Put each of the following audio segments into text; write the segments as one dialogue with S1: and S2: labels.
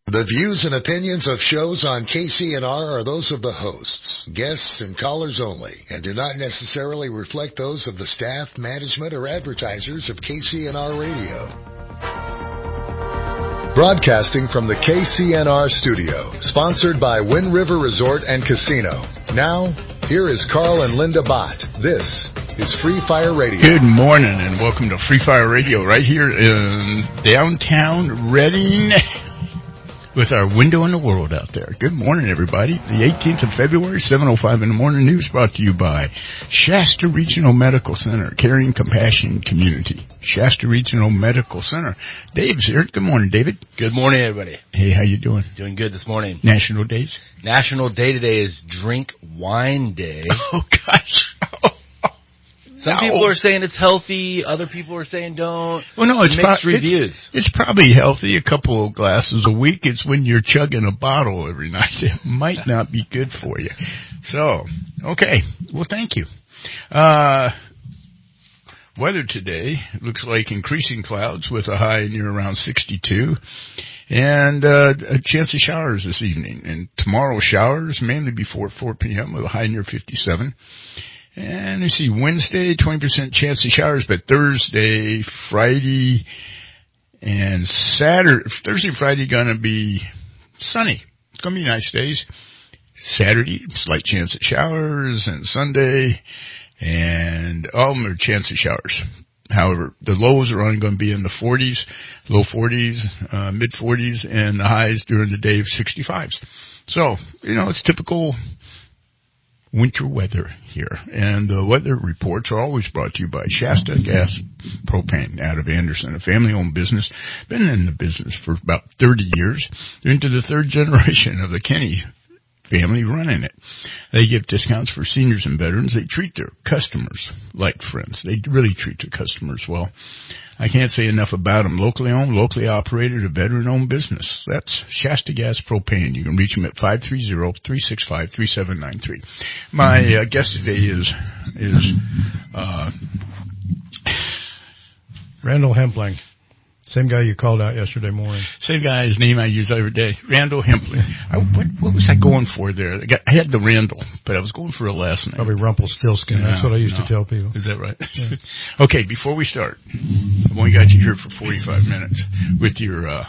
S1: The views and opinions of shows on KCNR are those of the hosts, guests, and callers only, and do not necessarily reflect those of the staff, management, or advertisers of KCNR Radio. Broadcasting from the KCNR studio, sponsored by Wind River Resort and Casino. Now, here is Carl and Linda Bott. This is Free Fire Radio.
S2: Good morning and welcome to Free Fire Radio right here in downtown Redding with our window in the world out there. Good morning, everybody. The 18th of February, 7:05 in the morning. News brought to you by Shasta Regional Medical Center, Caring Compassion Community. Shasta Regional Medical Center. Dave's here. Good morning, David.
S3: Good morning, everybody.
S2: Hey, how you doing?
S3: Doing good this morning.
S2: National days?
S3: National Day today is Drink Wine Day.
S2: Oh, gosh.
S3: Some people are saying it's healthy. Other people are saying don't.
S2: Well, no, it's
S3: mixed reviews.
S2: It's probably healthy. A couple of glasses a week. It's when you're chugging a bottle every night. It might not be good for you. So, okay. Well, thank you. Weather today looks like increasing clouds with a high near around 62. And a chance of showers this evening. And tomorrow showers mainly before 4 p.m. with a high near 57. And you see Wednesday, 20% chance of showers, but Thursday, Friday, and Thursday, Friday gonna be sunny. It's gonna be nice days. Saturday, slight chance of showers, and Sunday, and all of them are chance of showers. However, the lows are only going to be in the 40s, low 40s, mid 40s, and the highs during the day of 65s. So, it's typical winter weather here. And the weather reports are always brought to you by Shasta Gas Propane out of Anderson, a family-owned business. Been in the business for about 30 years. They're into the third generation of the Kenny family running it. They give discounts for seniors and veterans. They treat their customers like friends. They really treat their customers well. I can't say enough about them. Locally owned, locally operated, a veteran-owned business. That's Shasta Gas Propane. You can reach them at 530-365-3793. My guest today is
S4: Randall Hempling. Same guy you called out yesterday morning.
S2: Same guy's name I use every day. Randall Hempling. What was I going for there? I had the Randall, but I was going for a last name.
S4: Probably Rumpelstiltskin. That's what I used to tell people.
S2: Is that right? Yeah. Okay, before we start, I've only got you here for 45 minutes with your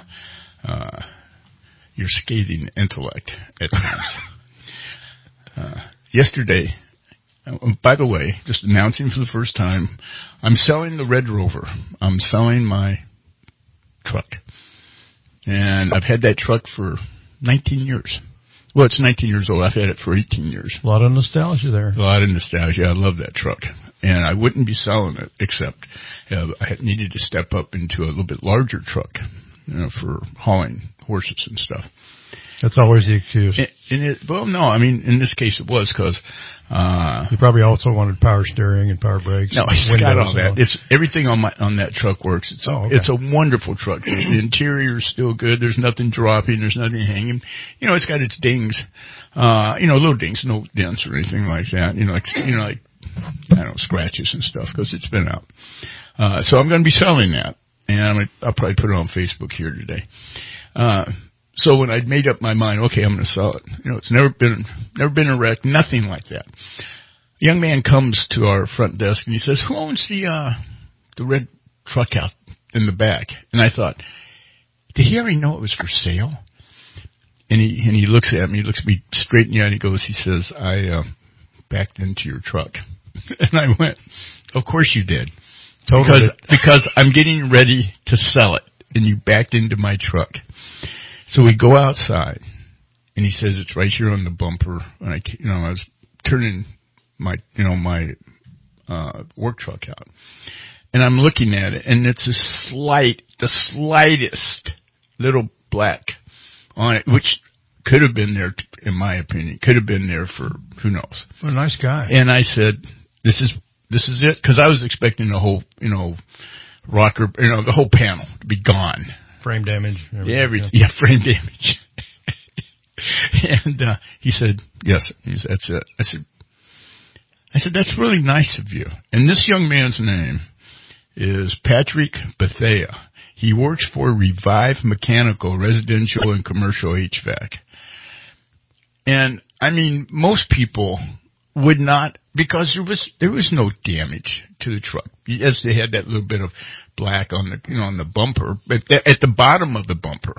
S2: scathing intellect at times. Yesterday, by the way, just announcing for the first time, I'm selling the Red Rover. I'm selling my truck. And I've had that truck for 19 years. Well, it's 19 years old. I've had it for 18 years.
S4: A lot of nostalgia there.
S2: A lot of nostalgia. I love that truck. And I wouldn't be selling it except I needed to step up into a little bit larger truck, for hauling horses and stuff.
S4: That's always the excuse.
S2: Well, no, I mean, in this case it was because
S4: you probably also wanted power steering and power brakes.
S2: No, it's got all that. It's everything on that truck works. It's a wonderful truck. The interior is still good. There's nothing dropping. There's nothing hanging. It's got its dings. Little dings, no dents or anything like that. Scratches and stuff because it's been out. So I'm going to be selling that, and I'll probably put it on Facebook here today. So when I'd made up my mind, okay, I'm going to sell it. It's never been a wreck, nothing like that. A young man comes to our front desk and he says, "Who owns the red truck out in the back?" And I thought, did he already know it was for sale? And he looks at me, he looks me straight in the eye, and he says, "I backed into your truck." And I went, "Of course you did,
S4: totally,
S2: because I'm getting ready to sell it, and you backed into my truck." So we go outside, and he says it's right here on the bumper. And I was turning my work truck out, and I'm looking at it, and it's the slightest little black on it, which could have been there, in my opinion, could have been there for who knows.
S4: What a nice guy.
S2: And I said, "This is it," because I was expecting the whole, rocker, the whole panel to be gone.
S4: Frame damage.
S2: Yeah, frame damage. And he said, "Yes." He said, "That's it." I said, "That's really nice of you." And this young man's name is Patrick Bethea. He works for Revive Mechanical, residential and commercial HVAC. And, I mean, most people would not, because there was no damage to the truck. Yes, they had that little bit of black on the, on the bumper, but at the bottom of the bumper,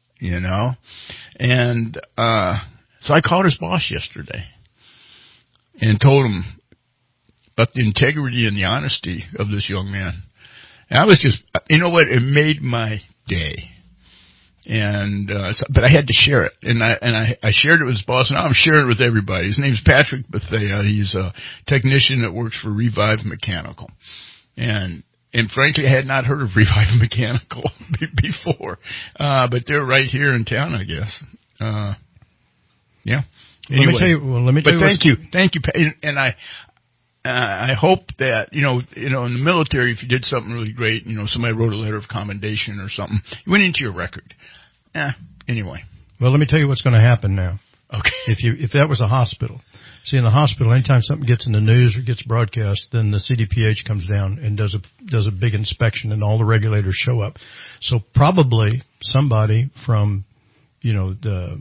S2: And, so I called his boss yesterday and told him about the integrity and the honesty of this young man. And I was just, it made my day. And, but I had to share it. And I shared it with his boss, and now I'm sharing it with everybody. His name's Patrick Bethea. He's a technician that works for Revive Mechanical. And frankly, I had not heard of Revive Mechanical before. But they're right here in town, I guess. Yeah. Anyway.
S4: Let me tell you.
S2: Thank you. And I hope that, in the military, if you did something really great, somebody wrote a letter of commendation or something, it went into your record. Anyway.
S4: Well, let me tell you what's going to happen now.
S2: Okay.
S4: If that was a hospital. See, in the hospital, anytime something gets in the news or gets broadcast, then the CDPH comes down and does a big inspection, and all the regulators show up. So probably somebody from, the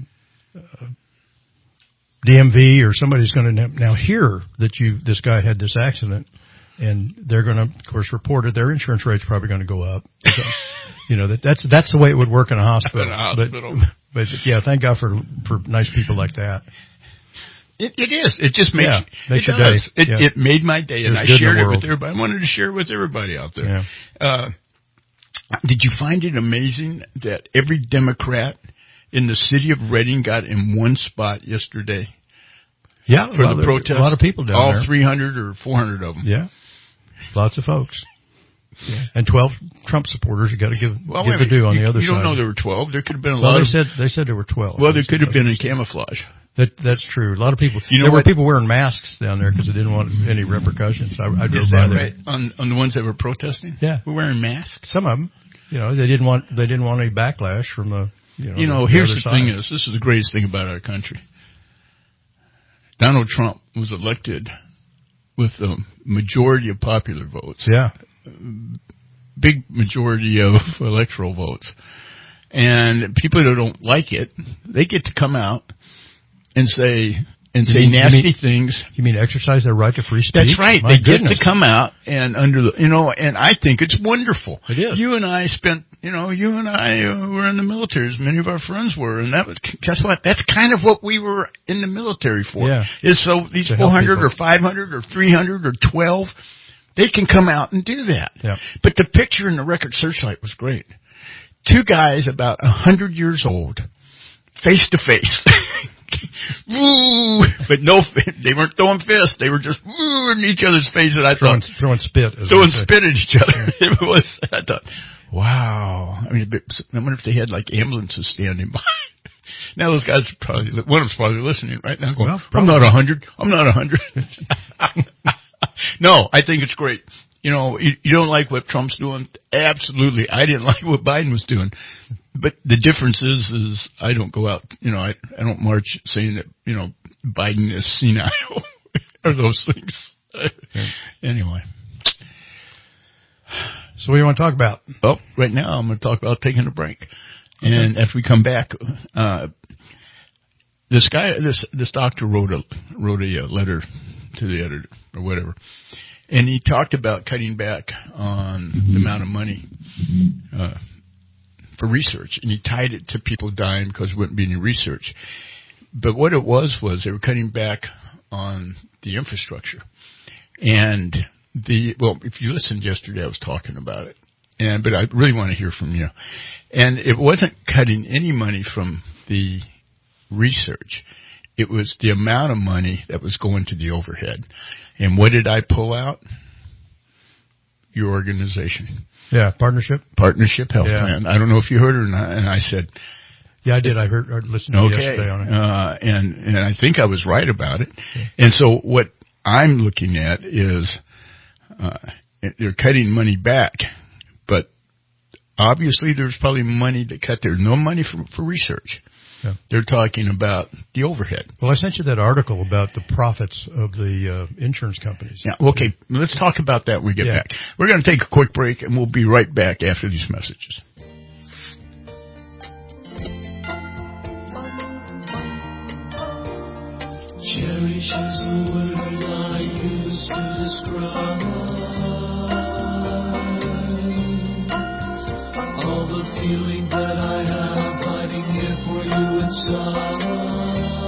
S4: DMV or somebody's going to now hear that this guy had this accident, and they're going to, of course, report it. Their insurance rate's probably going to go up. So, that's the way it would work in a hospital.
S2: In a hospital.
S4: But yeah, thank God for nice people like that.
S2: It is. It just makes
S4: your day.
S2: It made my day, and I shared it with everybody. I wanted to share it with everybody out there.
S4: Yeah.
S2: Did you find it amazing that every Democrat in the city of Reading got in one spot yesterday?
S4: Yeah,
S2: for the protest.
S4: A lot of people down there.
S2: All 300 or 400 of them.
S4: Yeah, lots of folks. Yeah. And 12 Trump supporters. You got to give the due on the other side.
S2: You don't know there were 12. There could have been a lot.
S4: They said there were 12.
S2: Well, there could have been in camouflage.
S4: That's true. A lot of people. There were people wearing masks down there because they didn't want any repercussions. I drove by there.
S2: Right? On the ones that were protesting.
S4: Yeah,
S2: we're wearing masks.
S4: Some of them. They didn't want any backlash from the.
S2: Here's the thing: this is the greatest thing about our country. Donald Trump was elected with a majority of popular votes.
S4: Yeah.
S2: Big majority of electoral votes. And people that don't like it, they get to come out and say nasty things.
S4: You mean exercise their right to free speech?
S2: That's right. They get to come out and and I think it's wonderful.
S4: It is.
S2: You and I were in the military, as many of our friends were, and guess what? That's kind of what we were in the military for.
S4: Yeah.
S2: Is so these 400 or 500 or 300 or 12, they can come out and do that.
S4: Yeah.
S2: But the picture in the Record Searchlight was great. Two guys about 100 years old, face to face. Woo! But they weren't throwing fists. They were just in each other's face, and I thought
S4: throwing spit.
S2: Throwing spit at each other. Yeah. I thought, wow. I mean, I wonder if they had like ambulances standing by. Now those guys one of them's probably listening right now. Going, I'm not 100. I'm not 100. No, I think it's great. You don't like what Trump's doing? Absolutely. I didn't like what Biden was doing. But the difference is I don't go out, I don't march saying that, Biden is senile or those things. Anyway.
S4: So what do you want to talk about?
S2: Well, right now I'm going to talk about taking a break. Okay. And if we come back, this doctor wrote a letter to the editor or whatever. And he talked about cutting back on the amount of money for research. And he tied it to people dying because there wouldn't be any research. But what it was they were cutting back on the infrastructure. And if you listened yesterday, I was talking about it. But I really want to hear from you. And it wasn't cutting any money from the research. It was the amount of money that was going to the overhead. And what did I pull out? Your organization.
S4: Yeah, Partnership
S2: Health Plan. I don't know if you heard it or not. And I said,
S4: yeah, I did. I listened to you yesterday on it.
S2: And I think I was right about it. Okay. And so what I'm looking at is they're cutting money back, but obviously there's probably money to cut there. No money for research. Yeah. They're talking about the overhead.
S4: Well, I sent you that article about the profits of the insurance companies.
S2: Yeah. Okay. Let's talk about that when we get back. We're going to take a quick break, and we'll be right back after these messages.
S5: Cherish is a word I use to describe all the feelings that I have hiding here for you inside.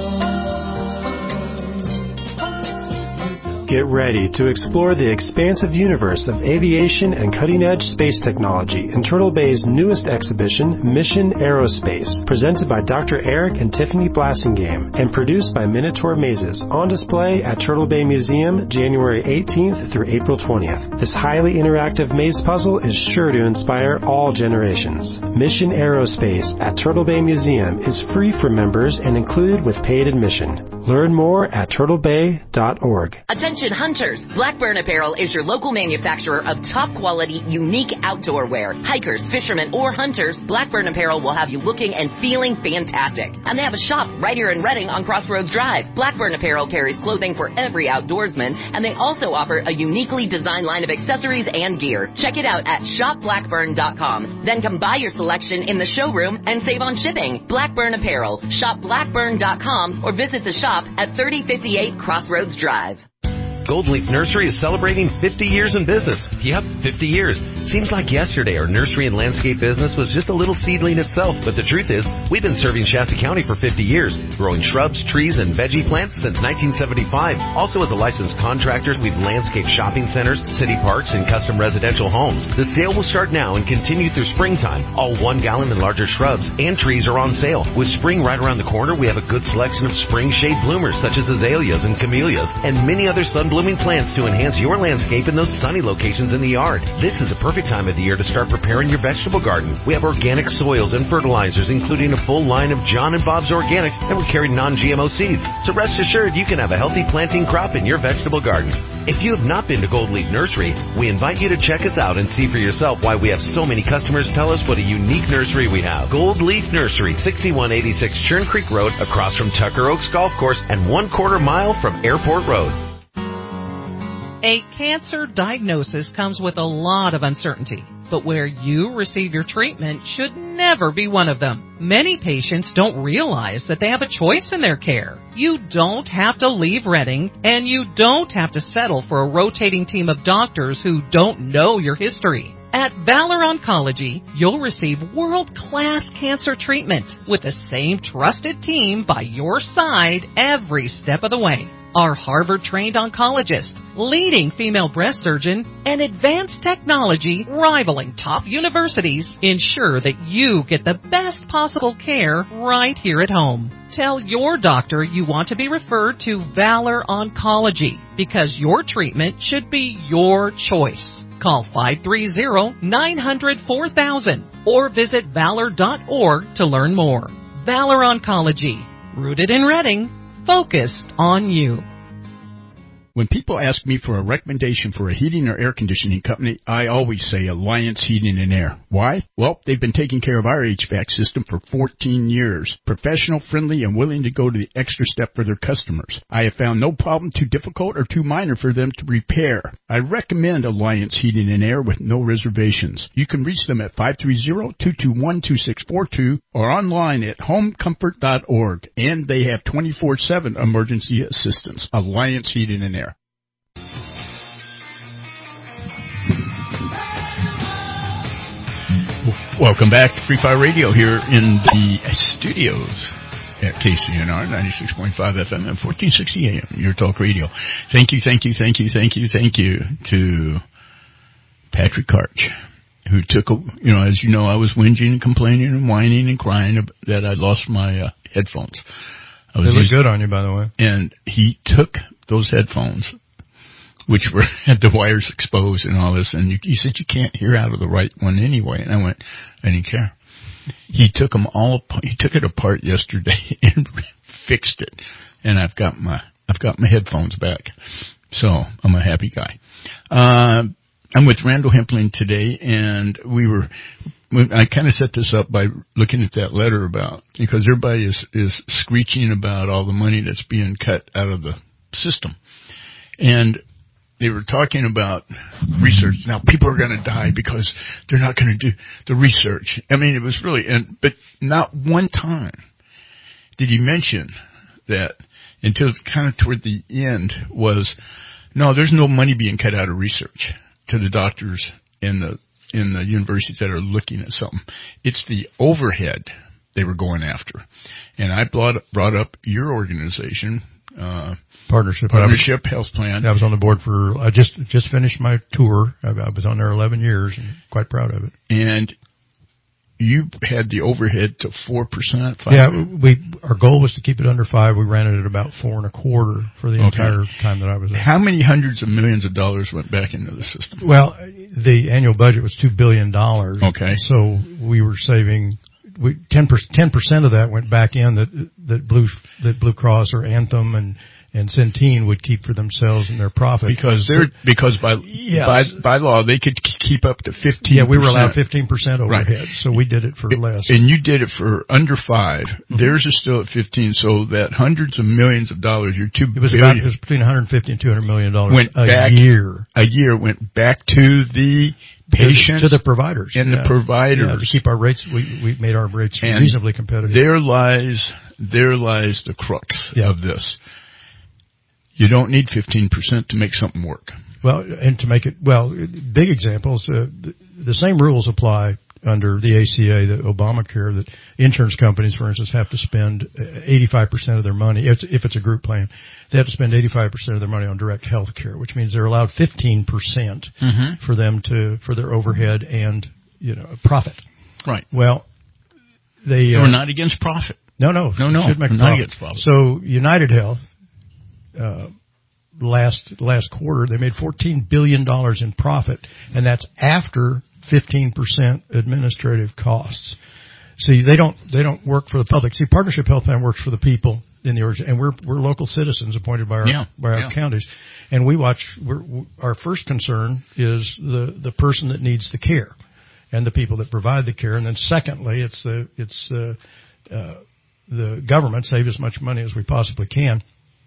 S6: Get ready to explore the expansive universe of aviation and cutting-edge space technology in Turtle Bay's newest exhibition, Mission Aerospace, presented by Dr. Eric and Tiffany Blassingame and produced by Minotaur Mazes, on display at Turtle Bay Museum January 18th through April 20th. This highly interactive maze puzzle is sure to inspire all generations. Mission Aerospace at Turtle Bay Museum is free for members and included with paid admission. Learn more at turtlebay.org.
S7: Attention hunters! Blackburn Apparel is your local manufacturer of top quality, unique outdoor wear. Hikers, fishermen, or hunters, Blackburn Apparel will have you looking and feeling fantastic. And they have a shop right here in Reading on Crossroads Drive. Blackburn Apparel carries clothing for every outdoorsman, and they also offer a uniquely designed line of accessories and gear. Check it out at shopblackburn.com. Then come buy your selection in the showroom and save on shipping. Blackburn Apparel. Shop blackburn.com or visit the shop at 3058 Crossroads Drive.
S8: Gold Leaf Nursery is celebrating 50 years in business. Yep, 50 years. Seems like yesterday our nursery and landscape business was just a little seedling itself, but the truth is, we've been serving Shasta County for 50 years, growing shrubs, trees, and veggie plants since 1975. Also as a licensed contractor, we've landscaped shopping centers, city parks, and custom residential homes. The sale will start now and continue through springtime. All 1 gallon and larger shrubs and trees are on sale. With spring right around the corner, we have a good selection of spring shade bloomers such as azaleas and camellias, and many other sun-blooming plants to enhance your landscape in those sunny locations in the yard. This is the perfect time of the year to start preparing your vegetable garden. We have organic soils and fertilizers, including a full line of John and Bob's Organics, and we carry non-GMO seeds. So rest assured you can have a healthy planting crop in your vegetable garden. If you have not been to Gold Leaf Nursery, we invite you to check us out and see for yourself why we have so many customers tell us what a unique nursery we have. Gold Leaf Nursery, 6186 Churn Creek Road, across from Tucker Oaks Golf Course and 1/4 mile from Airport Road.
S9: A cancer diagnosis comes with a lot of uncertainty, but where you receive your treatment should never be one of them. Many patients don't realize that they have a choice in their care. You don't have to leave Reading, and you don't have to settle for a rotating team of doctors who don't know your history. At Valor Oncology, you'll receive world-class cancer treatment with the same trusted team by your side every step of the way. Our Harvard-trained oncologist, leading female breast surgeon, and advanced technology rivaling top universities ensure that you get the best possible care right here at home. Tell your doctor you want to be referred to Valor Oncology because your treatment should be your choice. Call 530-900-4000 or visit valor.org to learn more. Valor Oncology, rooted in Reading, focused on you.
S2: When people ask me for a recommendation for a heating or air conditioning company, I always say Alliance Heating and Air. Why? Well, they've been taking care of our HVAC system for 14 years. Professional, friendly, and willing to go to the extra step for their customers. I have found no problem too difficult or too minor for them to repair. I recommend Alliance Heating and Air with no reservations. You can reach them at 530-221-2642 or online at homecomfort.org. And they have 24/7 emergency assistance. Alliance Heating and Air. Welcome back to Free Fire Radio here in the studios at KCNR 96.5 FM and 1460 AM, your talk radio. Thank you to Patrick Karch, who took, as you know, I was whinging and complaining and whining and crying that I lost my headphones.
S4: They look good on you, by the way.
S2: And he took those headphones, which had the wires exposed and all this, and he said, you can't hear out of the right one anyway. And I didn't care. He took them all apart. He took it apart yesterday and fixed it. And I've got my headphones back. So I'm a happy guy. I'm with Randall Hempling today, and we were I kind of set this up by looking at that letter about, because everybody is screeching about all the money that's being cut out of the system. And they were talking about research. Now, people are going to die because they're not going to do the research. I mean, it was really, but not one time did he mention that until kind of toward the end was, no, there's no money being cut out of research to the doctors in the universities that are looking at something. It's the overhead they were going after. And I brought up your organization,
S4: Partnership
S2: Health Plan.
S4: I was on the board I just finished my tour. I was on there 11 years and quite proud of it.
S2: And you had the overhead to 4%? 5%?
S4: Yeah, our goal was to keep it under 5%. We ran it at about 4.25% for the entire time that I was there.
S2: How many hundreds of millions of dollars went back into the system?
S4: Well, the annual budget was $2 billion.
S2: Okay.
S4: So we were saving 10% of that went back in that Blue Cross or Anthem and Centene would keep for themselves and their profit.
S2: Because by law they could keep up to 15%.
S4: Yeah, we were allowed 15% overhead,
S2: right.
S4: So we did it for less.
S2: And you did it for under 5%. Mm-hmm. Theirs is still at 15%. So that hundreds of millions of dollars, your $2 billion.
S4: It was between $150 and $200 million
S2: year. A year went back to the patients,
S4: to the providers,
S2: and the providers
S4: to keep our rates. We made our rates reasonably competitive.
S2: There lies the crux of this. You don't need 15% to make something work.
S4: Well, and to make it, big examples, the same rules apply under the ACA, the Obamacare, that insurance companies, for instance, have to spend 85% of their money, if it's a group plan, they have to spend 85% of their money on direct health care, which means they're allowed 15% for them for their overhead and, profit.
S2: Right.
S4: Well,
S2: we're not against profit.
S4: No.
S2: Should make not against profit.
S4: So United Health, last quarter, they made $14 billion in profit, and that's after 15% administrative costs. See, they don't work for the public. See, Partnership Health Plan works for the people in the origin, and we're local citizens appointed by our counties, and our first concern is the person that needs the care, and the people that provide the care, and then secondly, it's the government save as much money as we possibly can.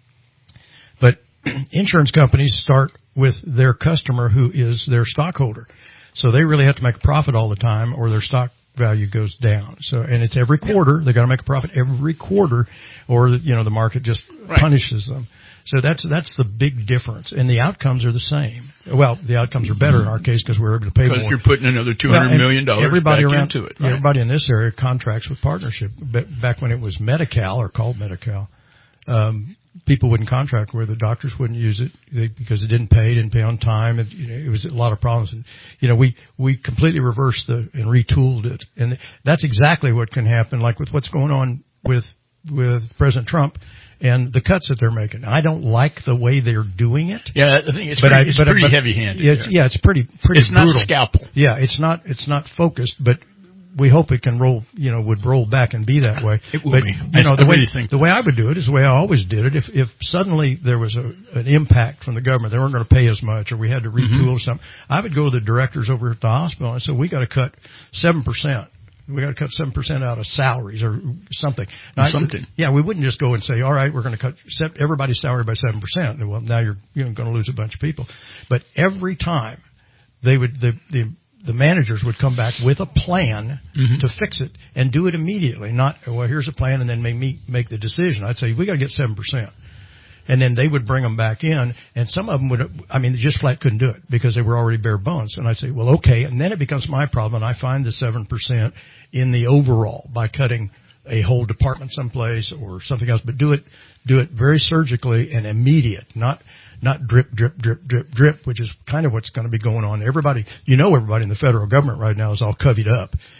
S4: But insurance companies start with their customer who is their stockholder. So they really have to make a profit all the time or their stock value goes down. So, and it's every quarter. They got to make a profit every quarter or, the market just punishes them. So that's the big difference. And the outcomes are the same. Well, the outcomes are better in our case because we're able to pay more.
S2: Because you're putting another $200 million back into it. Right?
S4: Everybody in this area contracts with Partnership. Back when it was Medi-Cal or called Medi-Cal, people wouldn't contract with it. Doctors wouldn't use it because it didn't pay on time. It was a lot of problems. And, we completely reversed and retooled it. And that's exactly what can happen, like with what's going on with President Trump and the cuts that they're making. I don't like the way they're doing it.
S2: Yeah, I think it's pretty heavy-handed.
S4: It's pretty
S2: it's
S4: brutal.
S2: It's not scalpel.
S4: Yeah, it's not focused, but we hope it can would roll back and be that way.
S2: It will be.
S4: The way I would do it is the way I always did it. If suddenly there was an impact from the government, they weren't going to pay as much, or we had to retool or something, I would go to the directors over at the hospital and say, we got to cut 7%. We got to cut 7% out of salaries or something. We wouldn't just go and say, all right, we're going to cut everybody's salary by 7%. Well, now you're going to lose a bunch of people. But every time they would, the managers would come back with a plan to fix it and do it immediately. Not, well, here's a plan and then make the decision. I'd say, we got to get 7%. And then they would bring them back in, and some of them they just flat couldn't do it because they were already bare bones. And I'd say, well, okay. And then it becomes my problem, and I find the 7% in the overall by cutting a whole department someplace or something else. But do it very surgically and immediate, not drip, drip, drip, drip, drip, which is kind of what's going to be going on. Everybody in the federal government right now is all covied up.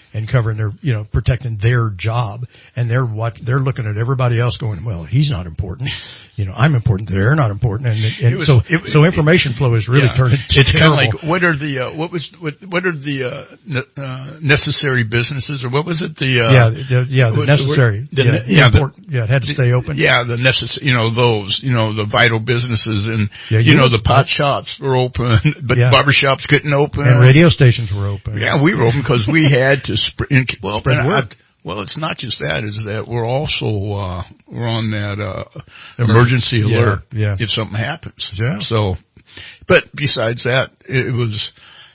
S4: and covering their, protecting their job. And they're looking at everybody else going, well, he's not important. I'm important. They're not important. And so information flow is really turning.
S2: It's kind of like, what are the necessary businesses, or what was it?
S4: The necessary. It had to stay open.
S2: Yeah, the necessary, the vital businesses, and the pot shops were open, but barber shops couldn't open,
S4: and radio stations were open.
S2: Yeah, we were open because we had to spread word. Well, it's not just that; it's that we're also we're on that emergency alert if something happens.
S4: Yeah.
S2: So, but besides that, it was.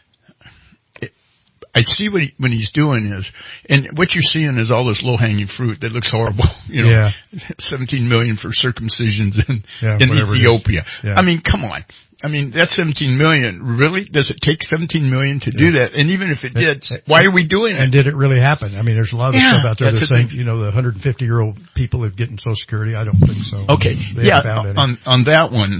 S2: I see what he's doing is, and what you're seeing is all this low-hanging fruit that looks horrible. 17 million for circumcisions in Ethiopia.
S4: Yeah.
S2: I mean, come on. I mean, that's 17 million. Really? Does it take 17 million to do that? And even if it did, why are we doing it?
S4: And did it really happen? I mean, there's a lot of stuff out there that's saying, the 150-year-old people are getting Social Security. I don't think so.
S2: Okay. On that one,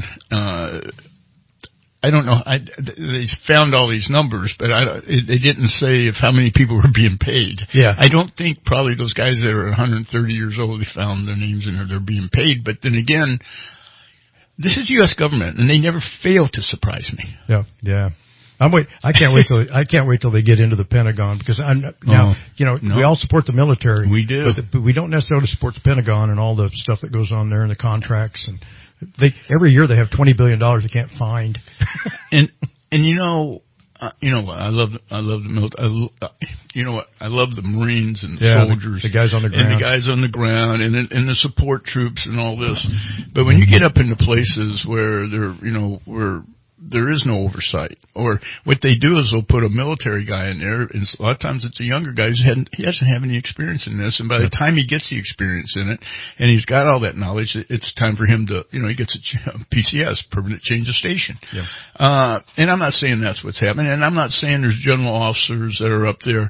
S2: I don't know. They found all these numbers, but they didn't say how many people were being paid.
S4: Yeah.
S2: I don't think probably those guys that are 130 years old, they found their names and they're being paid. But then again, this is U.S. government, and they never fail to surprise me.
S4: Yeah. I can't wait till they get into the Pentagon, because we all support the military.
S2: We do,
S4: but we don't necessarily support the Pentagon and all the stuff that goes on there and the contracts, and every year they have $20 billion they can't find.
S2: and what? I love the military. I love the Marines and the soldiers,
S4: the guys on the ground,
S2: and the support troops and all this. But when you get up into places where where there is no oversight, or what they do is they'll put a military guy in there, and a lot of times it's a younger guy he doesn't have any experience in this, and by the time he gets the experience in it, and he's got all that knowledge, it's time for him to, he gets a PCS, permanent change of station.
S4: Yeah.
S2: And I'm not saying that's what's happening, and I'm not saying there's general officers that are up there,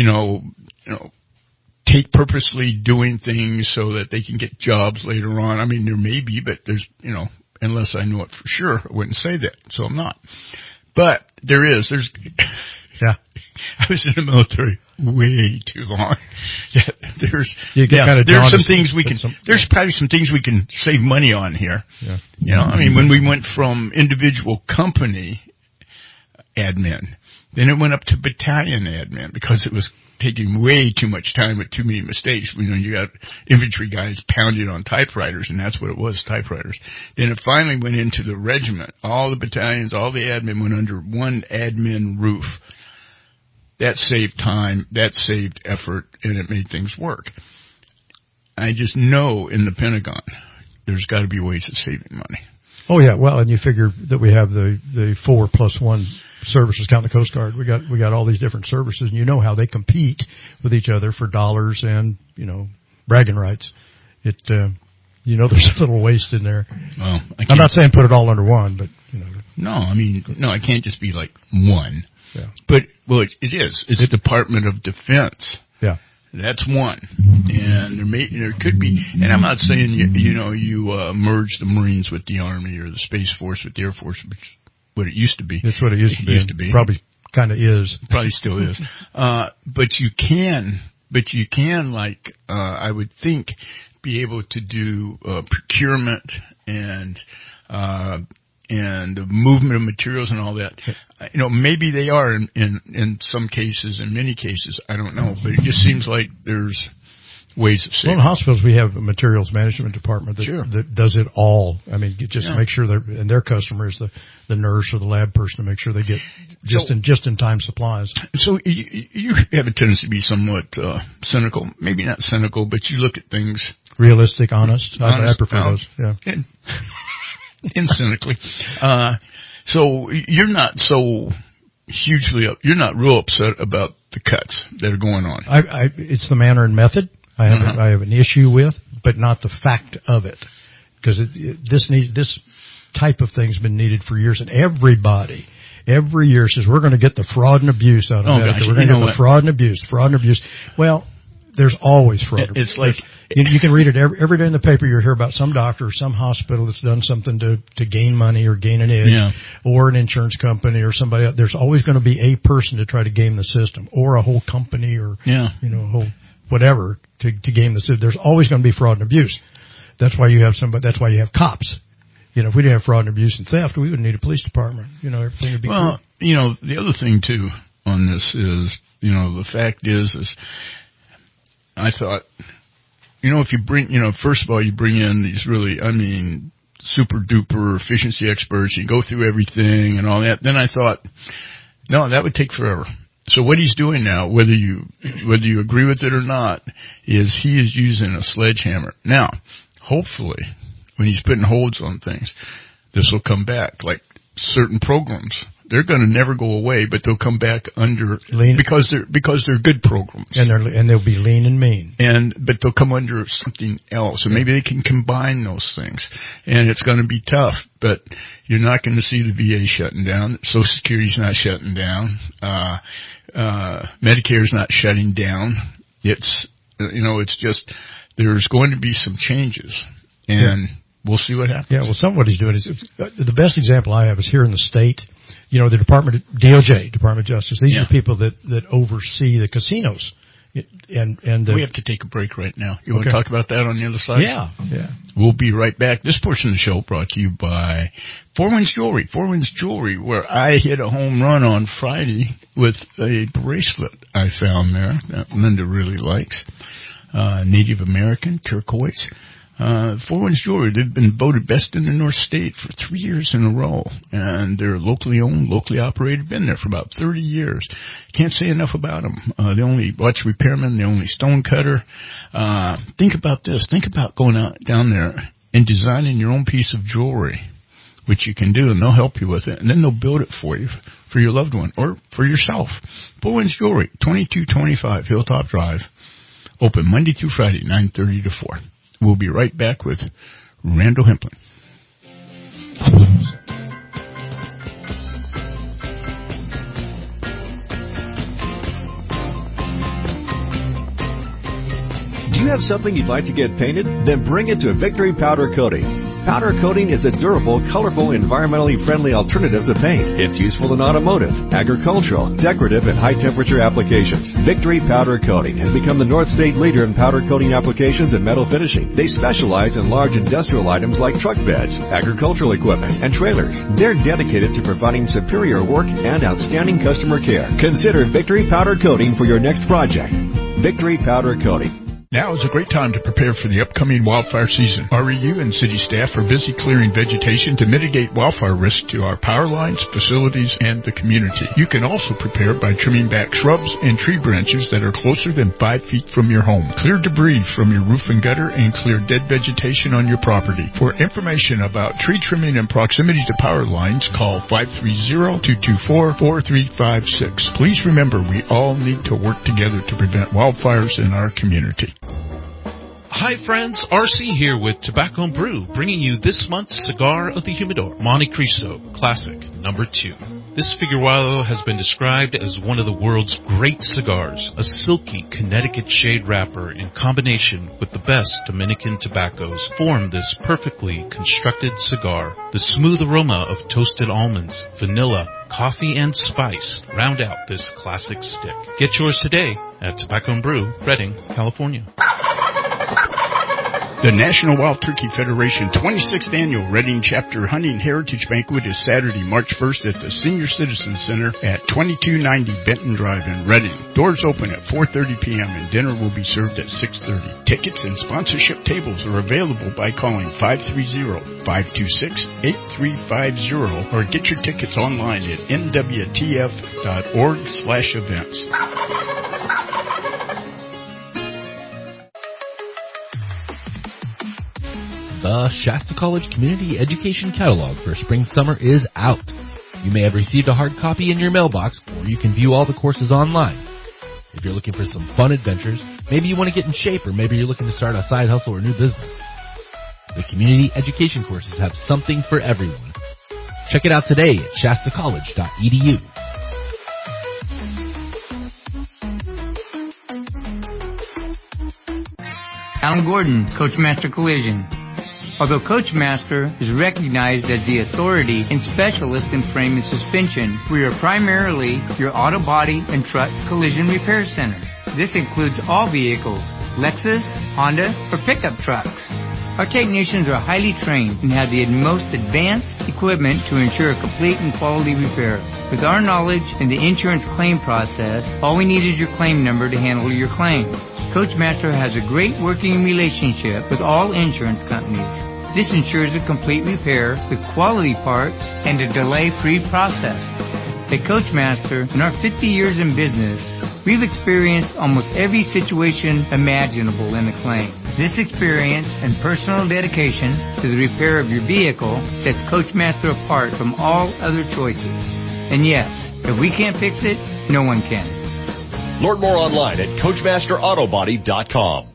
S2: take purposely doing things so that they can get jobs later on. I mean, there may be, but there's, unless I know it for sure, I wouldn't say that. So I'm not. But there's, I was in the military way too long. There's some things there's probably some things we can save money on here.
S4: Yeah.
S2: I mean, when we went from individual company admin, then it went up to battalion admin, because it was taking way too much time with too many mistakes. You got infantry guys pounding on typewriters, and that's what it was, typewriters. Then it finally went into the regiment. All the battalions, all the admin went under one admin roof. That saved time, that saved effort, and it made things work. I just know in the Pentagon, there's got to be ways of saving money.
S4: Oh yeah, well, and you figure that we have the 4+1 services, counting the Coast Guard. We got all these different services, and you know how they compete with each other for dollars and bragging rights. There's a little waste in there.
S2: Well,
S4: I'm not saying put it all under one, but
S2: No, I mean, I can't just be like one.
S4: Yeah.
S2: But it is. It's the Department of Defense.
S4: Yeah.
S2: That's one, and there could be, and I'm not saying you merge the Marines with the Army or the Space Force with the Air Force, which is what it used to be.
S4: That's what it used to be. Probably kind of is.
S2: Probably still is. But you can, I would think, be able to do procurement and the movement of materials and all that. Maybe they are in some cases, in many cases, I don't know, but it just seems like there's ways of saving.
S4: Well, in hospitals we have a materials management department that does it all. I mean, make sure and their customer is the nurse or the lab person, to make sure they get just in time supplies.
S2: So you have a tendency to be somewhat cynical, maybe not cynical, but you look at things
S4: realistic, honest. I prefer those. Yeah.
S2: And cynically. So you're not you're not real upset about the cuts that are going on.
S4: It's the manner and method I have an issue with, but not the fact of it. Because this type of thing's been needed for years, and everybody every year says we're going to get the fraud and abuse out of Medicare. We're going to get the fraud and abuse. Well, There's always fraud.
S2: It's like
S4: you can read it every day in the paper. You hear about some doctor or some hospital that's done something to gain money or gain an edge, or an insurance company or somebody else. There's always going to be a person to try to game the system, or a whole company, or a whole whatever to game the system. There's always going to be fraud and abuse. That's why you have That's why you have cops. If we didn't have fraud and abuse and theft, we wouldn't need a police department. Everything would be cool.
S2: The other thing too on this is, the fact is I thought, if you bring, first of all, you bring in these really, super duper efficiency experts, you go through everything and all that. Then I thought, no, that would take forever. So what he's doing now, whether you agree with it or not, is he is using a sledgehammer. Now, hopefully, when he's putting holds on things, this will come back. Like certain programs, they're going to never go away, but they'll come back under because they're good programs,
S4: and they'll be lean and mean.
S2: But they'll come under something else, and maybe they can combine those things. And it's going to be tough, but you're not going to see the VA shutting down. Social Security's not shutting down. Medicare's not shutting down. It's it's just there's going to be some changes, and we'll see what happens.
S4: Yeah, well, some of what he's doing is the best example I have is here in the state. The Department of Justice. These are the people that oversee the casinos. And
S2: we have to take a break right now. You want to talk about that on the other side?
S4: Yeah.
S2: We'll be right back. This portion of the show brought to you by Four Winds Jewelry. Four Winds Jewelry, where I hit a home run on Friday with a bracelet I found there that Linda really likes. Native American, turquoise. Four Winds Jewelry, they've been voted best in the North State for 3 years in a row, and they're locally owned, locally operated, been there for about 30 years. Can't say enough about them. The only watch repairman, the only stone cutter. Think about this. Think about going down there and designing your own piece of jewelry, which you can do, and they'll help you with it, and then they'll build it for you, for your loved one, or for yourself. Four Winds Jewelry, 2225 Hilltop Drive, open Monday through Friday, 9:30 to 4. We'll be right back with Randall Hemplin.
S10: Do you have something you'd like to get painted? Then bring it to Victory Powder Coating. Powder coating is a durable, colorful, environmentally friendly alternative to paint. It's useful in automotive, agricultural, decorative, and high-temperature applications. Victory Powder Coating has become the North State leader in powder coating applications and metal finishing. They specialize in large industrial items like truck beds, agricultural equipment, and trailers. They're dedicated to providing superior work and outstanding customer care. Consider Victory Powder Coating for your next project. Victory Powder Coating.
S2: Now is a great time to prepare for the upcoming wildfire season. REU and city staff are busy clearing vegetation to mitigate wildfire risk to our power lines, facilities, and the community. You can also prepare by trimming back shrubs and tree branches that are closer than 5 feet from your home. Clear debris from your roof and gutter and clear dead vegetation on your property. For information about tree trimming and proximity to power lines, call 530-224-4356. Please remember, we all need to work together to prevent wildfires in our community.
S11: Hi friends, RC here with Tobacco and Brew, bringing you this month's Cigar of the Humidor, Monte Cristo Classic number 2. This figueroa has been described as one of the world's great cigars, a silky Connecticut shade wrapper in combination with the best Dominican tobaccos form this perfectly constructed cigar. The smooth aroma of toasted almonds, vanilla, coffee, and spice round out this classic stick. Get yours today at Tobacco and Brew, Redding, California.
S2: The National Wild Turkey Federation 26th Annual Redding Chapter Hunting Heritage Banquet is Saturday, March 1st at the Senior Citizen Center at 2290 Benton Drive in Redding. Doors open at 4:30 p.m. and dinner will be served at 6:30. Tickets and sponsorship tables are available by calling 530-526-8350 or get your tickets online at nwtf.org/events.
S3: The Shasta College Community Education Catalog for Spring-Summer is out. You may have received a hard copy in your mailbox, or you can view all the courses online. If you're looking for some fun adventures, maybe you want to get in shape, or maybe you're looking to start a side hustle or new business. The community education courses have something for everyone. Check it out today at shastacollege.edu.
S12: Alan Gordon, Coachmaster Collision. Although Coachmaster is recognized as the authority and specialist in frame and suspension, we are primarily your auto body and truck collision repair center. This includes all vehicles, Lexus, Honda, or pickup trucks. Our technicians are highly trained and have the most advanced equipment to ensure a complete and quality repair. With our knowledge in the insurance claim process, all we need is your claim number to handle your claim. Coachmaster has a great working relationship with all insurance companies. This ensures a complete repair with quality parts and a delay-free process. At Coachmaster, in our 50 years in business, we've experienced almost every situation imaginable in a claim. This experience and personal dedication to the repair of your vehicle sets Coachmaster apart from all other choices. And yes, if we can't fix it, no one can.
S13: Learn more online at CoachmasterAutobody.com.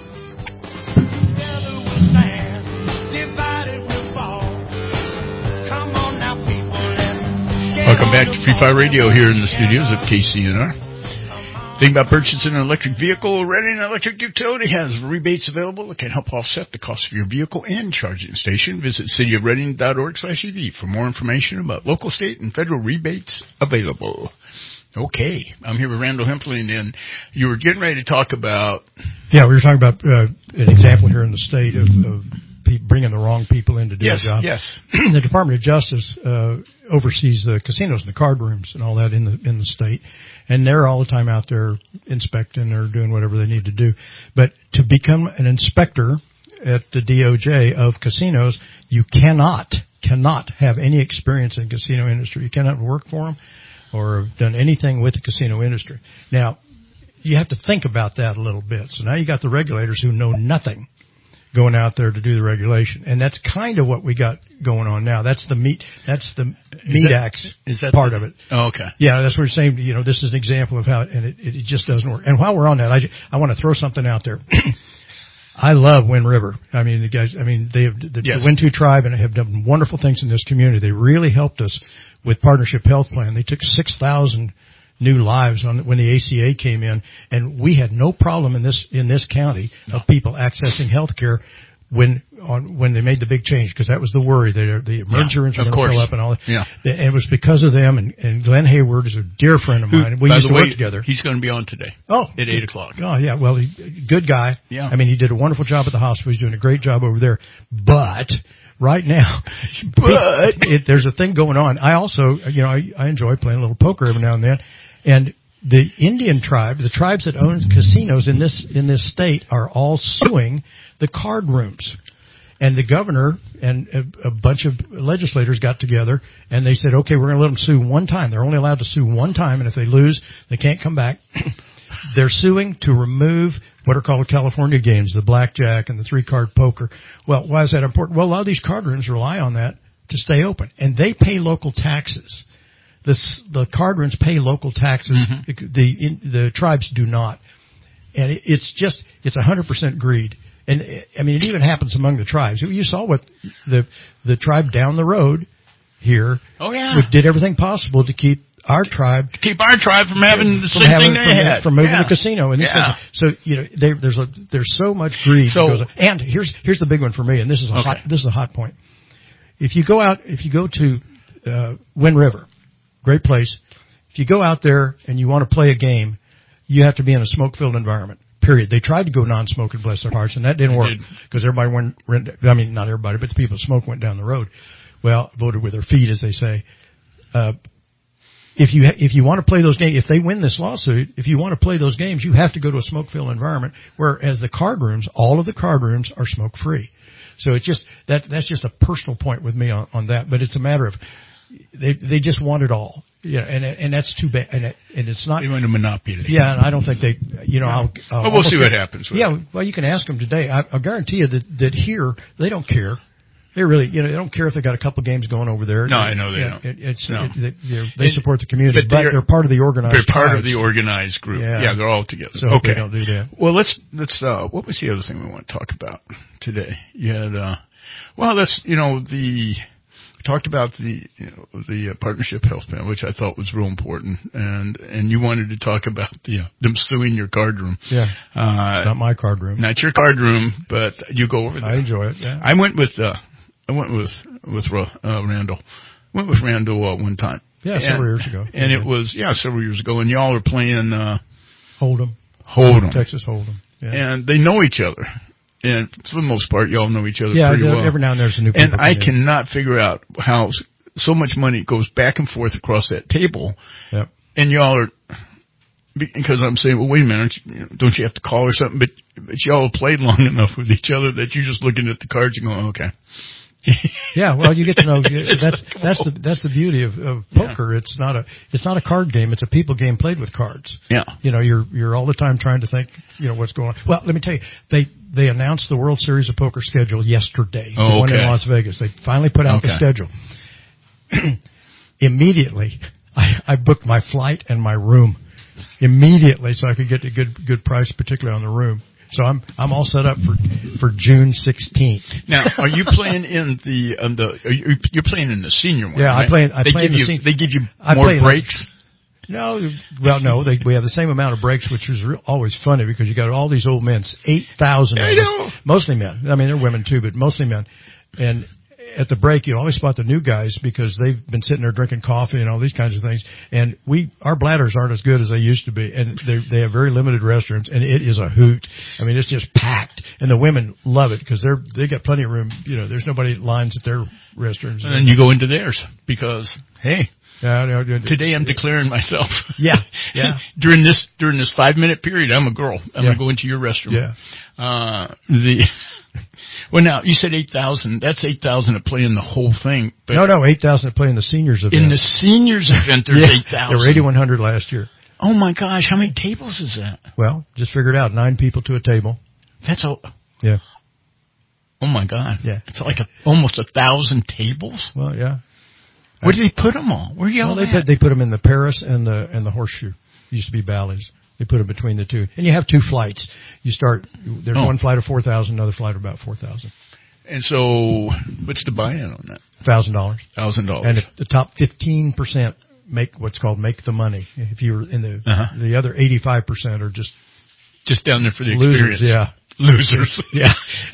S2: Welcome back to Free Fire Radio here in the studios of KCNR. Thinking about purchasing an electric vehicle? Redding Electric Utility has rebates available that can help offset the cost of your vehicle and charging station. Visit cityofredding.org/EV for more information about local, state, and federal rebates available. Okay, I'm here with Randall Hempling, and you were getting ready to talk about...
S4: Yeah, we were talking about an example here in the state of bringing the wrong people in to do a job.
S2: Yes.
S4: The Department of Justice oversees the casinos and the card rooms and all that in the state, and they're all the time out there inspecting or doing whatever they need to do. But to become an inspector at the DOJ of casinos, you cannot have any experience in the casino industry. You cannot work for them or have done anything with the casino industry. Now, you have to think about that a little bit. So now you got the regulators who know nothing going out there to do the regulation. And that's kind of what we got going on now. That's the meat acts part of it.
S2: Oh, okay.
S4: Yeah, that's what we're saying. You know, this is an example of how, and it just doesn't work. And while we're on that, I want to throw something out there. I love Wind River. I mean, the guys, the Wintu tribe and have done wonderful things in this community. They really helped us with Partnership Health Plan. They took 6,000 new lives when the ACA came in, and we had no problem in this county of people accessing health care when they made the big change, because that was the worry. The emergency rooms were going to fill up and all that. Yeah. And it was because of them, and Glenn Hayward is a dear friend of mine. We used to work together.
S2: He's going to be on today.
S4: Oh.
S2: At 8 o'clock.
S4: Oh, yeah. Well, good guy. Yeah. I mean, he did a wonderful job at the hospital. He's doing a great job over there. But right now, there's a thing going on. I also, I enjoy playing a little poker every now and then. And the Indian tribe, the tribes that own casinos in this state, are all suing the card rooms. And the governor and a bunch of legislators got together and they said, okay, we're going to let them sue one time. They're only allowed to sue one time, and if they lose, they can't come back. They're suing to remove what are called California games, the blackjack and the 3-card poker. Well, why is that important? Well, a lot of these card rooms rely on that to stay open, and they pay local taxes. The card rooms pay local taxes. Mm-hmm. The tribes do not. And it's 100% greed. And I mean, it even happens among the tribes. You saw what the tribe down the road here did everything possible to keep our tribe
S2: from having the same thing they had.
S4: From moving the casino. And so, there's so much greed. that goes on. And here's the big one for me, and this is a hot point. If you go to Wind River, great place. If you go out there and you want to play a game, you have to be in a smoke-filled environment, period. They tried to go non-smoking, bless their hearts, and that didn't work because everybody not everybody, but the people who smoke went down the road. Well, voted with their feet, as they say. If you want to play those games, if they win this lawsuit, if you want to play those games, you have to go to a smoke-filled environment, whereas the card rooms, all of the card rooms are smoke-free. So it's just that's just a personal point with me on that, but it's a matter of they just want it all. Yeah, and that's too bad. And it's not.
S2: They want a monopoly.
S4: Yeah, and I don't think they.
S2: Well, we'll see what happens.
S4: Well, you can ask them today. I'll guarantee you that here they don't care. They really, they don't care if they got a couple games going over there.
S2: No, I know they don't.
S4: They support the community, but they're part of the organized.
S2: They're part of the organized group. Yeah, they're all together.
S4: So they don't do that.
S2: Well, let's. What was the other thing we want to talk about today? You had. Well, that's the talked about the partnership health plan, which I thought was real important, and you wanted to talk about them suing your card room.
S4: Yeah, it's not my card room.
S2: Not your card room, but you go over there.
S4: I enjoy it. Yeah.
S2: I went with Randall. Went with Randall one time.
S4: Yeah, several years ago.
S2: And it was several years ago, and y'all were playing
S4: Hold'em. Texas Hold'em. Yeah.
S2: And they know each other. And for the most part, y'all know each other pretty well.
S4: Every now and then there's a new people.
S2: And I cannot figure out how so much money goes back and forth across that table.
S4: Yep.
S2: And y'all are, because I'm saying, well, wait a minute, don't you have to call or something? But y'all have played long enough with each other that you're just looking at the cards and going, okay.
S4: Yeah, well, you get to know. That's the beauty of poker. Yeah. It's not a card game. It's a people game played with cards.
S2: Yeah.
S4: You're all the time trying to think. What's going on. Well, let me tell you, they announced the World Series of Poker schedule yesterday.
S2: Oh,
S4: the one in Las Vegas. They finally put out the schedule. Immediately, I booked my flight and my room immediately, so I could get a good price, particularly on the room. So I'm all set up for June 16th.
S2: Now, are you playing in you're playing in the senior one?
S4: Yeah,
S2: right?
S4: I play in the senior.
S2: They give you more breaks?
S4: No, we have the same amount of breaks, which is always funny because you got all these old men, 8,000 of us, mostly men. I mean, there are women too, but mostly men. And at the break, you always spot the new guys because they've been sitting there drinking coffee and all these kinds of things. And our bladders aren't as good as they used to be. And they have very limited restrooms, and it is a hoot. I mean, it's just packed. And the women love it because they got plenty of room. There's nobody lines at their restrooms.
S2: And then you go into theirs because, hey.
S4: Yeah,
S2: today I'm declaring myself.
S4: Yeah.
S2: during this 5-minute period, I'm a girl. I'm going to go into your restroom.
S4: Yeah.
S2: Well, now you said 8,000. That's 8,000 to play in the whole thing. But
S4: no, 8,000 to play in the seniors event.
S2: In the seniors event, there's 8,000.
S4: There were 8,100 last year.
S2: Oh my gosh, how many tables is that?
S4: Well, just figure it out. 9 people to a table.
S2: That's
S4: Yeah.
S2: Oh my God.
S4: Yeah.
S2: It's like almost 1,000 tables.
S4: Well, yeah.
S2: Where did they put them all? Where are y'all at?
S4: They put them in the Paris and the Horseshoe. It used to be Bally's. They put them between the two. And you have 2 flights. There's one flight of 4,000, another flight of about 4,000.
S2: And so, what's the buy-in on that?
S4: $1,000.
S2: $1,000.
S4: And if the top 15% make what's called make the money. If you're in the other 85% are just
S2: down there for the
S4: losers,
S2: experience. Losers.
S4: Yeah.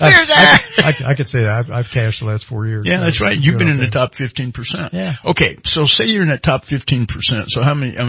S4: I could say that. I've cashed the last 4 years.
S2: Yeah, that's right. You've been in the top 15%.
S4: Yeah.
S2: Okay, so say you're in the top 15%. So how many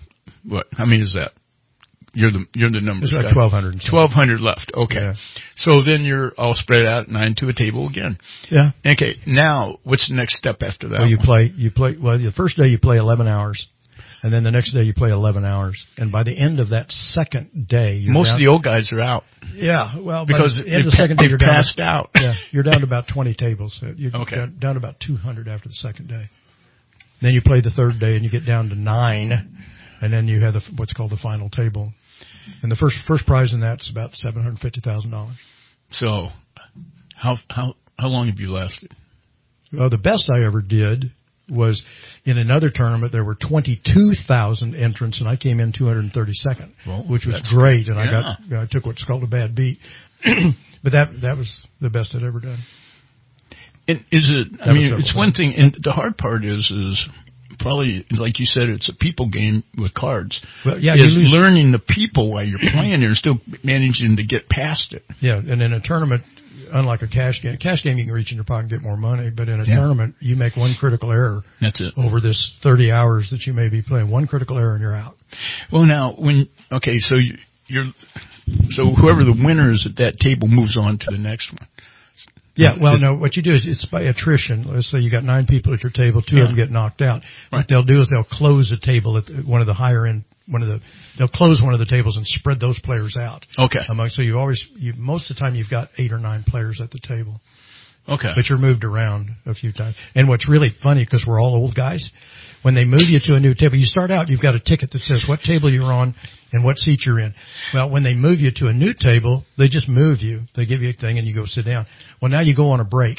S2: is that? You're the number.
S4: There's like 1,200.
S2: 1,200 left. Okay.
S4: Yeah.
S2: So then you're all spread out 9 to a table again.
S4: Yeah.
S2: Okay. Now, what's the next step after that?
S4: Well, you play, the first day you play 11 hours. And then the next day you play 11 hours. And by the end of that second day,
S2: most of the old guys are out.
S4: Yeah. Well,
S2: because
S4: by the end of the second day, you're
S2: passed out.
S4: Yeah. You're down to about 20 tables. You're down to about 200 after the second day. Then you play the third day and you get down to 9. And then you have what's called the final table. And the first prize in that's about $750,000.
S2: So, how long have you lasted?
S4: Well, the best I ever did was in another tournament. There were 22,000 entrants, and I came in 232nd, which was great. And I took what's called a bad beat. But that was the best I'd ever done.
S2: And it's one thing, and the hard part is probably, like you said, it's a people game with cards.
S4: Well, yeah,
S2: it's learning the people while you're playing there and still managing to get past it.
S4: Yeah, and in a tournament, unlike a cash game you can reach in your pocket and get more money, but in a tournament, you make one critical error.
S2: That's it.
S4: Over this 30 hours that you may be playing. One critical error and you're out.
S2: Well, now, so whoever the winner is at that table moves on to the next one.
S4: Yeah, well, no, what you do is it's by attrition. Let's say you got 9 people at your table, 2 of them get knocked out.
S2: Right.
S4: What they'll do is they'll close a table at one of the higher end, they'll close one of the tables and spread those players out.
S2: Okay.
S4: So most of the time you've got 8 or 9 players at the table.
S2: Okay.
S4: But you're moved around a few times. And what's really funny, because we're all old guys, when they move you to a new table, you start out, you've got a ticket that says what table you're on and what seat you're in. Well, when they move you to a new table, they just move you. They give you a thing and you go sit down. Well, now you go on a break.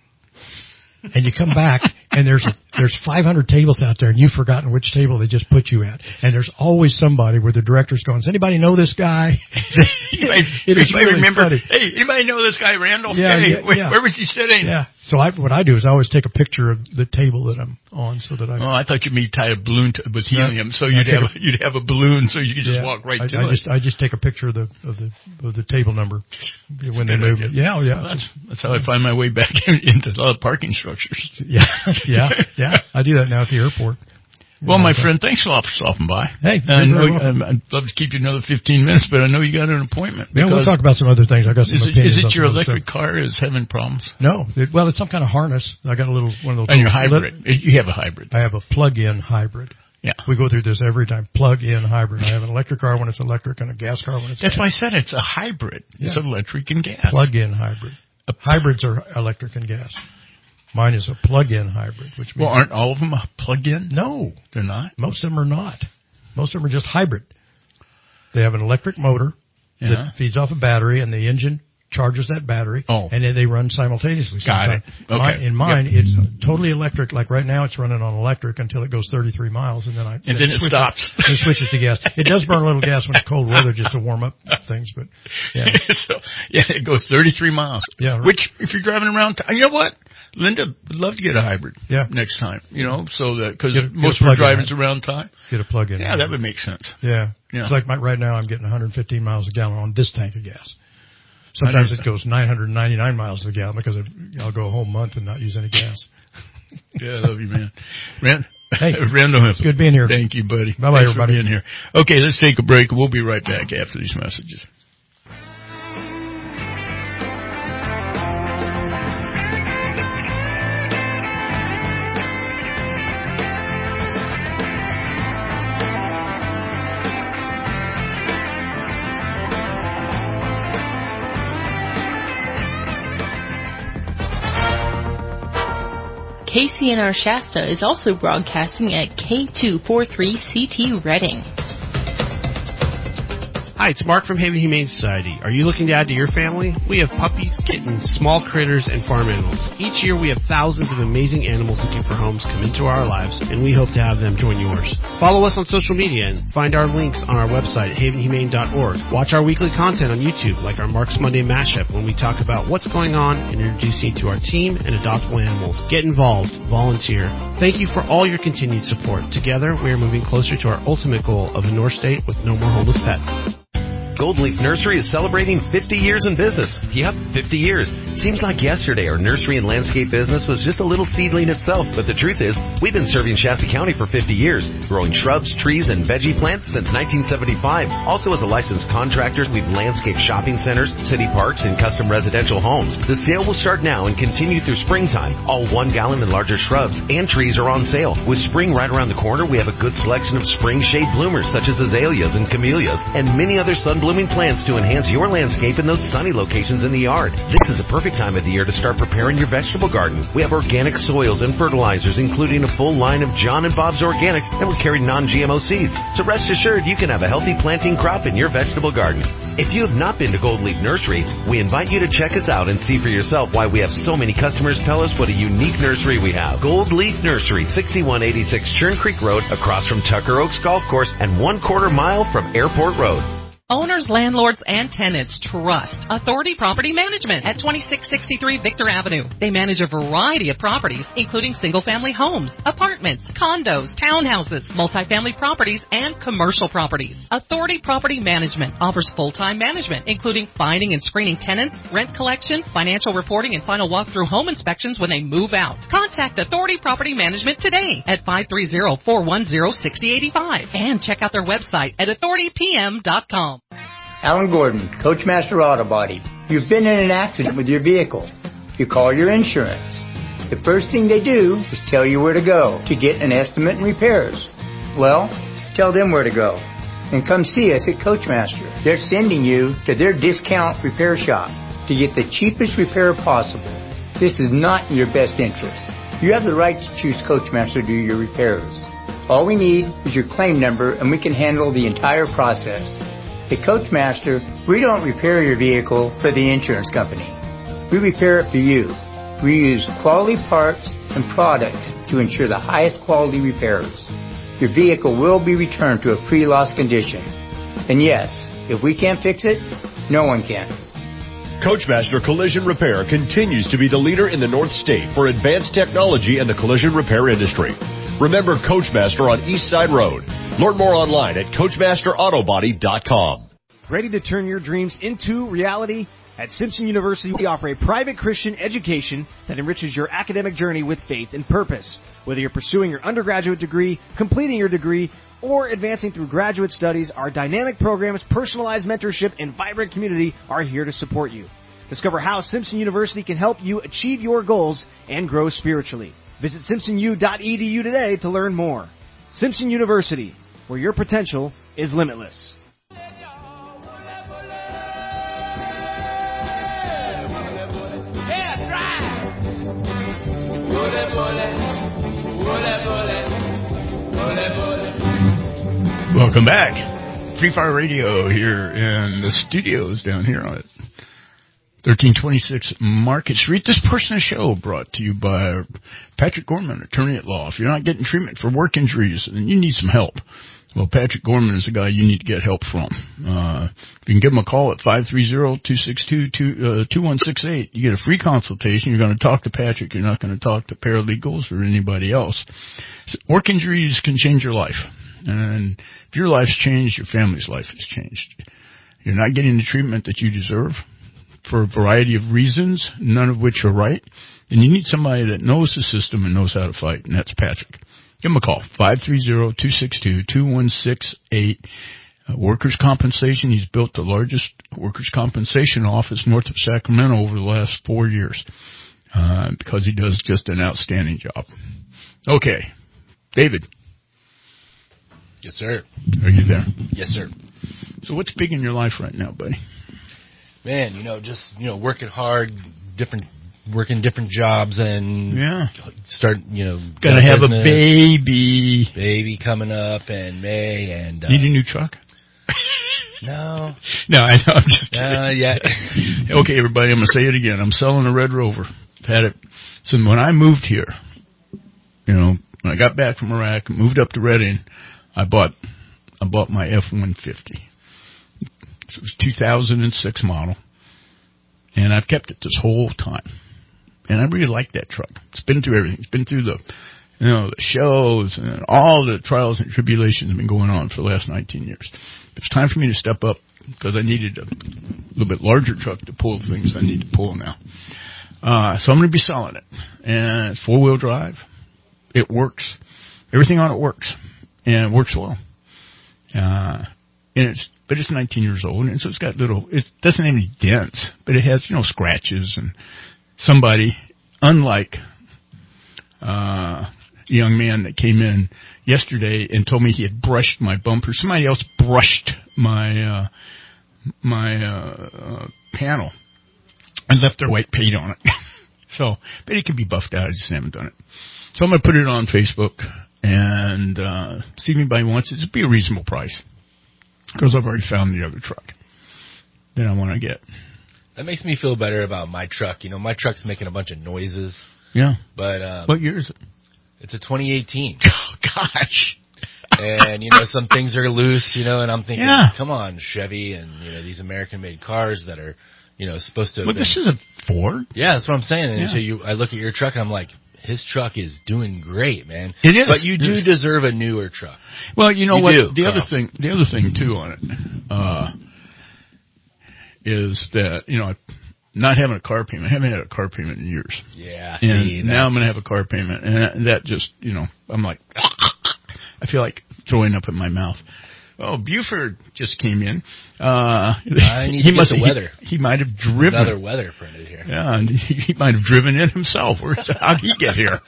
S4: And you come back and there's 500 tables out there and you've forgotten which table they just put you at. And there's always somebody where the director's going, does anybody know this guy?
S2: Anybody remember?
S4: Funny.
S2: Hey, anybody know this guy Randall?
S4: Yeah,
S2: hey,
S4: yeah.
S2: Where was he sitting?
S4: Yeah. So what I do is I always take a picture of the table that I'm on, so that I.
S2: Oh, I thought you mean tie a balloon with helium, so you'd have a balloon, so you could just walk right to it.
S4: I just take a picture of the table number when they move it. Yeah, yeah.
S2: That's how I find my way back into a lot of parking structures.
S4: Yeah. I do that now at the airport.
S2: Well, my friend, thanks a lot for stopping by.
S4: Hey,
S2: I'd love to keep you another 15 minutes, but I know you got an appointment.
S4: Yeah, we'll talk about some other things. I got some opinions.
S2: Is it your electric car is having problems?
S4: No. It's some kind of harness. I got one of those.
S2: And your hybrid. You have a hybrid.
S4: I have a plug-in hybrid.
S2: Yeah.
S4: We go through this every time. Plug-in hybrid. I have an electric car when it's electric and a gas car when it's gas.
S2: That's why I said it's a hybrid.
S4: Yeah.
S2: It's electric and gas.
S4: Plug-in hybrid. Hybrids are electric and gas. Mine is a plug-in hybrid, which means...
S2: Well, aren't all of them a plug-in?
S4: No.
S2: They're not?
S4: Most of them are not. Most of them are just hybrid. They have an electric motor that feeds off a battery, and the engine charges that battery, and then they run simultaneously.
S2: Got it. Okay.
S4: In mine, it's totally electric. Like right now, it's running on electric until it goes 33 miles, and then
S2: it stops.
S4: It switches to gas. It does burn a little gas when it's cold weather just to warm up things, but yeah.
S2: It goes 33 miles.
S4: Yeah. Right.
S2: Which, if you're driving around, you know what? Linda would love to get a hybrid.
S4: Yeah.
S2: Next time, so that because most of our driving's around time.
S4: Get a plug-in.
S2: Yeah, that would make sense.
S4: Yeah. It's like right now, I'm getting 115 miles a gallon on this tank of gas. Sometimes it goes 999 miles a gallon because I'll go a whole month and not use any gas.
S2: Yeah, I love you, man.
S4: Hey,
S2: Randall,
S4: good being here.
S2: Thank you, buddy.
S4: Bye-bye,
S2: Thanks
S4: everybody.
S2: for being here. Okay, let's take a break. We'll be right back after these messages.
S14: KCNR Shasta is also broadcasting at K243CT Reading.
S15: Hi, it's Mark from Haven Humane Society. Are you looking to add to your family? We have puppies, kittens, small critters, and farm animals. Each year we have thousands of amazing animals looking for homes come into our lives, and we hope to have them join yours. Follow us on social media and find our links on our website at havenhumane.org. Watch our weekly content on YouTube, like our Mark's Monday Mashup, when we talk about what's going on and introduce you to our team and adoptable animals. Get involved. Volunteer. Thank you for all your continued support. Together, we are moving closer to our ultimate goal of a North State with no more homeless pets.
S8: Gold Leaf Nursery is celebrating 50 years in business. Yep, 50 years. Seems like yesterday our nursery and landscape business was just a little seedling itself, but the truth is, we've been serving Shasta County for 50 years, growing shrubs, trees, and veggie plants since 1975. Also, as a licensed contractor, we've landscaped shopping centers, city parks, and custom residential homes. The sale will start now and continue through springtime. All 1 gallon and larger shrubs and trees are on sale. With spring right around the corner, we have a good selection of spring shade bloomers such as azaleas and camellias, and many other sun-blooming plants to enhance your landscape in those sunny locations in the yard. This is the perfect time of the year to start preparing your vegetable garden. We have organic soils and fertilizers, including a full line of John and Bob's Organics, and we carry non-GMO seeds. So rest assured you can have a healthy planting crop in your vegetable garden. If you have not been to Gold Leaf Nursery, we invite you to check us out and see for yourself why we have so many customers tell us what a unique nursery we have. Gold Leaf Nursery, 6186 Churn Creek Road, across from Tucker Oaks Golf Course and 1/4 mile from Airport Road.
S9: Owners, landlords, and tenants trust Authority Property Management at 2663 Victor Avenue. They manage a variety of properties, including single-family homes, apartments, condos, townhouses, multifamily properties, and commercial properties. Authority Property Management offers full-time management, including finding and screening tenants, rent collection, financial reporting, and final walkthrough home inspections when they move out. Contact Authority Property Management today at 530-410-6085 and check out their website at authoritypm.com.
S12: Alan Gordon, Coachmaster Auto Body. You've been in an accident with your vehicle. You call your insurance. The first thing they do is tell you where to go to get an estimate and repairs. Well, tell them where to go. And come see us at Coachmaster. They're sending you to their discount repair shop to get the cheapest repair possible. This is not in your best interest. You have the right to choose Coachmaster to do your repairs. All we need is your claim number and we can handle the entire process. At Coachmaster, we don't repair your vehicle for the insurance company. We repair it for you. We use quality parts and products to ensure the highest quality repairs. Your vehicle will be returned to a pre-loss condition. And yes, if we can't fix it, No one can.
S13: Coachmaster Collision Repair continues to be the leader in the North State for advanced technology in the collision repair industry. Remember Coachmaster on East Side Road. Learn more online at CoachmasterAutobody.com.
S16: Ready to turn your dreams into reality? At Simpson University, we offer a private Christian education that enriches your academic journey with faith and purpose. Whether you're pursuing your undergraduate degree, completing your degree, or advancing through graduate studies, our dynamic programs, personalized mentorship, and vibrant community are here to support you. Discover how Simpson University can help you achieve your goals and grow spiritually. Visit simpsonu.edu today to learn more. Simpson University, where your potential is limitless.
S2: Welcome back. Free Fire Radio here in the studios down here on 1326 Market Street. This portion of the show brought to you by Patrick Gorman, attorney at law. If you're not getting treatment for work injuries, then you need some help. Well, Patrick Gorman is the guy you need to get help from. You can give him a call at 530-262-2168. You get a free consultation. You're going to talk to Patrick. You're not going to talk to paralegals or anybody else. Work injuries can change your life. And if your life's changed, your family's life has changed. You're not getting the treatment that you deserve for a variety of reasons, none of which are right. And you need somebody that knows the system and knows how to fight, and that's Patrick. Give him a call, 530-262-2168. Workers' compensation, he's built the largest workers' compensation office north of Sacramento over the last 4 years because he does just an outstanding job. Okay, David.
S3: Yes, sir.
S2: Are you there?
S3: Yes, sir.
S2: So what's big in your life right now, buddy?
S3: Man, working hard, working different jobs, and start,
S2: gotta have a baby
S3: coming up in May, and
S2: need a new truck.
S3: No,
S2: I know. I'm just kidding.
S3: Yeah.
S2: Okay, everybody, I'm gonna say it again. I'm selling a Red Rover. Had it. So when I moved here, when I got back from Iraq, moved up to Redding, I bought my F-150. It was 2006 model, and I've kept it this whole time. And I really like that truck. It's been through everything. It's been through the shows and all the trials and tribulations have been going on for the last 19 years. It's time for me to step up because I needed a little bit larger truck to pull the things I need to pull now. So I'm going to be selling it. And it's 4-wheel drive. It works. Everything on it works. And it works well. But it's 19 years old, and so it doesn't have any dents, but it has, scratches. And somebody, unlike a young man that came in yesterday and told me he had brushed my bumper, somebody else brushed my panel and left their white paint on it. But it can be buffed out. I just haven't done it. So I'm going to put it on Facebook and see if anybody wants it. It'd be a reasonable price. Because I've already found the other truck that I want to get.
S3: That makes me feel better about my truck. My truck's making a bunch of noises.
S2: Yeah.
S3: But
S2: what year is it?
S3: It's a 2018.
S2: Oh, gosh.
S3: And, some things are loose, and I'm thinking, come on, Chevy and, these American-made cars that are, supposed to have been.
S2: This is a Ford.
S3: Yeah, that's what I'm saying. And so I look at your truck and I'm like, his truck is doing great, man.
S2: It is.
S3: But you do deserve a newer truck.
S2: Well, you know what? The
S3: Carl.
S2: other thing too on it is that not having a car payment. I haven't had a car payment in years.
S3: Yeah.
S2: And now I'm going to have a car payment, and that just I'm like I feel like throwing up in my mouth. Oh, Buford just came in.
S3: I need to get the weather.
S2: He might have driven.
S3: Another weather printed here.
S2: Yeah, and he might have driven in himself. How'd he get here?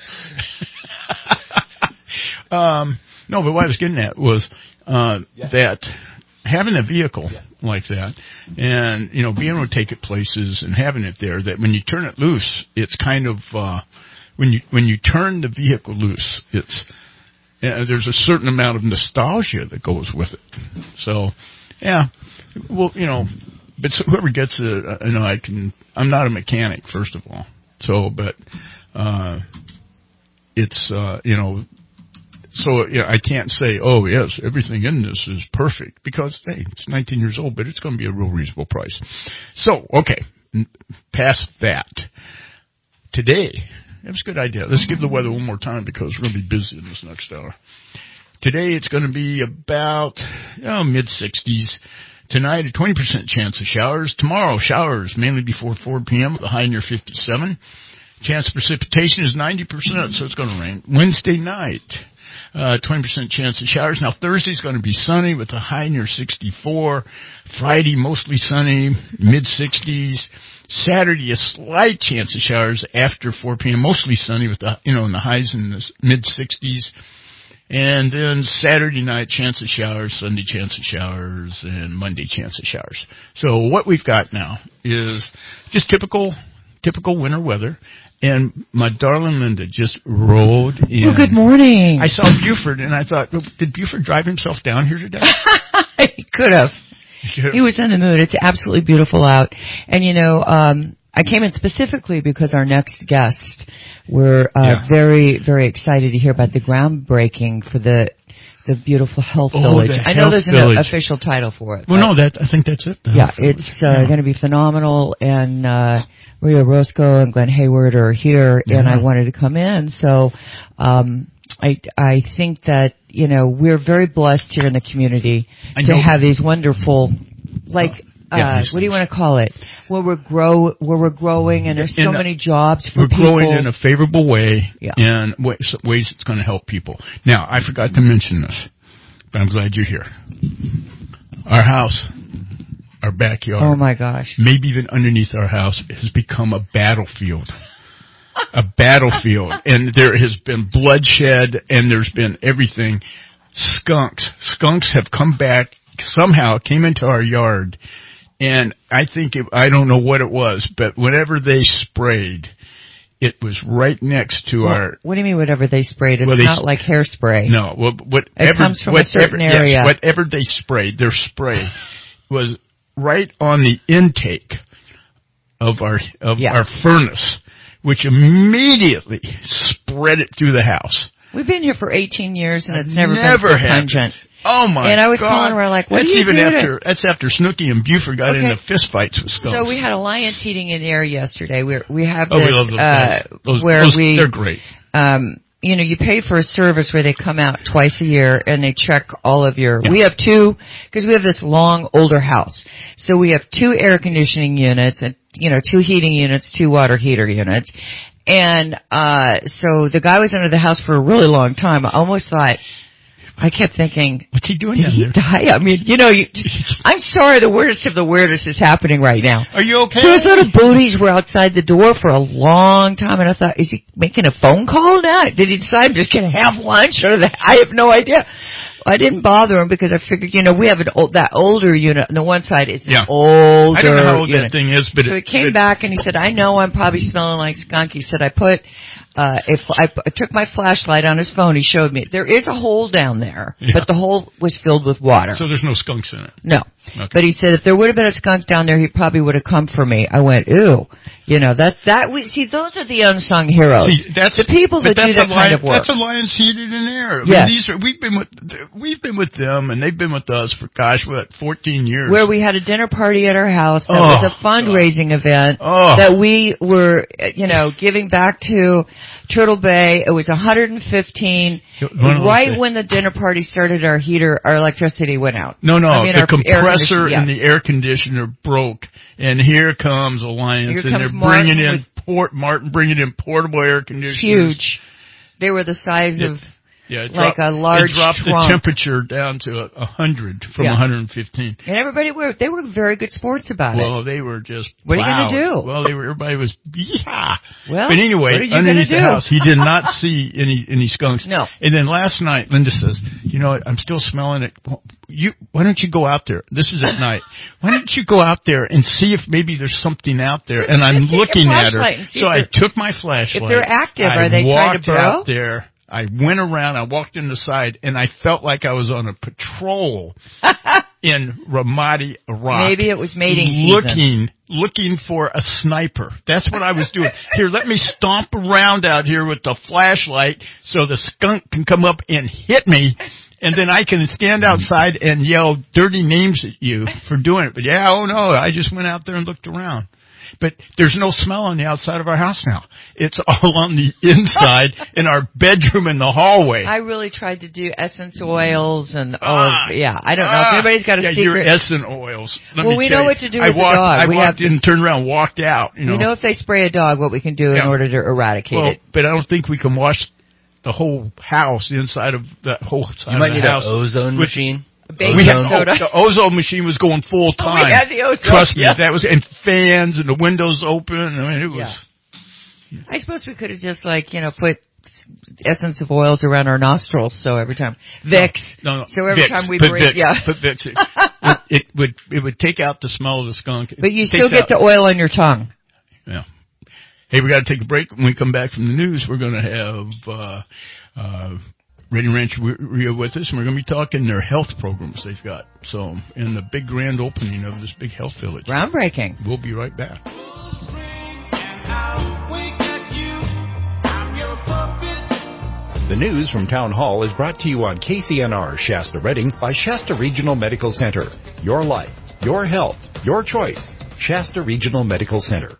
S2: No, but what I was getting at was that having a vehicle like that and, being able to take it places and having it there, that when you turn it loose, it's kind of when you turn the vehicle loose, it's there's a certain amount of nostalgia that goes with it. So, well, but whoever gets it, I'm not a mechanic, first of all. So, but, it's, So I can't say, oh yes, everything in this is perfect, because hey, it's 19 years old, but it's going to be a real reasonable price. So okay, past that, today, that was a good idea. Let's give the weather one more time, because we're going to be busy in this next hour. Today it's going to be about mid-60s. Tonight, a 20% chance of showers. Tomorrow, showers mainly before 4 p.m. with a high near 57. Chance of precipitation is 90%, so it's going to rain. Wednesday night, 20% chance of showers. Now, Thursday's going to be sunny with a high near 64. Friday, mostly sunny, mid-60s. Saturday, a slight chance of showers after 4 p.m., mostly sunny with the, in the highs in the mid-60s. And then Saturday night, chance of showers, Sunday chance of showers, and Monday chance of showers. So what we've got now is just typical winter weather. And my darling Linda just rolled in.
S17: Well, good morning.
S2: I saw Buford, and I thought, did Buford drive himself down here today?
S17: He could have. He was in the mood. It's absolutely beautiful out. And, I came in specifically because our next guest, we're very, very excited to hear about the groundbreaking for the beautiful Health Village. I know there's an official title for it.
S2: Well, no, I think that's it.
S17: Yeah, it's going to be phenomenal, and Maria Roscoe and Glenn Hayward are here, and I wanted to come in. So I think that, we're very blessed here in the community to have these wonderful, what do you want to call it? Where we're growing, and there's so many jobs for people.
S2: We're growing in a favorable way, and ways it's going to help people. Now, I forgot to mention this, but I'm glad you're here. Our house, our backyard.
S17: Oh my gosh.
S2: Maybe even underneath our house has become a battlefield. A battlefield. And there has been bloodshed, and there's been everything. Skunks have come back, somehow came into our yard. And I don't know what it was, but whenever they sprayed, it was right next to our...
S17: What do you mean whatever they sprayed? It's not like hairspray.
S2: No, whatever...
S17: It comes from a certain area.
S2: Yes, whatever they sprayed, their spray was right on the intake of our furnace, which immediately spread it through the house.
S17: We've been here for 18 years, and it's never been so pungent.
S2: Oh my God.
S17: And I was calling her like, what are you doing?
S2: That's after Snooki and Buford got into fist fights with skunks.
S17: So we had Alliance Heating and Air yesterday. We have
S2: this, we love those guys. They're great.
S17: You pay for a service where they come out twice a year and they check all of your, we have two, because we have this long older house. So we have 2 air conditioning units and, 2 heating units, 2 water heater units. And, so the guy was under the house for a really long time. I almost thought, I kept thinking,
S2: what's he doing
S17: did he die? I mean, I'm sorry, the weirdest of the weirdest is happening right now.
S2: Are you okay?
S17: So his little booties were outside the door for a long time, and I thought, is he making a phone call now? Did he decide I'm just going to have lunch? I have no idea. I didn't bother him because I figured, we have that older unit. On the one side is an older
S2: I don't know how old
S17: unit.
S2: That thing is, but
S17: so he came back and he said, I know I'm probably smelling like skunk. He said, I took my flashlight on his phone. He showed me. There is a hole down there, but the hole was filled with water.
S2: So there's no skunks in it?
S17: No.
S2: Okay.
S17: But he said if there would have been a skunk down there, he probably would have come for me. I went, ew. Those are the unsung heroes.
S2: See, that's
S17: the people that do that kind of work.
S2: That's Alliance Heated and Air.
S17: Yes.
S2: We've been with them, and they've been with us for 14 years.
S17: Where we had a dinner party at our house. That was a fundraising event that we were, giving back to Turtle Bay. It was 115. Right when the dinner party started, our electricity went out.
S2: No, the compressor and the air conditioner broke, and here comes Alliance, and they're bringing in portable air conditioners.
S17: Huge. They were the size of a large
S2: It dropped
S17: trunk.
S2: the temperature down to 100 from 115.
S17: And everybody they were very good sports about it.
S2: Well, they were just
S17: What are you going to do?
S2: Well, everybody was,
S17: Well,
S2: but anyway, underneath the house, he did not see any skunks.
S17: No.
S2: And then last night, Linda says, I'm still smelling it. Why don't you go out there? This is at night. Why don't you go out there and see if maybe there's something out there? And I'm looking at her. So I took my flashlight.
S17: If they're active, are they trying to burrow?
S2: Out there. I went around, I walked in the side, and I felt like I was on a patrol in Ramadi, Iraq.
S17: Maybe it was mating season.
S2: Looking for a sniper. That's what I was doing. Here, let me stomp around out here with the flashlight so the skunk can come up and hit me, and then I can stand outside and yell dirty names at you for doing it. But yeah, oh no, I just went out there and looked around. But there's no smell on the outside of our house now. It's all on the inside in our bedroom in the hallway.
S17: I really tried to do essence oils and I don't know if anybody's got a secret.
S2: Your essence oils.
S17: We know what to do with the dog.
S2: I walked in, turned around, walked out.
S17: We know if they spray a dog what we can do in order to eradicate it.
S2: But I don't think we can wash the whole house, the inside of that whole side of the house.
S3: You might need an ozone machine.
S2: The ozone machine was going full time.
S17: We had the ozone.
S2: Trust me, that was, and fans and the windows open. I mean, it was.
S17: Yeah. I suppose we could have just put essence of oils around our nostrils, so every time Vicks.
S2: No.
S17: So every
S2: Vicks,
S17: time we
S2: put
S17: breathe,
S2: Vicks, put Vicks. It would take out the smell of the skunk.
S17: But you still get the oil on your tongue.
S2: Yeah. Hey, we got to take a break. When we come back from the news, we're going to have. Radio Ranch Rio with us, and we're going to be talking their health programs they've got. So, in the big grand opening of this big health village.
S17: Groundbreaking.
S2: We'll be right back.
S18: The news from Town Hall is brought to you on KCNR Shasta Redding by Shasta Regional Medical Center. Your life, your health, your choice. Shasta Regional Medical Center.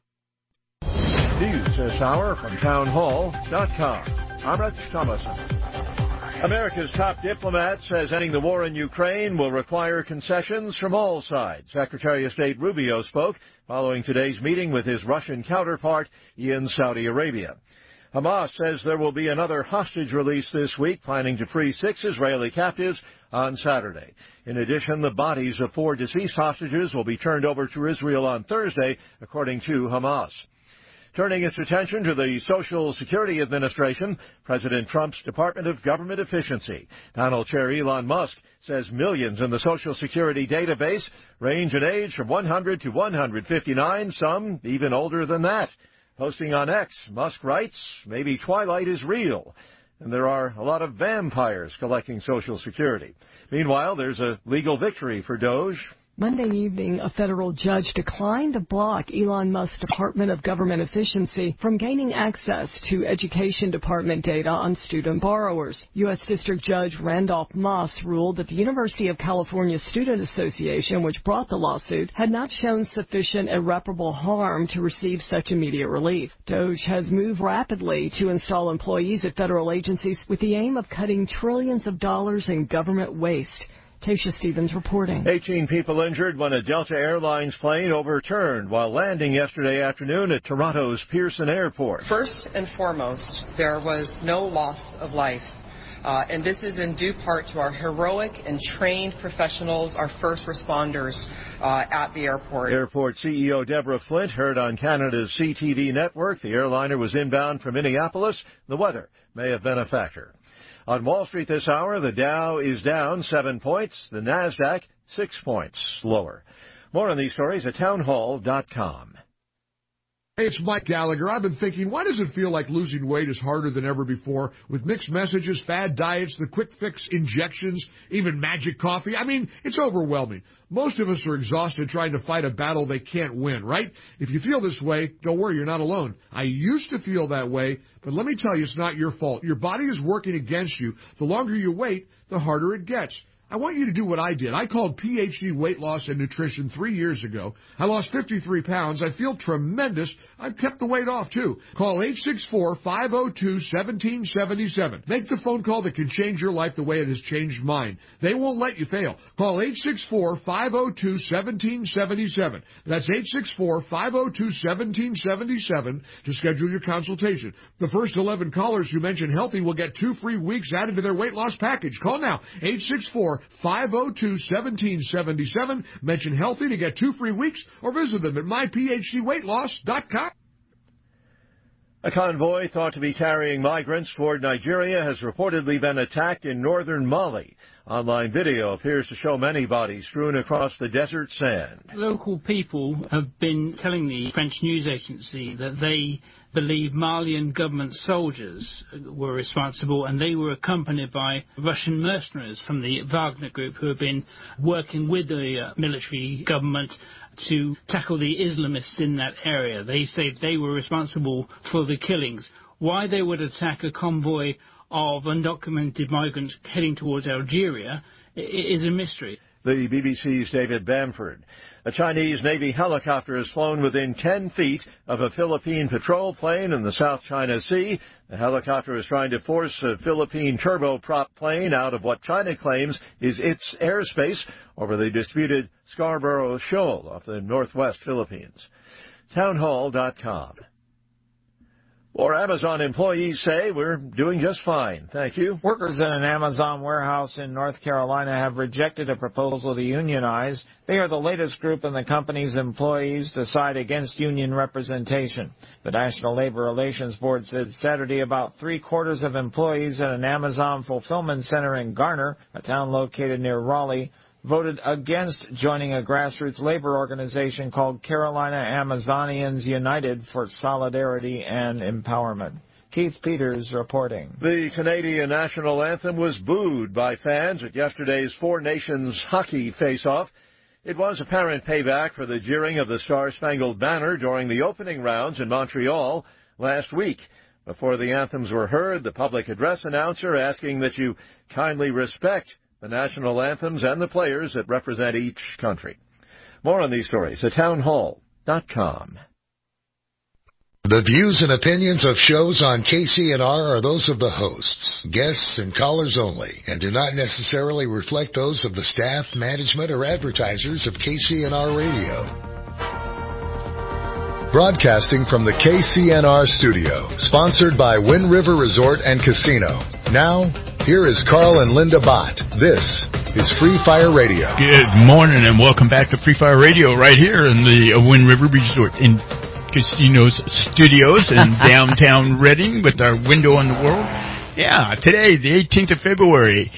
S19: News this hour from townhall.com. I'm Rich Thomason. America's top diplomat says ending the war in Ukraine will require concessions from all sides. Secretary of State Rubio spoke following today's meeting with his Russian counterpart in Saudi Arabia. Hamas says there will be another hostage release this week, planning to free 6 Israeli captives on Saturday. In addition, the bodies of 4 deceased hostages will be turned over to Israel on Thursday, according to Hamas. Turning its attention to the Social Security Administration, President Trump's Department of Government Efficiency. Panel Chair Elon Musk says millions in the Social Security database range in age from 100 to 159, some even older than that. Posting on X, Musk writes, maybe Twilight is real, and there are a lot of vampires collecting Social Security. Meanwhile, there's a legal victory for Doge.
S20: Monday evening, a federal judge declined to block Elon Musk's Department of Government Efficiency from gaining access to Education Department data on student borrowers. U.S. District Judge Randolph Moss ruled that the University of California Student Association, which brought the lawsuit, had not shown sufficient irreparable harm to receive such immediate relief. Doge has moved rapidly to install employees at federal agencies with the aim of cutting trillions of dollars in government waste. Tasha Stevens reporting.
S19: 18 people injured when a Delta Airlines plane overturned while landing yesterday afternoon at Toronto's Pearson Airport.
S21: First and foremost, there was no loss of life. And this is in due part to our heroic and trained professionals, our first responders at the airport.
S19: Airport CEO Deborah Flint heard on Canada's CTV network the airliner was inbound from Minneapolis. The weather may have been a factor. On Wall Street this hour, the Dow is down 7 points, the NASDAQ 6 points lower. More on these stories at townhall.com.
S22: Hey, it's Mike Gallagher. I've been thinking, why does it feel like losing weight is harder than ever before? With mixed messages, fad diets, the quick fix injections, even magic coffee. I mean, it's overwhelming. Most of us are exhausted trying to fight a battle they can't win, right? If you feel this way, don't worry, you're not alone. I used to feel that way, but let me tell you, it's not your fault. Your body is working against you. The longer you wait, the harder it gets. I want you to do what I did. I called PhD Weight Loss and Nutrition 3 years ago. I lost 53 pounds. I feel tremendous. I've kept the weight off, too. Call 864-502-1777. Make the phone call that can change your life the way it has changed mine. They won't let you fail. Call 864-502-1777. That's 864-502-1777 to schedule your consultation. The first 11 callers who mention healthy will get 2 free weeks added to their weight loss package. Call now, 864-502-1777. Mention healthy to get 2 free weeks or visit them at myphdweightloss.com.
S19: A convoy thought to be carrying migrants toward Nigeria has reportedly been attacked in northern Mali. Online video appears to show many bodies strewn across the desert sand.
S1: Local people have been telling the French news agency that they believe Malian government soldiers were responsible, and they were accompanied by Russian mercenaries from the Wagner Group who have been working with the military government to tackle the Islamists in that area. They say they were responsible for the killings. Why they would attack a convoy of undocumented migrants heading towards Algeria is a mystery.
S19: The BBC's David Bamford. A Chinese Navy helicopter has flown within 10 feet of a Philippine patrol plane in the South China Sea. The helicopter is trying to force a Philippine turboprop plane out of what China claims is its airspace over the disputed Scarborough Shoal off the northwest Philippines. Townhall.com. Or Amazon employees say we're doing just fine. Thank you.
S5: Workers in an Amazon warehouse in North Carolina have rejected a proposal to unionize. They are the latest group in the company's employees to side against union representation. The National Labor Relations Board said Saturday about three-quarters of employees at an Amazon fulfillment center in Garner, a town located near Raleigh, voted against joining a grassroots labor organization called Carolina Amazonians United for Solidarity and Empowerment. Keith Peters reporting.
S19: The Canadian national anthem was booed by fans at yesterday's Four Nations hockey face-off. It was apparent payback for the jeering of the Star-Spangled Banner during the opening rounds in Montreal last week. Before the anthems were heard, the public address announcer asking that you kindly respect the national anthems and the players that represent each country. More on these stories at townhall.com.
S23: The views and opinions of shows on KCNR are those of the hosts, guests, and callers only, and do not necessarily reflect those of the staff, management, or advertisers of KCNR Radio. Broadcasting from the KCNR studio, sponsored by Wind River Resort and Casino. Now, here is Carl and Linda Bott. This is Free Fire Radio.
S2: Good morning and welcome back to Free Fire Radio right here in the Wind River Resort and Casino's studios in downtown Reading with our window on the world. Yeah, today, the 18th of February,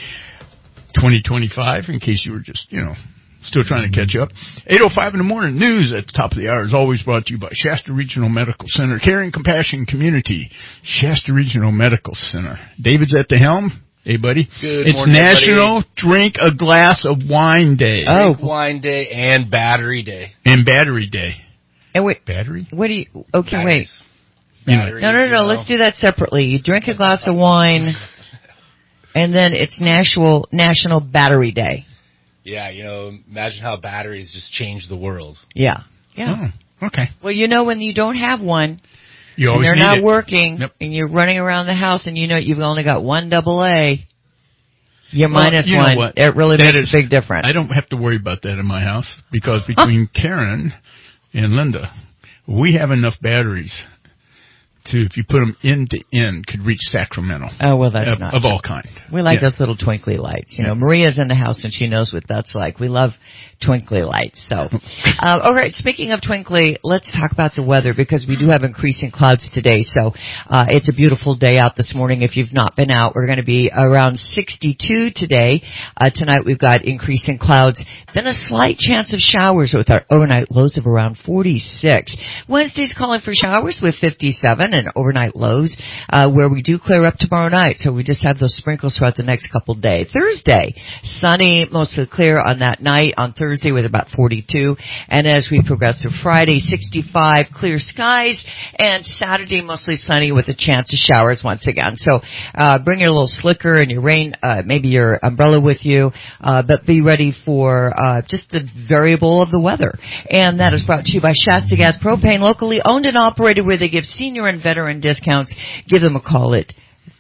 S2: 2025, in case you were just, still trying to catch up. 8:05 in the morning. News at the top of the hour is always brought to you by Shasta Regional Medical Center. Caring Compassion Community. Shasta Regional Medical Center. David's at the helm. Hey, buddy.
S3: Good
S2: morning,
S3: It's
S2: National
S3: everybody.
S2: Drink a Glass of Wine Day.
S3: Drink Wine Day and Battery Day.
S2: And Battery Day.
S17: And wait.
S2: Battery?
S17: What do you... Okay,
S3: Batteries.
S17: wait.
S3: Batteries,
S17: No. Let's do that separately. You drink a glass of wine, and then it's National Battery Day.
S3: Yeah, imagine how batteries just change the world.
S17: Yeah.
S2: Oh, okay.
S17: Well, when you don't have one,
S2: you
S17: and
S2: always
S17: they're
S2: need
S17: not
S2: it.
S17: working, and you're running around the house, and you've only got one AA, you're minus
S2: you know
S17: one.
S2: what?
S17: It really
S2: That
S17: makes
S2: is,
S17: a big difference.
S2: I don't have to worry about that in my house because between Karen and Linda, we have enough batteries to, if you put them end to end, could reach Sacramento.
S17: Oh, well, that's not
S2: of
S17: true.
S2: all kinds.
S17: We like those little twinkly lights. Maria's in the house and she knows what that's like. We love twinkly lights. So, all right. Speaking of twinkly, let's talk about the weather because we do have increasing clouds today. So, it's a beautiful day out this morning. If you've not been out, we're going to be around 62 today. Tonight we've got increasing clouds, then a slight chance of showers with our overnight lows of around 46. Wednesday's calling for showers with 57 and overnight lows, where we do clear up tomorrow night. So we just have those sprinkles throughout the next couple of days. Thursday, sunny, mostly clear on that night. On Thursday with about 42. And as we progress through Friday, 65, clear skies. And Saturday, mostly sunny with a chance of showers once again. So, bring your little slicker and your rain, maybe your umbrella with you, but be ready for, just the variable of the weather. And that is brought to you by Shasta Gas Propane, locally owned and operated, where they give senior and veteran discounts. Give them a call at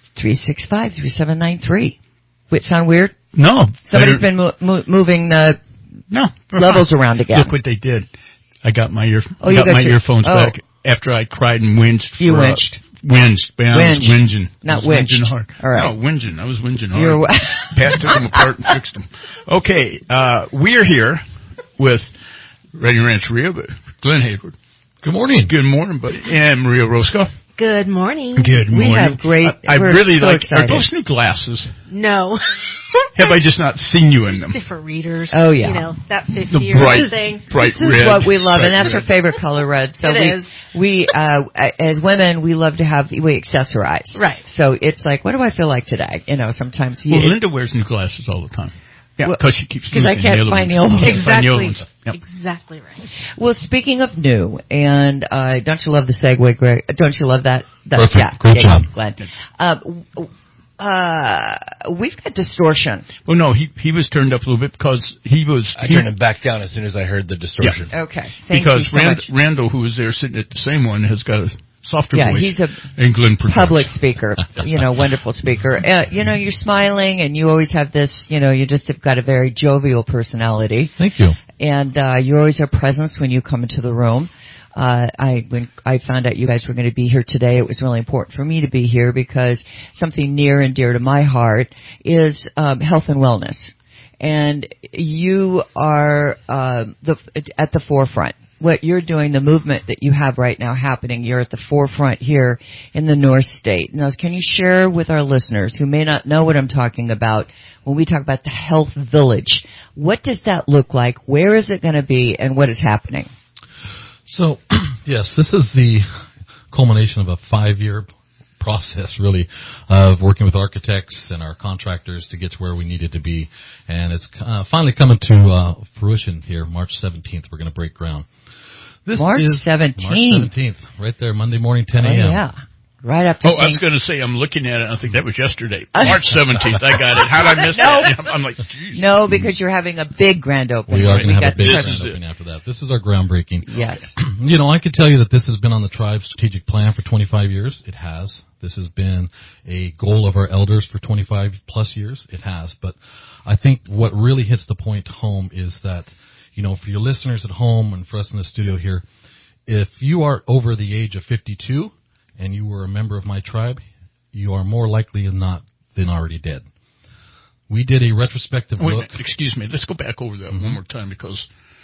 S17: 365-3793. Wait, sound weird?
S2: No.
S17: Somebody's been moving levels around again.
S2: Look what they did. I got my
S17: got
S2: earphones back after I cried and whinged.
S17: You whinged.
S2: Whinged. Man, I was whinging.
S17: Not
S2: whinging
S17: whinged.
S2: hard.
S17: All right.
S2: No, whinging. I was whinging hard. Passed them apart and fixed them. Okay, we are here with Reading Rancheria, but Glenn Hayward.
S24: Good morning.
S2: Good morning, buddy. And Maria Roscoe.
S6: Good morning.
S2: Good morning.
S17: We have great.
S2: I really
S17: so
S2: like.
S17: excited.
S2: Are those new glasses?
S6: No.
S2: Have I just not seen you in them?
S6: Just different readers.
S17: Oh, yeah.
S6: You know, that 50
S2: The
S6: year
S2: bright,
S6: thing.
S2: bright
S17: This is
S2: red.
S17: what we love, and
S2: Bright
S17: that's
S2: red.
S17: our favorite color, red. So
S6: It is.
S17: we as women, we love to we accessorize.
S6: Right.
S17: So it's like, what do I feel like today? You know, sometimes
S2: Well, Linda wears new glasses all the time. Yeah,
S17: Well,
S2: because she keeps
S17: because I
S2: losing
S17: can't
S2: the
S17: find the
S2: other
S17: old
S2: ones.
S17: ones.
S2: Find the old
S6: Exactly.
S2: ones. Yep.
S6: Exactly right.
S17: Well, speaking of new, and don't you love the segue, Greg? Don't you love that?
S3: Perfect.
S17: Yeah,
S3: Great
S17: okay,
S3: job.
S17: Glenn. We've got distortion.
S2: Well, no, he was turned up a little bit because he was.
S3: I turned it back down as soon as I heard the distortion.
S17: Yeah. Okay. Thank
S2: because
S17: you so much.
S2: Randall, who was there sitting at the same one, has got a softer
S17: Yeah,
S2: voice.
S17: he's a
S2: and Glenn projects.
S17: public speaker, wonderful speaker. You're smiling, and you always have this, you just have got a very jovial personality.
S3: Thank you.
S17: And you always have presence when you come into the room. When I found out you guys were going to be here today, it was really important for me to be here because something near and dear to my heart is health and wellness. And you are at the forefront. What you're doing, the movement that you have right now happening, you're at the forefront here in the North State. Now, can you share with our listeners who may not know what I'm talking about when we talk about the Health Village? What does that look like? Where is it going to be? And what is happening?
S7: So, yes, this is the culmination of a 5-year process, really, of working with architects and our contractors to get to where we needed to be. And it's finally coming to fruition here. March 17th, we're going to break ground.
S17: March 17th.
S7: March 17th, right there, Monday morning, 10 a.m.
S17: Oh, yeah. Right up to
S2: I was going to say, I'm looking at it, I think that was yesterday. March 17th, I got it. How did I miss
S17: No.
S2: that? I'm like, geez.
S17: No, because you're having a big grand opening.
S7: We are going to have a big
S17: this
S7: grand opening after that. This is our groundbreaking.
S17: Yes.
S7: I could tell you that this has been on the tribe's strategic plan for 25 years. It has. This has been a goal of our elders for 25 plus years. It has. But I think what really hits the point home is that, for your listeners at home and for us in the studio here, if you are over the age of 52 and you were a member of my tribe, you are more likely than not than already dead. We did a retrospective look.
S2: Excuse me. Let's go back over that one more time, because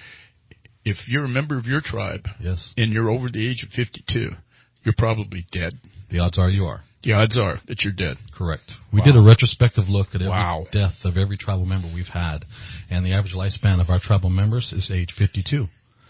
S2: if you're a member of your tribe,
S7: yes,
S2: and you're over the age of 52, you're probably dead.
S7: The odds are you are.
S2: The odds are that you're dead.
S7: Correct. We did a retrospective look at every
S2: Wow.
S7: death of every tribal member we've had, and the average lifespan of our tribal members is age 52.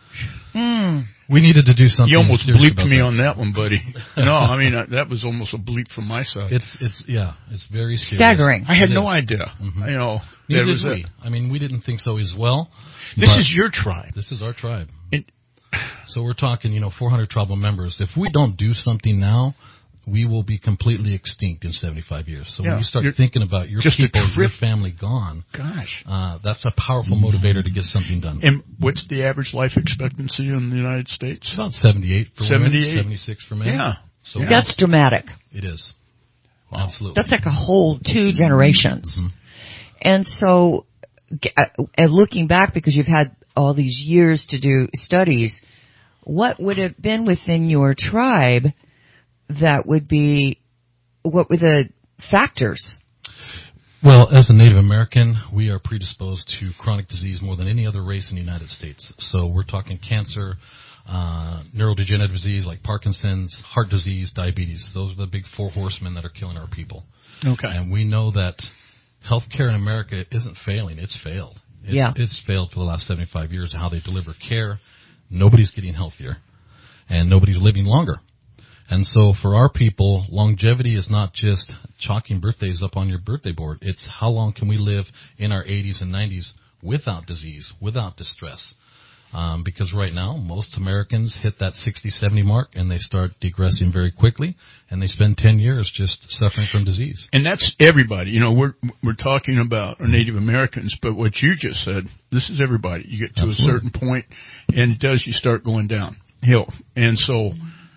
S7: We needed to do something.
S2: You almost
S7: serious
S2: bleeped
S7: about
S2: me
S7: that.
S2: on that one, buddy. No, I mean, that was almost a bleep from my side.
S7: It's very serious.
S17: Staggering.
S2: I had
S7: It
S2: no
S7: is.
S2: idea.
S7: Neither
S2: there
S7: did
S2: was
S7: we. I mean, we didn't think so as well.
S2: This
S7: but
S2: is your tribe.
S7: This is our tribe. So we're talking, 400 tribal members. If we don't do something now, we will be completely extinct in 75 years. So when you start thinking about your
S2: just a
S7: people,
S2: trip.
S7: your family gone,
S2: Gosh.
S7: that's a powerful motivator to get something done.
S2: And what's the average life expectancy in the United States?
S7: About 78 for
S2: 78.
S7: women, 76 for men.
S2: Yeah.
S7: So
S17: That's dramatic.
S7: It is. Absolutely.
S17: That's like a whole 2 generations. And so, and looking back, because you've had all these years to do studies, what would have been within your tribe that would be, what were the factors?
S7: Well, as a Native American, we are predisposed to chronic disease more than any other race in the United States. So we're talking cancer, neurodegenerative disease like Parkinson's, heart disease, diabetes. Those are the big 4 horsemen that are killing our people.
S2: Okay.
S7: And we know that healthcare in America isn't failing. It's failed. It's failed for the last 75 years of how they deliver care. Nobody's getting healthier, and nobody's living longer. And so for our people, longevity is not just chalking birthdays up on your birthday board. It's how long can we live in our 80s and 90s without disease, without distress. Because right now, most Americans hit that 60, 70 mark, and they start degressing very quickly, and they spend 10 years just suffering from disease.
S2: And that's everybody. We're talking about our Native Americans, but what you just said, this is everybody. You get to a certain point, and you start going downhill. And so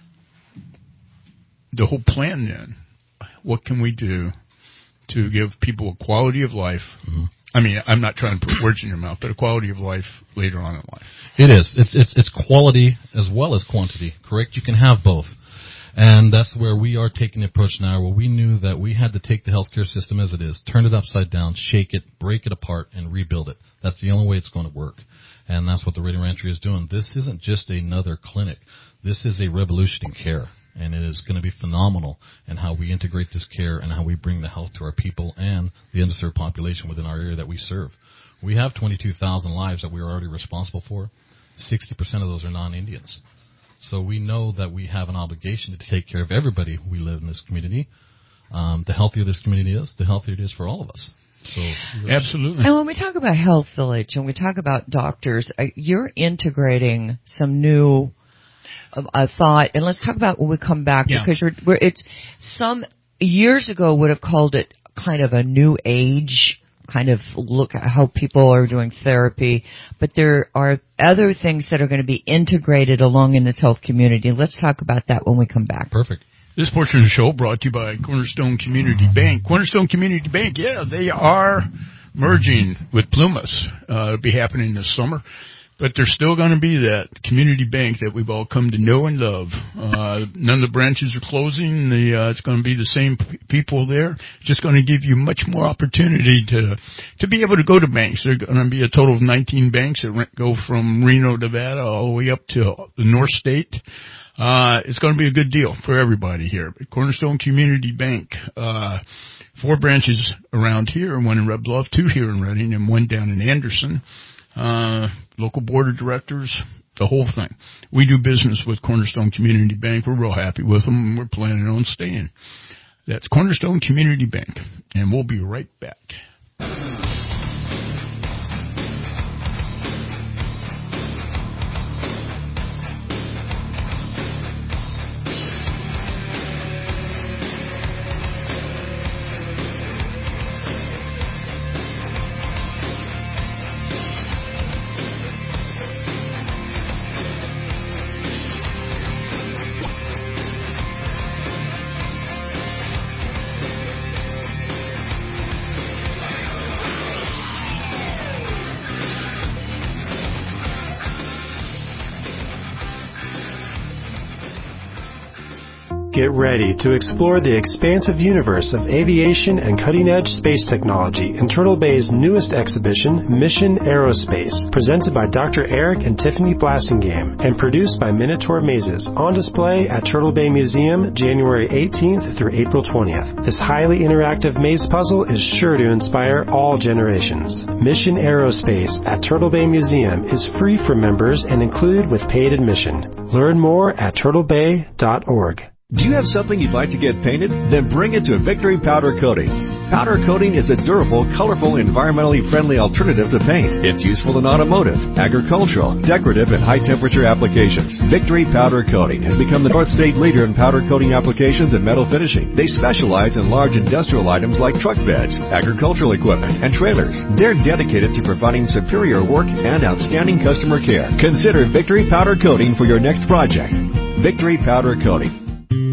S2: the whole plan then, what can we do to give people a quality of life? I mean, I'm not trying to put words in your mouth, but a quality of life later on in life.
S7: It is. It's quality as well as quantity, correct? You can have both. And that's where we are taking the approach now, where we knew that we had to take the healthcare system as it is, turn it upside down, shake it, break it apart, and rebuild it. That's the only way it's going to work. And that's what the Radio Rancheria is doing. This isn't just another clinic. This is a revolution in care. And it is going to be phenomenal in how we integrate this care and how we bring the health to our people and the underserved population within our area that we serve. We have 22,000 lives that we are already responsible for. 60% of those are non-Indians. So we know that we have an obligation to take care of everybody who we live in this community. The healthier this community is, the healthier it is for all of us. So
S2: absolutely.
S17: And when we talk about Health Village and we talk about doctors, you're integrating some new thought. And let's talk about when we come back, because it's some years ago would have called it kind of a new age kind of look at how people are doing therapy, but there are other things that are going to be integrated along in this health community. Let's talk about that when we come back.
S7: Perfect.
S2: This portion of the show brought to you by Cornerstone Community Bank. Cornerstone Community Bank, they are merging with Plumas. It'll be happening this summer. But there's still going to be that community bank that we've all come to know and love. None of the branches are closing. It's going to be the same people there. Just going to give you much more opportunity to be able to go to banks. There are going to be a total of 19 banks that go from Reno, Nevada, all the way up to the North State. It's going to be a good deal for everybody here. Cornerstone Community Bank, 4 branches around here, 1 in Red Bluff, 2 here in Redding, and 1 down in Anderson. Local board of directors, the whole thing. We do business with Cornerstone Community Bank. We're real happy with them, and we're planning on staying. That's Cornerstone Community Bank, and we'll be right back.
S4: Get ready to explore the expansive universe of aviation and cutting-edge space technology in Turtle Bay's newest exhibition, Mission Aerospace, presented by Dr. Eric and Tiffany Blassingame and produced by Minotaur Mazes, on display at Turtle Bay Museum January 18th through April 20th. This highly interactive maze puzzle is sure to inspire all generations. Mission Aerospace at Turtle Bay Museum is free for members and included with paid admission. Learn more at turtlebay.org.
S13: Do you have something you'd like to get painted? Then bring it to Victory Powder Coating. Powder coating is a durable, colorful, environmentally friendly alternative to paint. It's useful in automotive, agricultural, decorative, and high-temperature applications. Victory Powder Coating has become the North State leader in powder coating applications and metal finishing. They specialize in large industrial items like truck beds, agricultural equipment, and trailers. They're dedicated to providing superior work and outstanding customer care. Consider Victory Powder Coating for your next project. Victory Powder Coating.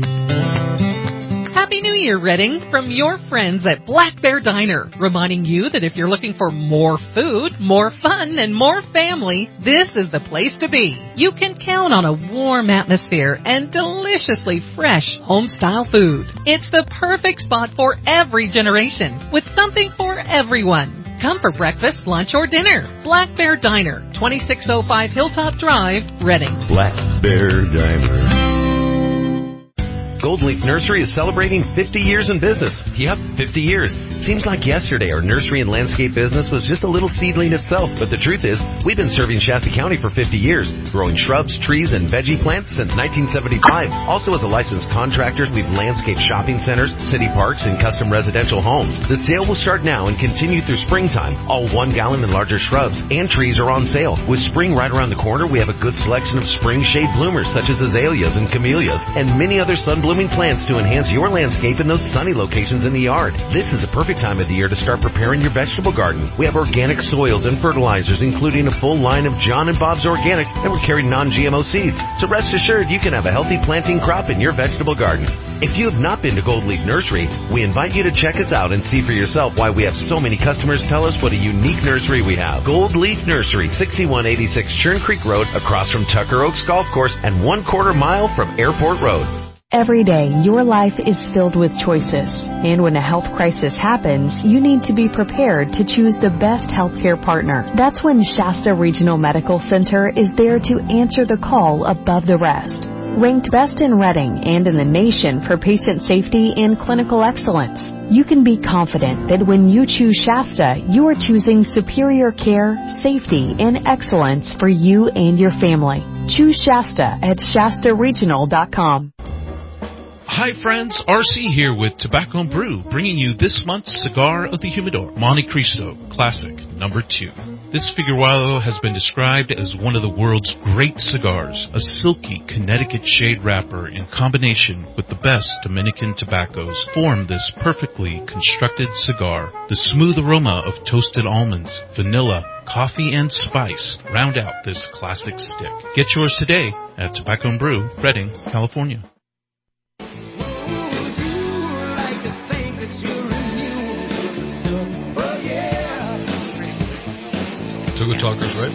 S9: Happy New Year, Redding, from your friends at Black Bear Diner, reminding you that if you're looking for more food, more fun, and more family, this is the place to be. You can count on a warm atmosphere and deliciously fresh home-style food. It's the perfect spot for every generation, with something for everyone. Come for breakfast, lunch, or dinner. Black Bear Diner, 2605 Hilltop Drive, Redding.
S13: Black Bear Diner.
S8: Gold Leaf Nursery is celebrating 50 years in business. Yep, 50 years. Seems like yesterday our nursery and landscape business was just a little seedling itself, but the truth is, we've been serving Shasta County for 50 years, growing shrubs, trees, and veggie plants since 1975. Also, as a licensed contractor, we've landscaped shopping centers, city parks, and custom residential homes. The sale will start now and continue through springtime. All 1 gallon and larger shrubs and trees are on sale. With spring right around the corner, we have a good selection of spring shade bloomers such as azaleas and camellias, and many other sun-blooming plants to enhance your landscape in those sunny locations in the yard. This is a perfect time of the year to start preparing your vegetable garden. We have organic soils and fertilizers, including a full line of John and Bob's Organics, and we carry non-GMO seeds. So rest assured you can have a healthy planting crop in your vegetable garden. If you have not been to Gold Leaf Nursery, we invite you to check us out and see for yourself why we have so many customers tell us what a unique nursery we have. Gold Leaf Nursery, 6186 Churn Creek Road, across from Tucker Oaks Golf Course, and 1/4 mile from Airport Road.
S10: Every day, your life is filled with choices. And when a health crisis happens, you need to be prepared to choose the best healthcare partner. That's when Shasta Regional Medical Center is there to answer the call above the rest. Ranked best in Reading and in the nation for patient safety and clinical excellence, you can be confident that when you choose Shasta, you are choosing superior care, safety, and excellence for you and your family. Choose Shasta at ShastaRegional.com.
S11: Hi friends, RC here with Tobacco and Brew, bringing you this month's Cigar of the Humidor, Monte Cristo Classic number 2. This Figueroa has been described as one of the world's great cigars, a silky Connecticut shade wrapper in combination with the best Dominican tobaccos form this perfectly constructed cigar. The smooth aroma of toasted almonds, vanilla, coffee, and spice round out this classic stick. Get yours today at Tobacco and Brew, Redding, California.
S7: Two Good Talkers, right?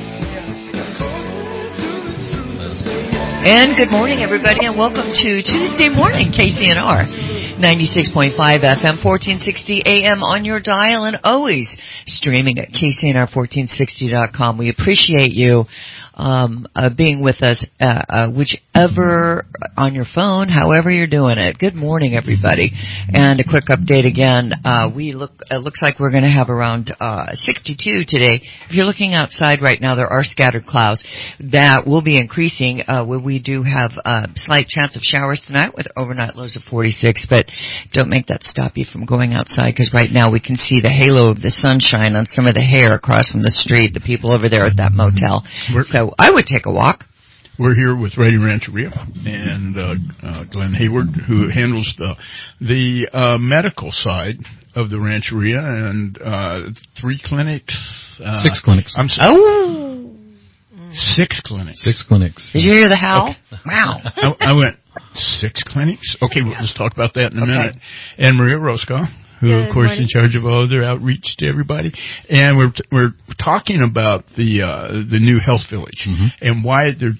S17: And good morning, everybody, and welcome to Tuesday morning, KCNR, 96.5 FM, 1460 AM on your dial, and always streaming at KCNR1460.com. We appreciate you being with us, whichever on your phone, however you're doing it. Good morning, everybody. And a quick update again. It looks like we're going to have around 62 today. If you're looking outside right now, there are scattered clouds that will be increasing. We do have a slight chance of showers tonight with overnight lows of 46, but don't make that stop you from going outside, because right now we can see the halo of the sunshine on some of the hair across from the street, the people over there at that motel. So I would take a walk.
S2: We're here with Radio Rancheria and Glenn Hayward, who handles the medical side of the Rancheria, and 3 clinics.
S7: 6 clinics.
S17: Oh!
S2: 6 clinics.
S7: 6 clinics.
S17: Did you hear the howl? Okay. Wow.
S2: I went, 6 clinics? Okay, let's talk about that in a minute. And Maria Roscoe, who,
S6: Good
S2: of course,
S6: morning.
S2: in charge of all their outreach to everybody. And we're talking about the new health village and why the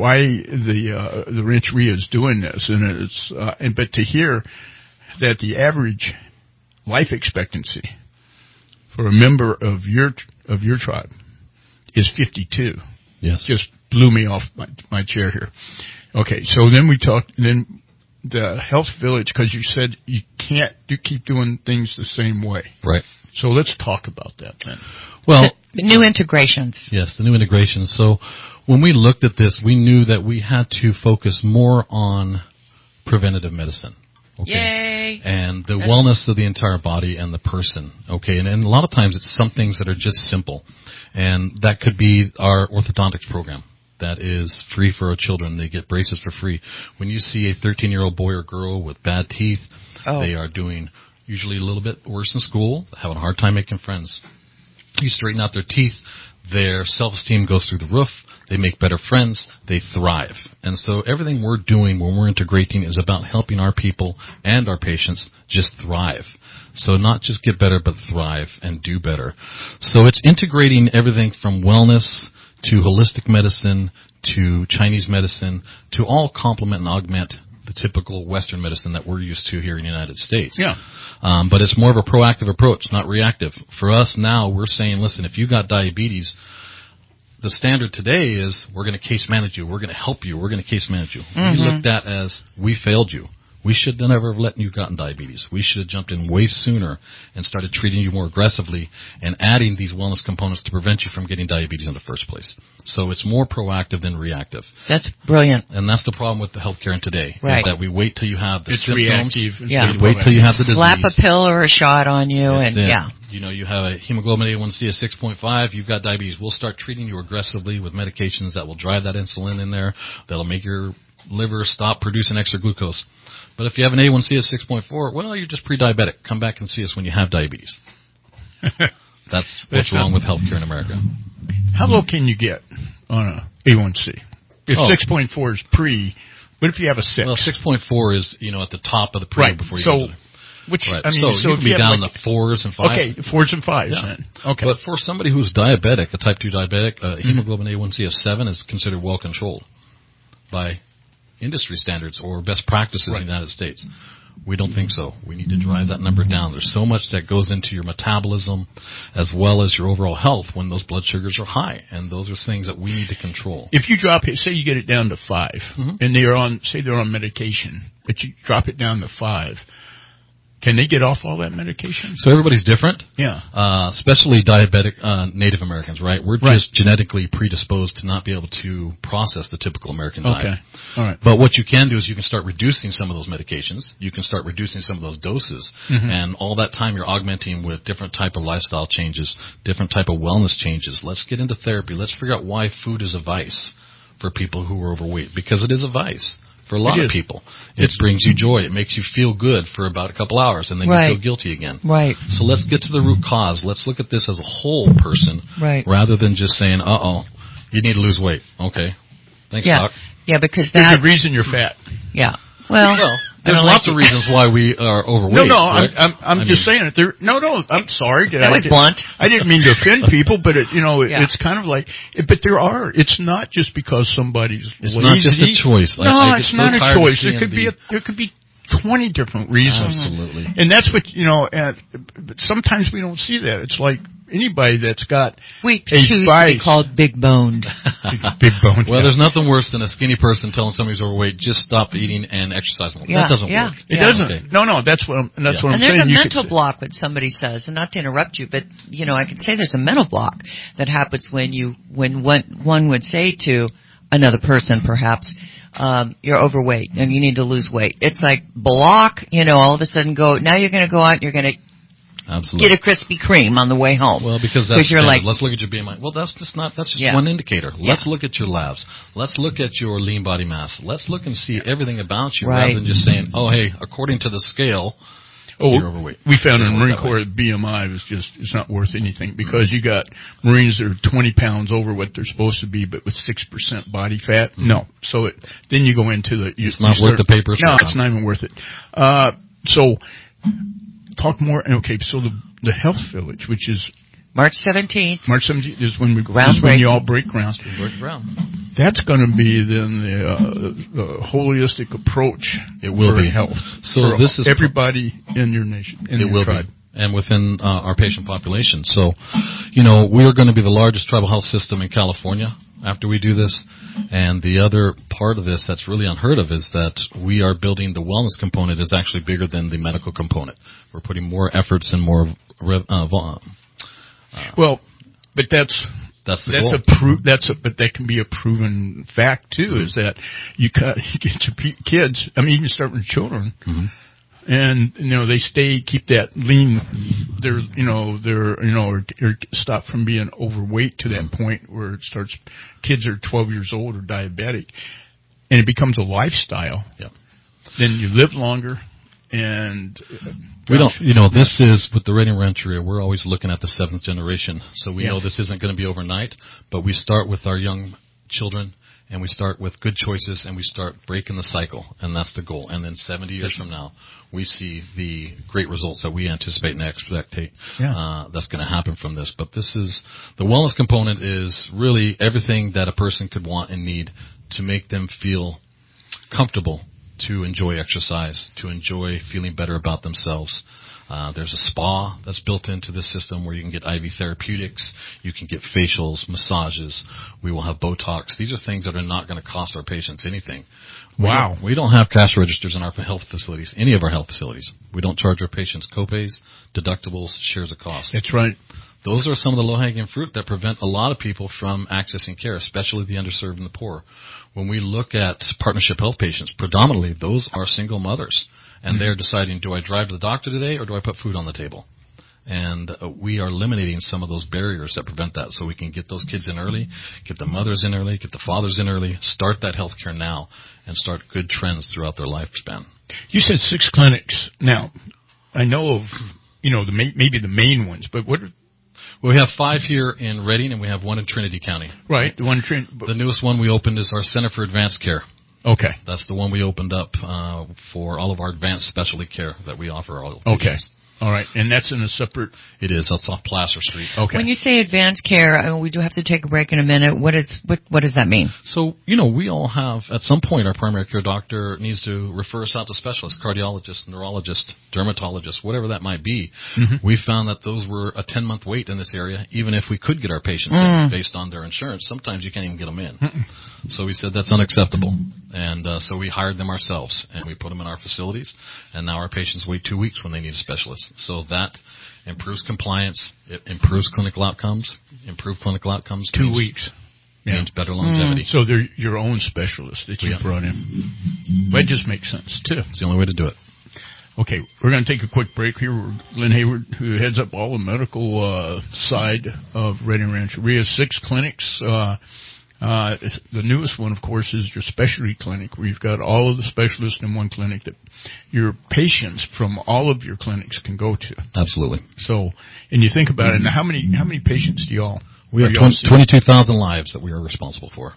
S2: Rancheria is doing this. And it's but to hear that the average life expectancy for a member of your tribe is 52.
S7: Yes.
S2: Just blew me off my chair here. Okay, so then we talked. Then the health village, because you said you can't keep doing things the same way.
S7: Right.
S2: So let's talk about that then.
S7: Well,
S17: the new integrations.
S7: Yes, the new integrations. So when we looked at this, we knew that we had to focus more on preventative medicine. Okay.
S17: Yay!
S7: And the wellness of the entire body and the person. Okay. And a lot of times it's some things that are just simple. And that could be our orthodontics program. That is free for our children. They get braces for free. When you see a 13-year-old boy or girl with bad teeth, they are doing usually a little bit worse in school, having a hard time making friends. You straighten out their teeth, their self-esteem goes through the roof, they make better friends, they thrive. And so everything we're doing when we're integrating is about helping our people and our patients just thrive. So not just get better, but thrive and do better. So it's integrating everything from wellness to holistic medicine, to Chinese medicine, to all complement and augment the typical Western medicine that we're used to here in the United States.
S2: Yeah.
S7: But it's more of a proactive approach, not reactive. For us now, we're saying, listen, if you've got diabetes, the standard today is we're going to case manage you, we're going to help you, we're going to case manage you. We looked at as we failed you. We should never have let you gotten diabetes. We should have jumped in way sooner and started treating you more aggressively and adding these wellness components to prevent you from getting diabetes in the first place. So it's more proactive than reactive.
S17: That's brilliant.
S7: And that's the problem with the healthcare in today,
S17: right.
S7: is that we wait till you have the symptoms.
S2: Reactive.
S17: Yeah.
S7: We wait till you have the disease.
S17: Slap a pill or a shot on you,
S7: You know, you have a hemoglobin A1C of 6.5, you've got diabetes. We'll start treating you aggressively with medications that will drive that insulin in there, that'll make your liver stop producing extra glucose. But if you have an A1C of 6.4, well, you're just pre-diabetic. Come back and see us when you have diabetes. That's what's wrong with healthcare in America.
S2: How low can you get on a A1C? If 6.4 is pre, what if you have a 6?
S7: Well, 6.4 is, at the top of the pre before you go to
S2: which,
S7: right.
S2: I mean,
S7: so you can be down in the 4s and 5s.
S2: Okay, 4s and 5s then. Okay.
S7: But for somebody who's diabetic, a type 2 diabetic, hemoglobin A1C of 7 is considered well controlled by industry standards or best practices in the United States. We don't think so. We need to drive that number down. There's so much that goes into your metabolism as well as your overall health when those blood sugars are high, and those are things that we need to control.
S2: If you drop it, say you get it down to 5, and they're on medication, but you drop it down to 5, can they get off all that medication?
S7: So everybody's different.
S2: Yeah.
S7: Especially diabetic Native Americans, right? We're just genetically predisposed to not be able to process the typical American diet.
S2: Okay. All right.
S7: But what you can do is you can start reducing some of those medications. You can start reducing some of those doses. And all that time you're augmenting with different type of lifestyle changes, different type of wellness changes. Let's get into therapy. Let's figure out why food is a vice for people who are overweight, because it is a vice. For a lot of people, it brings you joy. It makes you feel good for about a couple hours, and then you feel guilty again.
S17: Right.
S7: So let's get to the root cause. Let's look at this as a whole person, rather than just saying, you need to lose weight. Okay. Thanks, Doc.
S17: Yeah, because
S2: there's a reason you're fat.
S17: Yeah. Well,
S7: there's lots of reasons why we are overweight.
S2: No, I'm just saying it. I'm sorry.
S17: That was blunt.
S2: I didn't mean to offend people, but it's kind of like, but there are. It's not just because somebody's
S7: It's
S2: lazy.
S7: not just a choice.
S2: No, it's not a choice. There could be 20 different reasons.
S7: Absolutely.
S2: And that's what, but sometimes we don't see that. It's like anybody that's got
S17: we choose to be called big boned.
S2: Big boned.
S7: Well, there's nothing worse than a skinny person telling somebody who's overweight, just stop eating and exercise more. That doesn't work.
S2: It doesn't. Okay. No, that's what I'm saying.
S17: And there's a mental block when somebody says, and not to interrupt you, but I could say there's a mental block that happens when one would say to another person, perhaps, you're overweight and you need to lose weight. It's like block, all of a sudden now you're going to go out and you're going to get a Krispy Kreme on the way home.
S7: Well, because that's standard. Let's look at your BMI. Well, that's just one indicator. Let's look at your labs. Let's look at your lean body mass. Let's look and see everything about you rather than just saying, hey, according to the scale, you're overweight.
S2: We found in the Marine Corps that BMI was it's not worth anything because you got Marines that are 20 pounds over what they're supposed to be, but with 6% body fat. No. So then you go into
S7: it's not worth the paper.
S2: No, it's not even worth it. So talk more. Okay, so the Health Village, which is
S17: March 17th.
S2: March 17th is when you all break ground. That's going to be then the holistic approach.
S7: It will be
S2: health.
S7: So this is
S2: everybody in your nation. In your tribe.
S7: And within our patient population. So, we're going to be the largest tribal health system in California after we do this. And the other part of this that's really unheard of is that we are building the wellness component is actually bigger than the medical component. We're putting more efforts and more
S2: but that's
S7: the
S2: goal. But that can be a proven fact too. Is that you get your kids? I mean, you can start with children, and they keep that lean. Or stop from being overweight to that point where it starts. Kids are 12 years old or diabetic, and it becomes a lifestyle.
S7: Yeah.
S2: Then you live longer. And
S7: we don't, this is with the Radio Rancheria, we're always looking at the 7th generation. So we know this isn't going to be overnight, but we start with our young children and we start with good choices and we start breaking the cycle. And that's the goal. And then 70 years from now, we see the great results that we anticipate and expectate that's going to happen from this. But this is, the wellness component is really everything that a person could want and need to make them feel comfortable to enjoy exercise, to enjoy feeling better about themselves. There's a spa that's built into the system where you can get IV therapeutics, you can get facials, massages. We will have Botox. These are things that are not going to cost our patients anything.
S2: Wow.
S7: We don't have cash registers in our health facilities, any of our health facilities. We don't charge our patients copays, deductibles, shares of cost.
S2: That's right.
S7: Those are some of the low-hanging fruit that prevent a lot of people from accessing care, especially the underserved and the poor. When we look at partnership health patients, predominantly those are single mothers, and they're deciding, do I drive to the doctor today or do I put food on the table? And we are eliminating some of those barriers that prevent that so we can get those kids in early, get the mothers in early, get the fathers in early, start that health care now, and start good trends throughout their lifespan.
S2: You said 6 clinics. Now, I know of, maybe the main ones, but what are...
S7: Well, we have 5 here in Redding, and we have 1 in Trinity County.
S2: Right, the one in Trinity.
S7: The newest one we opened is our Center for Advanced Care.
S2: Okay.
S7: That's the one we opened up for all of our advanced specialty care that we offer all patients.
S2: Okay. All right, and that's in a separate...
S7: It is. That's off Placer Street.
S2: Okay.
S17: When you say advanced care, we do have to take a break in a minute. What does that mean?
S7: So, we all have, at some point, our primary care doctor needs to refer us out to specialists, cardiologists, neurologists, dermatologists, whatever that might be.
S2: Mm-hmm.
S7: We found that those were a 10-month wait in this area, even if we could get our patients in based on their insurance. Sometimes you can't even get them in. So we said that's unacceptable. And so we hired them ourselves, and we put them in our facilities. And now our patients wait 2 weeks when they need a specialist. So that improves compliance. It improves clinical outcomes. Improved clinical outcomes.
S2: 2 weeks.
S7: Means better longevity.
S2: So they're your own specialist that you brought in. That just makes sense, too.
S7: It's the only way to do it.
S2: Okay, we're going to take a quick break here. Lynn Hayward, who heads up all the medical side of Redding Rancheria, 6 clinics. The newest one, of course, is your specialty clinic, where you've got all of the specialists in one clinic that your patients from all of your clinics can go to.
S7: Absolutely.
S2: So, and you think about it, now how many patients do y'all?
S7: We have 22,000 lives that we are responsible for.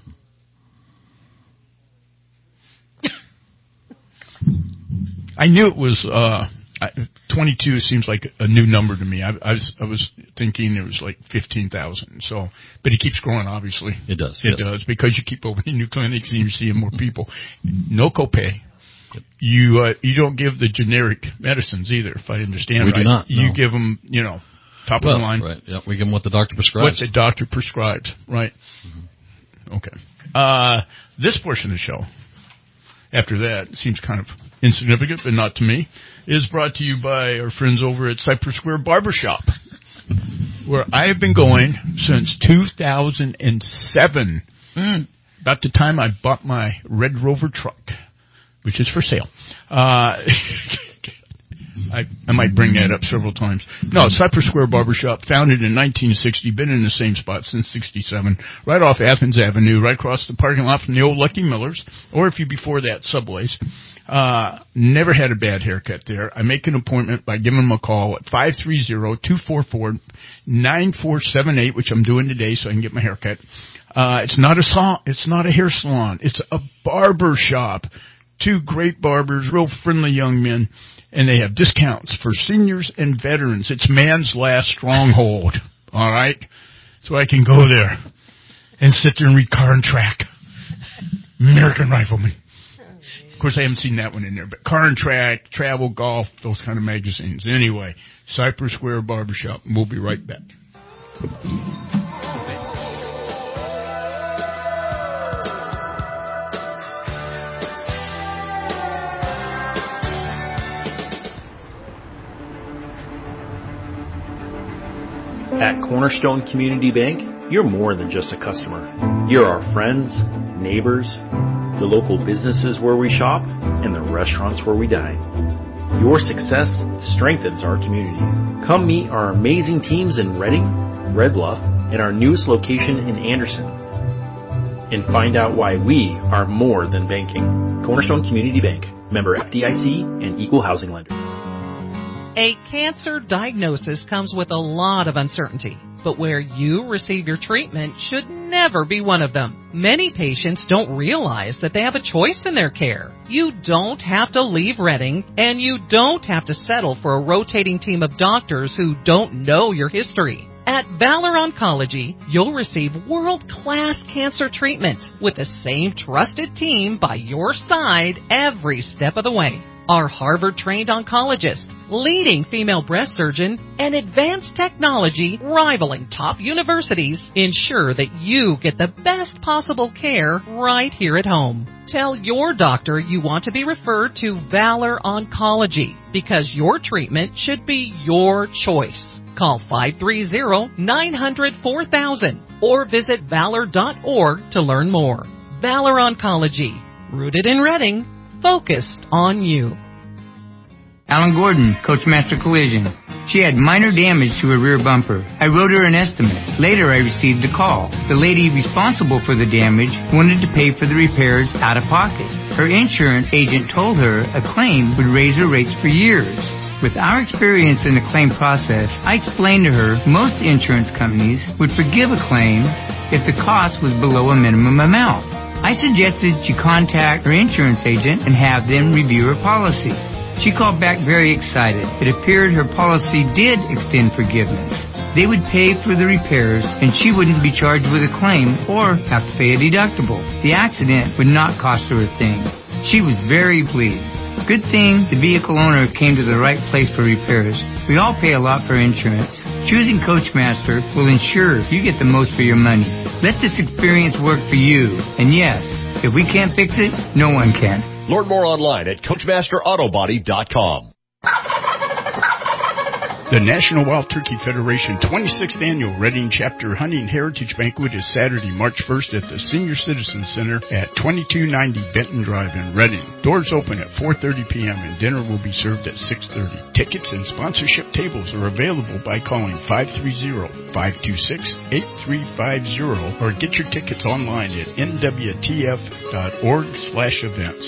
S2: I knew it was 22 seems like a new number to me. I was thinking it was like 15,000. So, but it keeps growing. Obviously,
S7: it does.
S2: It does because you keep opening new clinics and you're seeing more people. No copay. You don't give the generic medicines either, if I understand right.
S7: We do not. No.
S2: You give them, top of the line.
S7: Right. Yeah. We give them what the doctor prescribes.
S2: What the doctor prescribes. Right. Mm-hmm. Okay. This portion of the show, after that, seems kind of insignificant, but not to me, is brought to you by our friends over at Cypress Square Barbershop, where I have been going since 2007, about the time I bought my Red Rover truck, which is for sale. I might bring that up several times. No, Cypress Square Barbershop, founded in 1960, been in the same spot since 67, right off Athens Avenue, right across the parking lot from the old Lucky Millers, or if you before that, Subways. Never had a bad haircut there. I make an appointment by giving them a call at 530-244-9478, which I'm doing today so I can get my haircut. It's not a hair salon. It's a barber shop. 2 great barbers, real friendly young men, and they have discounts for seniors and veterans. It's man's last stronghold, all right? So I can go there and sit there and read Car and Track, American Rifleman. Of course, I haven't seen that one in there, but Car and Track, Travel, Golf, those kind of magazines. Anyway, Cypress Square Barbershop. We'll be right back.
S12: At Cornerstone Community Bank, you're more than just a customer. You're our friends, neighbors, the local businesses where we shop, and the restaurants where we dine. Your success strengthens our community. Come meet our amazing teams in Redding, Red Bluff, and our newest location in Anderson. And find out why we are more than banking. Cornerstone Community Bank, member FDIC and equal housing lender.
S9: A cancer diagnosis comes with a lot of uncertainty, but where you receive your treatment should never be one of them. Many patients don't realize that they have a choice in their care. You don't have to leave Redding, and you don't have to settle for a rotating team of doctors who don't know your history. At Valor Oncology, you'll receive world-class cancer treatment with the same trusted team by your side every step of the way. Our Harvard-trained oncologist, leading female breast surgeon, and advanced technology rivaling top universities ensure that you get the best possible care right here at home. Tell your doctor you want to be referred to Valor Oncology because your treatment should be your choice. Call 530-900-4000 or visit valor.org to learn more. Valor Oncology, rooted in Redding, focused on you.
S14: Alan Gordon, Coachmaster Collision. She had minor damage to her rear bumper. I wrote her an estimate. Later, I received a call. The lady responsible for the damage wanted to pay for the repairs out of pocket. Her insurance agent told her a claim would raise her rates for years. With our experience in the claim process, I explained to her most insurance companies would forgive a claim if the cost was below a minimum amount. I suggested she contact her insurance agent and have them review her policy. She called back very excited. It appeared her policy did extend forgiveness. They would pay for the repairs, and she wouldn't be charged with a claim or have to pay a deductible. The accident would not cost her a thing. She was very pleased. Good thing the vehicle owner came to the right place for repairs. We all pay a lot for insurance. Choosing Coachmaster will ensure you get the most for your money. Let this experience work for you. And yes, if we can't fix it, no one can.
S13: Learn more online at CoachmasterAutobody.com.
S2: The National Wild Turkey Federation 26th Annual Reading Chapter Hunting Heritage Banquet is Saturday, March 1st at the Senior Citizen Center at 2290 Benton Drive in Reading. Doors open at 4:30 p.m. and dinner will be served at 6:30. Tickets and sponsorship tables are available by calling 530-526-8350 or get your tickets online at nwtf.org/events.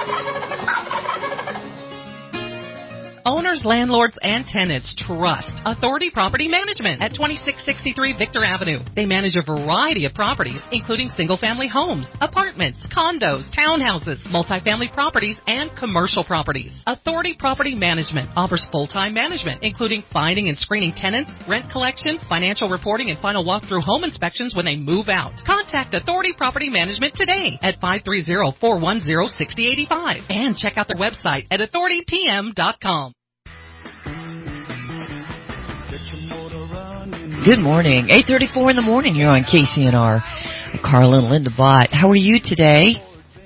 S9: Owners, landlords, and tenants trust Authority Property Management at 2663 Victor Avenue. They manage a variety of properties, including single-family homes, apartments, condos, townhouses, multifamily properties, and commercial properties. Authority Property Management offers full-time management, including finding and screening tenants, rent collection, financial reporting, and final walkthrough home inspections when they move out. Contact Authority Property Management today at 530-410-6085 and check out their website at authoritypm.com.
S17: Good morning. 8:34 in the morning here on KCNR. Carla and Linda Bott. How are you today?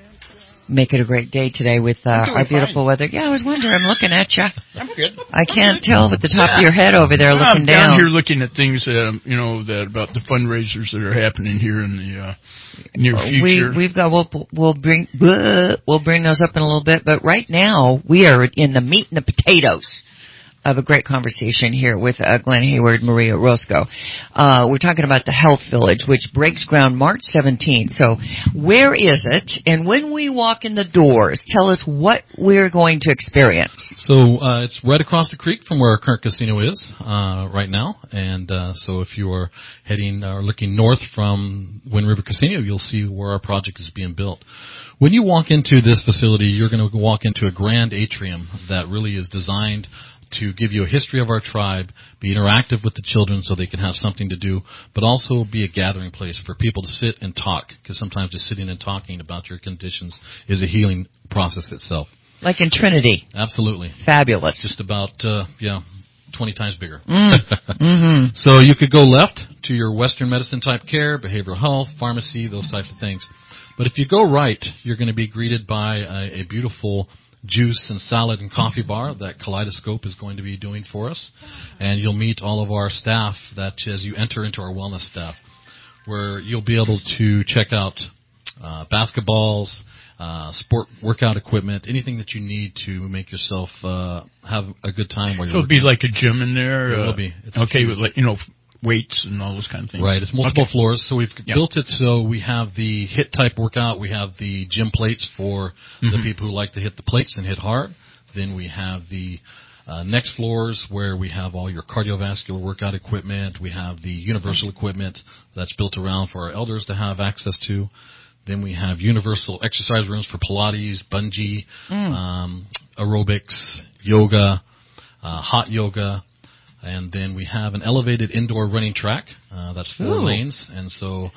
S17: Make it a great day today with our beautiful weather. Yeah, I was wondering. I'm looking at you.
S2: I'm good.
S17: I can't tell with the top of your head over there looking
S2: I'm
S17: down.
S2: down here looking at things that about the fundraisers that are happening here in the near future.
S17: We've got we'll bring those up in a little bit, but right now we are in the meat and the potatoes of a great conversation here with Glenn Hayward, Maria Roscoe. We're talking about the Health Village, which breaks ground March 17th. So where is it? And when we walk in the doors, tell us what we're going to experience.
S7: So it's right across the creek from where our current casino is right now. And so if you are heading or looking north from Wind River Casino, you'll see where our project is being built. When you walk into this facility, you're going to walk into a grand atrium that really is designed to give you a history of our tribe, be interactive with the children so they can have something to do, but also be a gathering place for people to sit and talk, because sometimes just sitting and talking about your conditions is a healing process itself.
S17: Like in Trinity.
S7: Absolutely.
S17: Fabulous.
S7: Just about, 20 times bigger.
S17: Mm-hmm.
S7: So you could go left to your Western medicine type care, behavioral health, pharmacy, those types of things. But if you go right, you're going to be greeted by a beautiful juice and salad and coffee bar that Kaleidoscope is going to be doing for us. And you'll meet all of our staff that as you enter into our wellness staff, where you'll be able to check out basketballs, sport workout equipment, anything that you need to make yourself have a good time. Where
S2: so it'll be like a gym in there?
S7: It will be. It's
S2: okay, with weights and all those kind of things.
S7: Right, it's multiple floors, so we've built it so we have the HIIT type workout, we have the gym plates for the people who like to hit the plates and hit hard. Then we have the next floors where we have all your cardiovascular workout equipment, we have the universal equipment that's built around for our elders to have access to. Then we have universal exercise rooms for Pilates, bungee, aerobics, yoga, hot yoga. And then we have an elevated indoor running track. That's 4 lanes. And so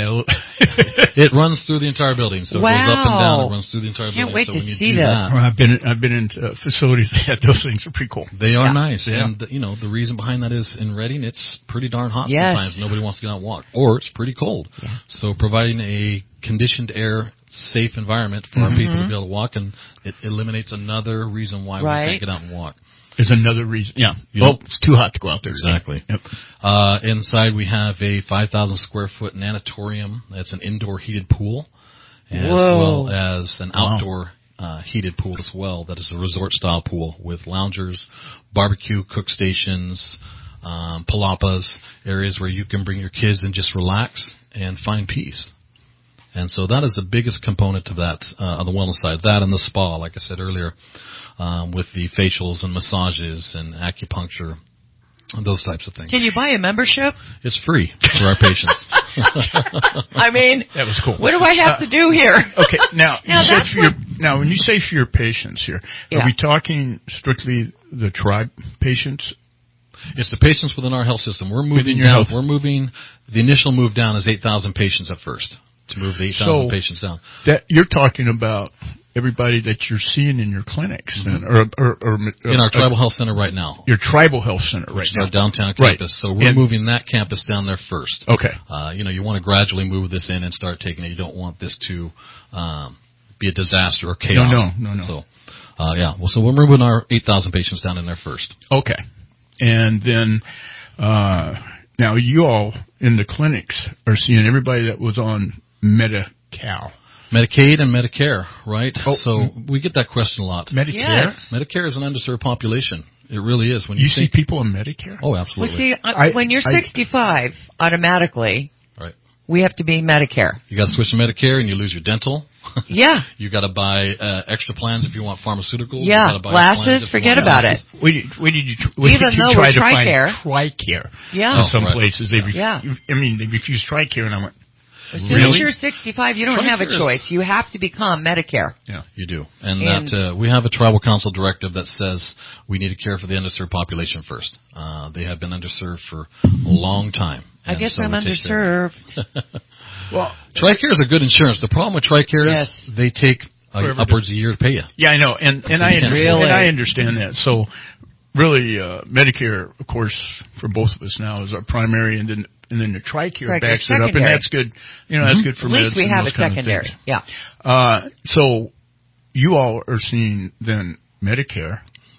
S7: it runs through the entire building. So it goes up and down. It runs through the entire building.
S17: Can't wait
S7: so
S17: to
S7: when you
S17: see
S7: do
S17: this.
S7: That,
S2: I've been in facilities that had those things. Are pretty cool.
S7: They are nice.
S2: Yeah.
S7: And, the reason behind that is in Reading, it's pretty darn hot
S17: Yes.
S7: sometimes. Nobody wants to get out and walk. Or it's pretty cold. Yeah. So providing a conditioned air, safe environment for our people to be able to walk, and it eliminates another reason why we can't get out and walk.
S2: There's another reason. Yeah. It's too hot to go out there.
S7: Exactly.
S2: Yep.
S7: Inside we have a 5,000 square foot nanatorium. That's an indoor heated pool, as well as an outdoor heated pool as well. That is a resort style pool with loungers, barbecue, cook stations, palapas, areas where you can bring your kids and just relax and find peace. And so that is the biggest component of that, on the wellness side. That and the spa, like I said earlier, with the facials and massages and acupuncture, those types of things.
S17: Can you buy a membership?
S7: It's free for our patients.
S17: I mean,
S2: that was cool.
S17: What do I have to do here?
S2: Okay, now you said Now, when you say for your patients here, are we talking strictly the tribe patients?
S7: It's the patients within our health system. We're moving down. We're moving. The initial move down is 8,000 patients at first. To move the 8,000 patients down.
S2: That you're talking about everybody that you're seeing in your clinics, then, or
S7: in our tribal health center right now.
S2: Your tribal health center right now.
S7: Our downtown campus. So we're moving that campus down there first.
S2: Okay.
S7: You want to gradually move this in and start taking it. You don't want this to be a disaster or chaos.
S2: No.
S7: So, so we're moving our 8,000 patients down in there first.
S2: Okay. And then, now you all in the clinics are seeing everybody that was on Medi-Cal.
S7: Medicaid and Medicare, right? Oh, so we get that question a lot.
S2: Medicare?
S17: Yes.
S7: Medicare is an underserved population. It really is. When
S2: you see people on Medicare?
S7: Oh, absolutely.
S17: Well, see, when you're 65, automatically,
S7: right,
S17: we have to be Medicare.
S7: You got to switch to Medicare, and you lose your dental.
S17: Yeah.
S7: You got to buy extra plans if you want pharmaceuticals.
S17: Yeah,
S7: you buy
S17: glasses. Forget about it.
S2: Even though
S17: we're TRICARE.
S2: TRICARE.
S17: Yeah.
S2: In some places, they refuse TRICARE, and I went.
S17: As soon as you're 65, you don't have a choice. You have to become Medicare.
S7: Yeah, you do. And that we have a tribal council directive that says we need to care for the underserved population first. They have been underserved for a long time.
S17: I guess I'm underserved.
S2: Well,
S7: TRICARE is a good insurance. The problem with TRICARE is they take upwards of a year to pay you.
S2: Yeah, I know, and I understand that. So, really, Medicare, of course, for both of us now is our primary, and then the TRICARE backs it up, and that's good. That's good for meds.
S17: At least we have a secondary.
S2: Yeah. So, you all are seeing then Medicare,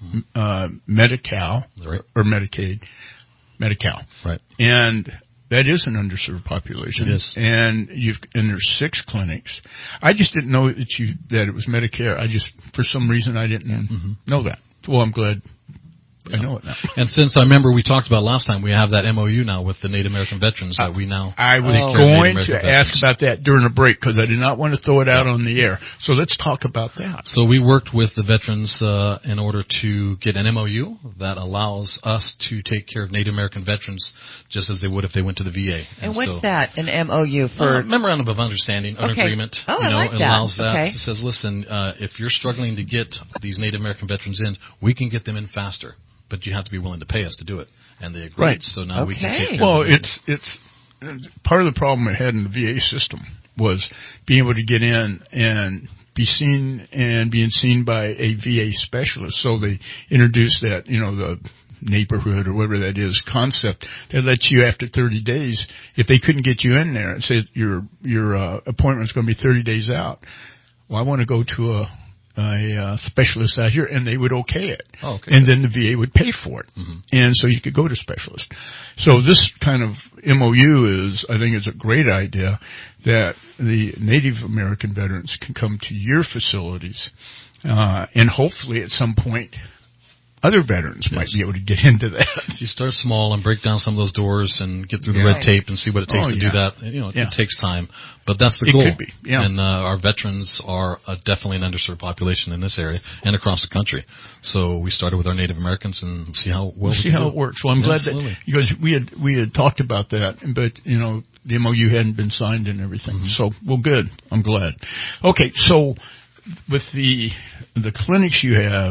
S2: Medi-Cal, or Medicaid, Medi-Cal,
S7: right?
S2: And that is an underserved population.
S7: It is.
S2: And there's 6 clinics. I just didn't know that it was Medicare. For some reason, I didn't know that. Well, I'm glad I know it now.
S7: And since I remember we talked about last time, we have that MOU now with the Native American veterans that we now.
S2: I was going to ask about that during a break because I did not want to throw it out on the air. So let's talk about that.
S7: So we worked with the veterans in order to get an MOU that allows us to take care of Native American veterans just as they would if they went to the VA.
S17: And what's that, an MOU for?
S7: Memorandum of Understanding, an agreement.
S17: Oh, I like that.
S7: It allows that. It says, listen, if you're struggling to get these Native American veterans in, we can get them in faster. But you have to be willing to pay us to do it, and they agreed.
S2: Right.
S7: So now we can take care
S2: of
S7: it.
S2: It's part of the problem it had in the VA system was being able to get in and be seen and being seen by a VA specialist. So they introduced that, the neighborhood or whatever that is concept that lets you after 30 days, if they couldn't get you in there and say your appointment's going to be 30 days out, well, I want to go to a specialist out here, and they would okay it.
S7: Oh, okay.
S2: And then the VA would pay for it. Mm-hmm. And so you could go to specialist. So this kind of MOU I think is a great idea that the Native American veterans can come to your facilities, and hopefully at some point other veterans might be able to get into that.
S7: You start small and break down some of those doors and get through the red tape and see what it takes to do that. It takes time, but that's the goal.
S2: It could be,
S7: And our veterans are definitely an underserved population in this area and across the country. So we started with our Native Americans and see how
S2: it works. Well, I'm glad that because we had talked about that, but the MOU hadn't been signed and everything. Mm-hmm. So good. I'm glad. Okay, so with the clinics you have.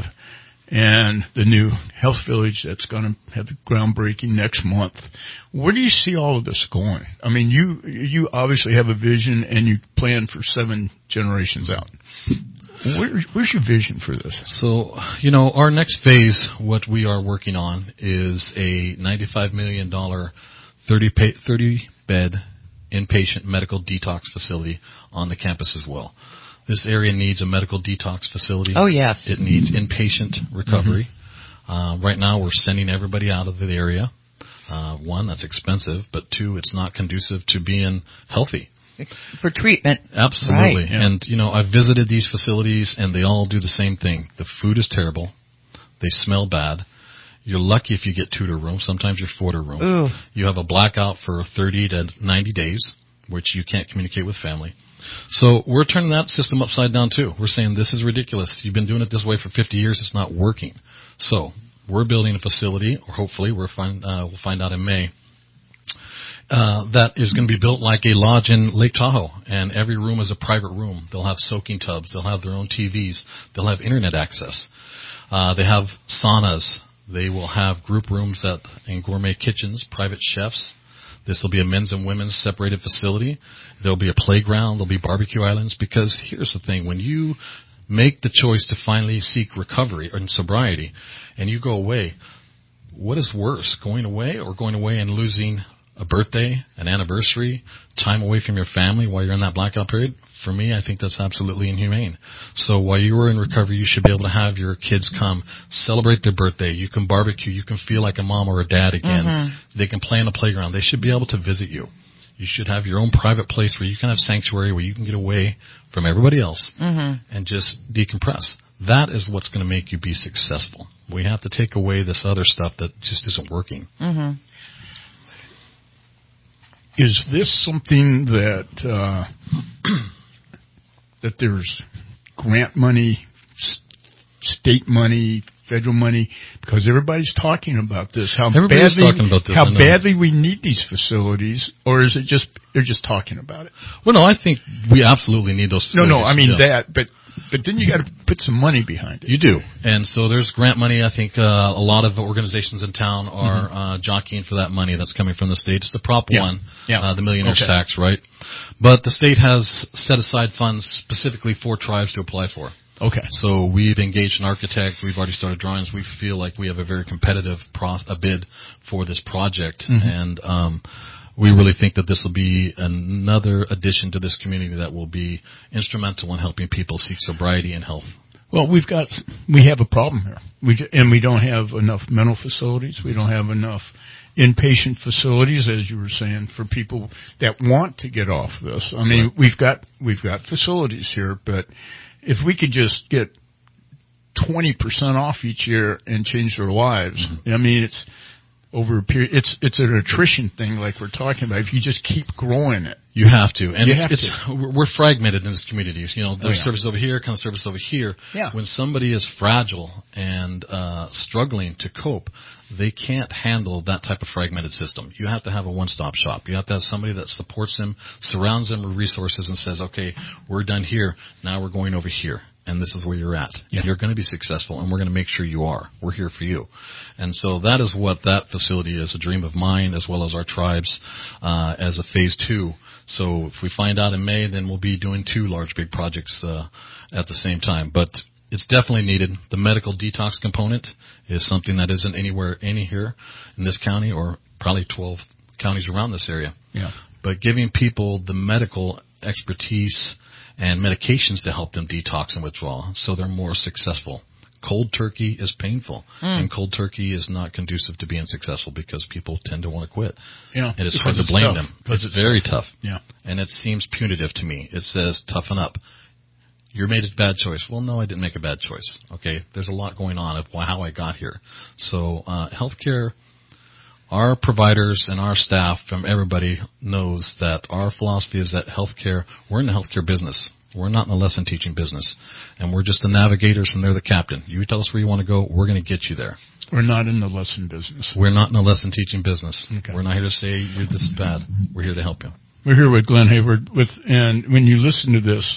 S2: And the new health village that's going to have the groundbreaking next month. Where do you see all of this going? I mean, you obviously have a vision and you plan for 7 generations out. Where's your vision for this?
S7: So, our next phase, what we are working on is a $95 million 30-bed inpatient medical detox facility on the campus as well. This area needs a medical detox facility.
S17: Oh, yes.
S7: It needs inpatient recovery. Mm-hmm. Right now, we're sending everybody out of the area. 1, that's expensive, but 2, it's not conducive to being healthy.
S17: For treatment.
S7: Absolutely.
S17: Right. Yeah.
S7: And, I've visited these facilities, and they all do the same thing. The food is terrible. They smell bad. You're lucky if you get 2 to a room. Sometimes you're 4 to a room.
S17: Ooh.
S7: You have a blackout for 30 to 90 days, which you can't communicate with family. So we're turning that system upside down too. We're saying this is ridiculous. You've been doing it this way for 50 years. It's not working. So we're building a facility, or hopefully we'll find out in May. that is going to be built like a lodge in Lake Tahoe, and every room is a private room. They'll have soaking tubs. They'll have their own TVs. They'll have internet access. They have saunas. They will have group rooms and gourmet kitchens, private chefs. This will be a men's and women's separated facility. There'll be a playground. There'll be barbecue islands. Because here's the thing. When you make the choice to finally seek recovery and sobriety, and you go away, what is worse, going away or going away and losing a birthday, an anniversary, time away from your family while you're in that blackout period? For me, I think that's absolutely inhumane. So while you were in recovery, you should be able to have your kids come celebrate their birthday. You can barbecue. You can feel like a mom or a dad again. Mm-hmm. They can play on the playground. They should be able to visit you. You should have your own private place where you can have sanctuary, where you can get away from everybody else and just decompress. That is what's going to make you be successful. We have to take away this other stuff that just isn't working.
S2: Mm-hmm. Is this something that that there's grant money, state money, federal money? Because everybody's talking about this. How badly we need these facilities, or is it just they're just talking about it?
S7: Well, no, I think we absolutely need those facilities.
S2: No, I mean that, but then you got to put some money behind it.
S7: You do. And so there's grant money. I think a lot of organizations in town are jockeying for that money that's coming from the state. It's the Prop 1, the millionaire's tax, right? But the state has set aside funds specifically for tribes to apply for.
S2: Okay.
S7: So we've engaged an architect. We've already started drawings. We feel like we have a very competitive bid for this project. And we really think that this will be another addition to this community that will be instrumental in helping people seek sobriety and health.
S2: Well, we have a problem here. We don't have enough mental facilities. We don't have enough inpatient facilities, as you were saying, for people that want to get off this. I mean, we've got facilities here, but if we could just get 20% off each year and change their lives, I mean, it's over a period. It's an attrition thing, like we're talking about. If you just keep growing it,
S7: you have to. And we're fragmented in this community. You know, there's service over here, kind of service over here.
S2: Yeah.
S7: When somebody is fragile and struggling to cope, they can't handle that type of fragmented system. You have to have a one-stop shop. You have to have somebody that supports them, surrounds them with resources, and says, okay, we're done here. Now we're going over here. And this is where you're at. Yeah. And you're going to be successful, and we're going to make sure you are. We're here for you. And so that is what that facility is, a dream of mine, as well as our tribes, as a phase 2. So if we find out in May, then we'll be doing 2 large, big projects at the same time. But it's definitely needed. The medical detox component is something that isn't anywhere here in this county, or probably 12 counties around this area.
S2: Yeah.
S7: But giving people the medical expertise and medications to help them detox and withdraw so they're more successful. Cold turkey is painful, and cold turkey is not conducive to being successful because people tend to want to quit.
S2: Yeah,
S7: and it's hard to blame them. It's very tough.
S2: Yeah.
S7: And it seems punitive to me. It says, toughen up. You made a bad choice. Well, no, I didn't make a bad choice. Okay, there's a lot going on of how I got here. So healthcare, our providers and our staff, from everybody, knows that our philosophy is that healthcare, we're in the healthcare business. We're not in the lesson teaching business. And we're just the navigators and they're the captain. You tell us where you want to go, we're going to get you there.
S2: We're not in the lesson business.
S7: We're not in the lesson teaching business.
S2: Okay.
S7: We're not here to say this is bad. We're here to help you.
S2: We're here with Glenn Hayward, and when you listen to this,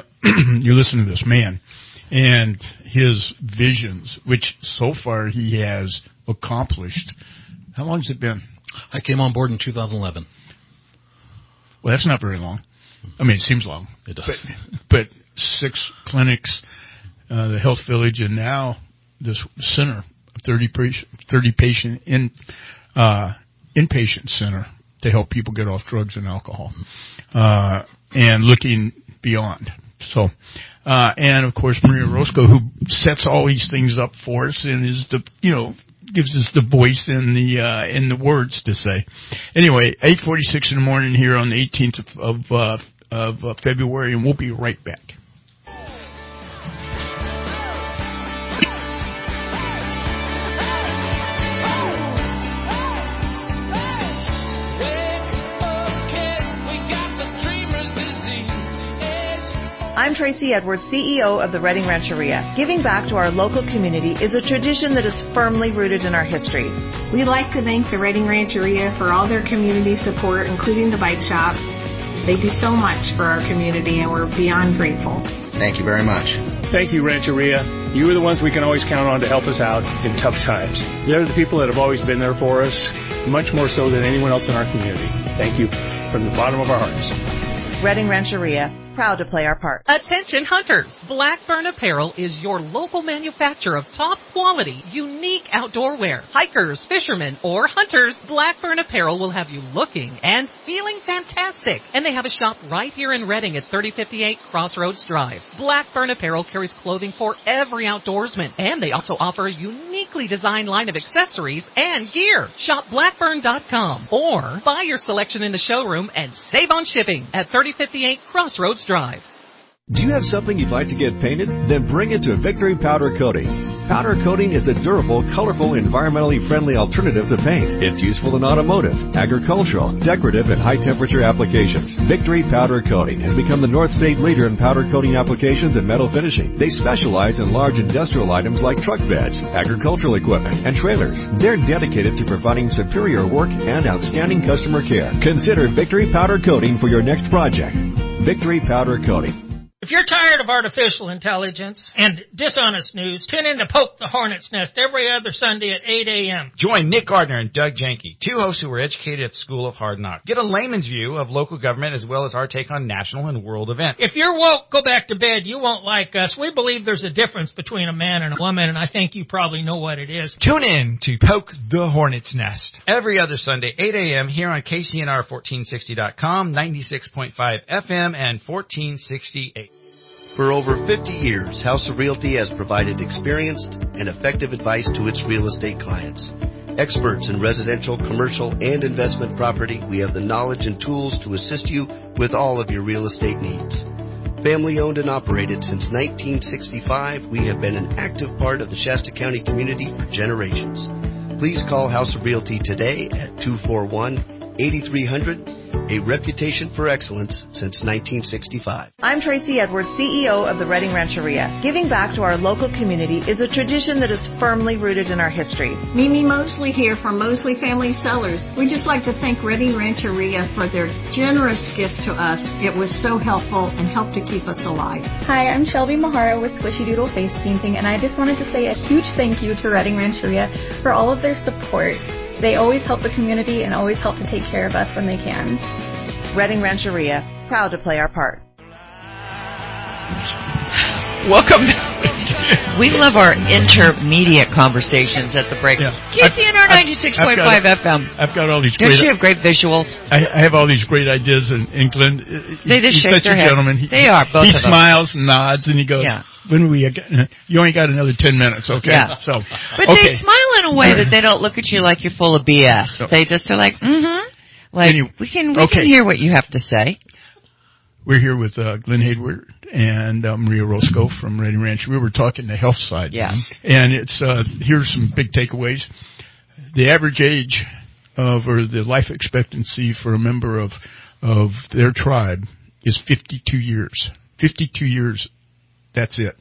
S2: man and his visions, which so far he has accomplished. How long has it been?
S7: I came on board in 2011.
S2: Well, that's not very long. I mean, it seems long.
S7: It does.
S2: But 6 clinics, the health village, and now this center, 30 patient inpatient center to help people get off drugs and alcohol, and looking beyond. So, and of course, Maria Roscoe, who sets all these things up for us and is gives us the voice and the words to say. Anyway, 8:46 in the morning here on the 18th of February, and we'll be right back.
S15: I'm Tracy Edwards, CEO of the Redding Rancheria. Giving back to our local community is a tradition that is firmly rooted in our history.
S16: We'd like to thank the Redding Rancheria for all their community support, including the bike shop. They do so much for our community, and we're beyond grateful.
S18: Thank you very much.
S24: Thank you, Rancheria. You are the ones we can always count on to help us out in tough times. They're the people that have always been there for us, much more so than anyone else in our community. Thank you from the bottom of our hearts.
S15: Redding Rancheria, proud to play our part.
S9: Attention hunters! Blackburn Apparel is your local manufacturer of top quality, unique outdoor wear. Hikers, fishermen, or hunters, Blackburn Apparel will have you looking and feeling fantastic. And they have a shop right here in Redding at 3058 Crossroads Drive. Blackburn Apparel carries clothing for every outdoorsman, and they also offer a uniquely designed line of accessories and gear. Shop Blackburn.com or buy your selection in the showroom and save on shipping at 3058 Crossroads Drive.
S25: Do you have something you'd like to get painted? Then bring it to Victory Powder Coating. Powder coating is a durable, colorful, environmentally friendly alternative to paint. It's useful in automotive, agricultural, decorative, and high-temperature applications. Victory Powder Coating has become the North State leader in powder coating applications and metal finishing. They specialize in large industrial items like truck beds, agricultural equipment, and trailers. They're dedicated to providing superior work and outstanding customer care. Consider Victory Powder Coating for your next project. Victory Powder Coating.
S26: If you're tired of artificial intelligence and dishonest news, tune in to Poke the Hornet's Nest every other Sunday at 8 a.m.
S27: Join Nick Gardner and Doug Janke, two hosts who were educated at the School of Hard Knocks. Get a layman's view of local government as well as our take on national and world events.
S26: If you're woke, go back to bed. You won't like us. We believe there's a difference between a man and a woman, and I think you probably know what it is.
S27: Tune in to Poke the Hornet's Nest every other Sunday, 8 a.m. here on KCNR1460.com, 96.5 FM, and 1460 AM.
S28: For over 50 years, House of Realty has provided experienced and effective advice to its real estate clients. Experts in residential, commercial, and investment property, we have the knowledge and tools to assist you with all of your real estate needs. Family owned and operated since 1965, we have been an active part of the Shasta County community for generations. Please call House of Realty today at 241-8300. A reputation for excellence since 1965.
S15: I'm Tracy Edwards, CEO of the Redding Rancheria. Giving back to our local community is a tradition that is firmly rooted in our history.
S16: Mimi Mosley here from Mosley Family Cellars. We'd just like to thank Redding Rancheria for their generous gift to us. It was so helpful and helped to keep us alive.
S29: Hi, I'm Shelby Mahara with Squishy Doodle Face Painting, and I just wanted to say a huge thank you to Redding Rancheria for all of their support. They always help the community and always help to take care of us when they can.
S15: Redding Rancheria, proud to play our part.
S17: Welcome. We love our intermediate conversations at the break. Yeah. KCNR 96.5 FM.
S2: I've got all these
S17: great... Don't you have great visuals?
S2: I have all these great ideas, and Glenn,
S17: they just shake their head.
S2: Gentleman.
S17: They are, both
S2: he
S17: of them.
S2: He smiles and nods, and he goes, when we you only got another 10 minutes, okay?
S17: Yeah.
S2: So,
S17: but they smile in a way that they don't look at you like you're full of BS. So, they just are like, Like, anyway, we can hear what you have to say.
S2: We're here with Glenn Hayward and Maria Roscoe from Redding Ranch. We were talking the health side.
S17: Yes.
S2: And it's here's some big takeaways. The average age or the life expectancy for a member of their tribe is 52 years. 52 years, that's it.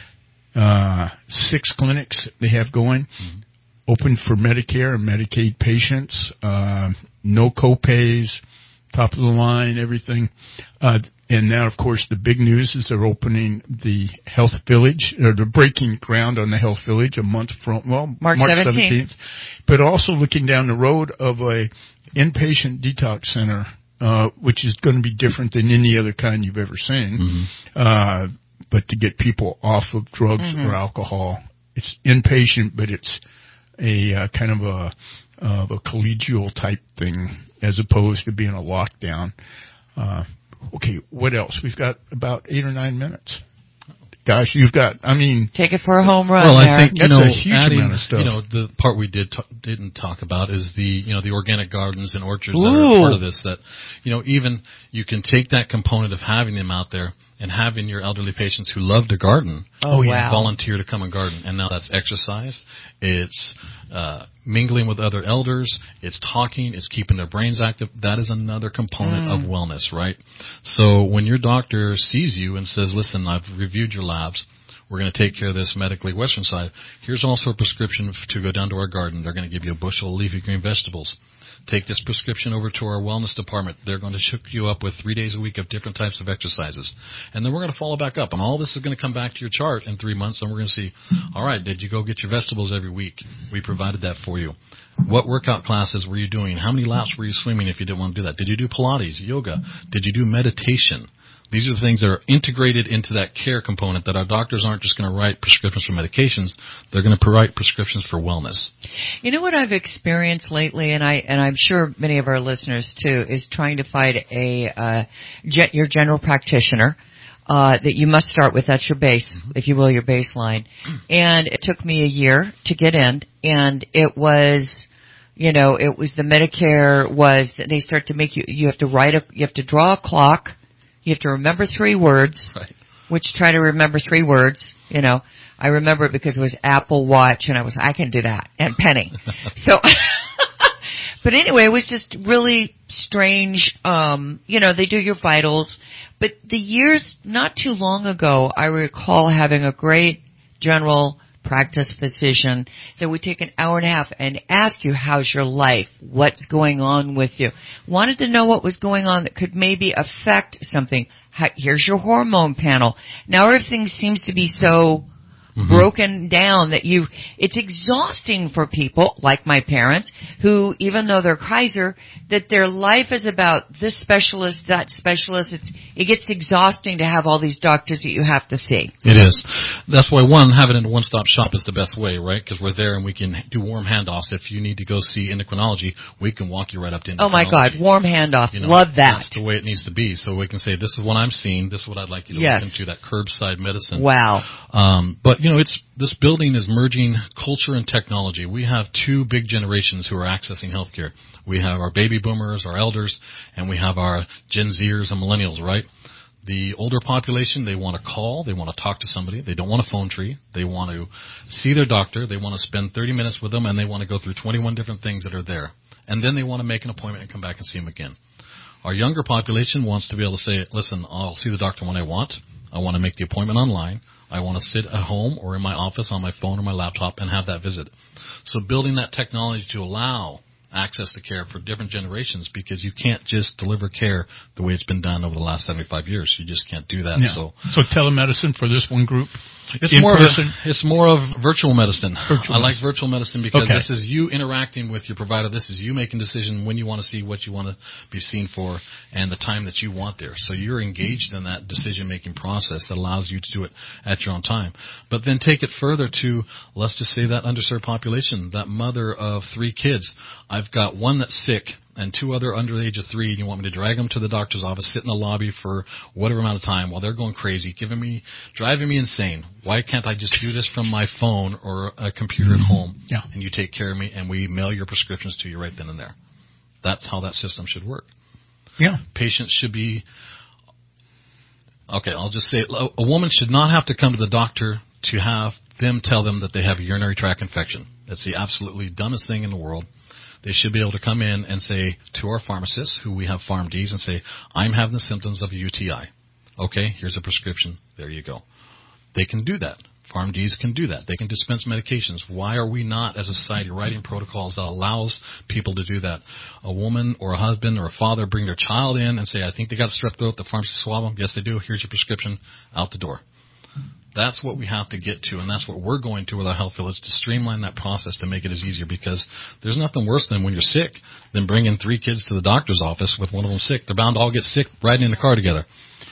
S2: 6 clinics they have going, open for Medicare and Medicaid patients, no co-pays, top of the line, everything. And now, of course, the big news is they're opening the Health Village, or they're breaking ground on the Health Village a month from,
S17: March 17th.
S2: But also looking down the road of a inpatient detox center, which is going to be different than any other kind you've ever seen. But to get people off of drugs or alcohol. It's inpatient, but it's a kind of a collegial type thing as opposed to being a lockdown. Okay, what else? We've got about 8 or 9 minutes. Gosh, you've got,
S17: take it for a home run.
S7: Well, I think,
S2: that's a huge amount of stuff.
S7: The part we didn't talk about is the organic gardens and orchards that are part of this, that, even you can take that component of having them out there and having your elderly patients who love to garden volunteer to come and garden. And now that's exercise. It's mingling with other elders. It's talking. It's keeping their brains active. That is another component of wellness, right? So when your doctor sees you and says, listen, I've reviewed your labs. We're going to take care of this medically Western side. Here's also a prescription to go down to our garden. They're going to give you a bushel of leafy green vegetables. Take this prescription over to our wellness department. They're going to hook you up with 3 days a week of different types of exercises. And then we're going to follow back up. And all this is going to come back to your chart in 3 months, and we're going to see, all right, did you go get your vegetables every week? We provided that for you. What workout classes were you doing? How many laps were you swimming if you didn't want to do that? Did you do Pilates, yoga? Did you do meditation? These are the things that are integrated into that care component that our doctors aren't just going to write prescriptions for medications. They're going to write prescriptions for wellness.
S17: You know what I've experienced lately, and I'm sure many of our listeners too, is trying to find your general practitioner that you must start with. That's your base, if you will, your baseline. And it took me a year to get in, and it was, it was the Medicare was that they start to make you have to draw a clock. You have to remember 3 words, which try to remember 3 words, I remember it because it was Apple Watch, and I can do that, and penny. So, but anyway, it was just really strange. They do your vitals, but the years not too long ago, I recall having a great general practice physician that would take an hour and a half and ask you, how's your life? What's going on with you? Wanted to know what was going on that could maybe affect something. Here's your hormone panel. Now everything seems to be so broken down that it's exhausting for people like my parents who, even though they're Kaiser, that their life is about this specialist, that specialist. It gets exhausting to have all these doctors that you have to see.
S7: It is. That's why having it in a one-stop shop is the best way, right? Because we're there and we can do warm handoffs. If you need to go see endocrinology, we can walk you right up to endocrinology.
S17: Oh my God, warm handoff. Love that.
S7: That's the way it needs to be. So we can say, this is what I'm seeing. This is what I'd like you to look into, that curbside medicine.
S17: Wow.
S7: But this building is merging culture and technology. We have 2 big generations who are accessing healthcare. We have our baby boomers, our elders, and we have our Gen Zers and millennials, right? The older population, they want to call, they want to talk to somebody, they don't want a phone tree, they want to see their doctor, they want to spend 30 minutes with them, and they want to go through 21 different things that are there. And then they want to make an appointment and come back and see them again. Our younger population wants to be able to say, listen, I'll see the doctor when I want to make the appointment online. I want to sit at home or in my office on my phone or my laptop and have that visit. So building that technology to allow access to care for different generations, because you can't just deliver care the way it's been done over the last 75 years. You just can't do that.
S2: Yeah. So telemedicine for this one group?
S7: It's more of virtual medicine. I like virtual medicine because this is you interacting with your provider. This is you making a decision when you want to see what you want to be seen for and the time that you want there. So you're engaged in that decision-making process that allows you to do it at your own time. But then take it further to, let's just say, that underserved population, that mother of 3 kids. I've got one that's sick and 2 other under the age of 3, and you want me to drag them to the doctor's office, sit in the lobby for whatever amount of time while they're going crazy, driving me insane. Why can't I just do this from my phone or a computer at home, and you take care of me, and we mail your prescriptions to you right then and there? That's how that system should work.
S2: Yeah.
S7: Patients should be... Okay, I'll just say a woman should not have to come to the doctor to have them tell them that they have a urinary tract infection. That's the absolutely dumbest thing in the world. They should be able to come in and say to our pharmacists, who we have PharmDs, and say, I'm having the symptoms of a UTI. Okay, here's a prescription. There you go. They can do that. PharmDs can do that. They can dispense medications. Why are we not, as a society, writing protocols that allows people to do that? A woman or a husband or a father bring their child in and say, I think they got strep throat. The pharmacist swab them. Yes, they do. Here's your prescription. Out the door. That's what we have to get to, and that's what we're going to with our Health Village, to streamline that process to make it as easier, because there's nothing worse than when you're sick than bringing 3 kids to the doctor's office with one of them sick. They're bound to all get sick riding in the car together.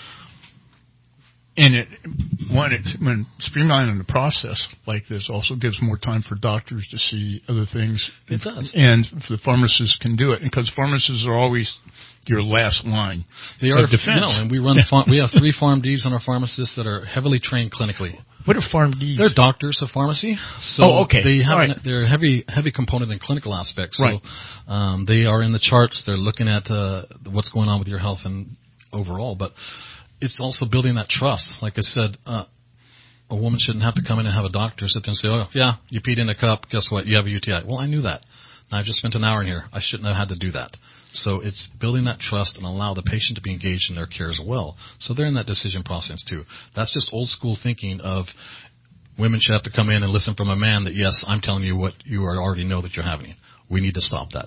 S2: And when streamlining the process like this also gives more time for doctors to see other things.
S7: It does.
S2: And the pharmacists can do it, because pharmacists are always your last line of defense.
S7: And we have 3 PharmDs on our pharmacists that are heavily trained clinically.
S2: What are PharmDs?
S7: They're doctors of pharmacy. So they're a heavy component in clinical aspects. So they are in the charts. They're looking at what's going on with your health and overall. But it's also building that trust. Like I said, a woman shouldn't have to come in and have a doctor sit there and say, oh, yeah, you peed in a cup. Guess what? You have a UTI. Well, I knew that. And I've just spent an hour in here. I shouldn't have had to do that. So it's building that trust and allow the patient to be engaged in their care as well. So they're in that decision process too. That's just old school thinking of women should have to come in and listen from a man that, yes, I'm telling you what you already know that you're having. We need to stop that.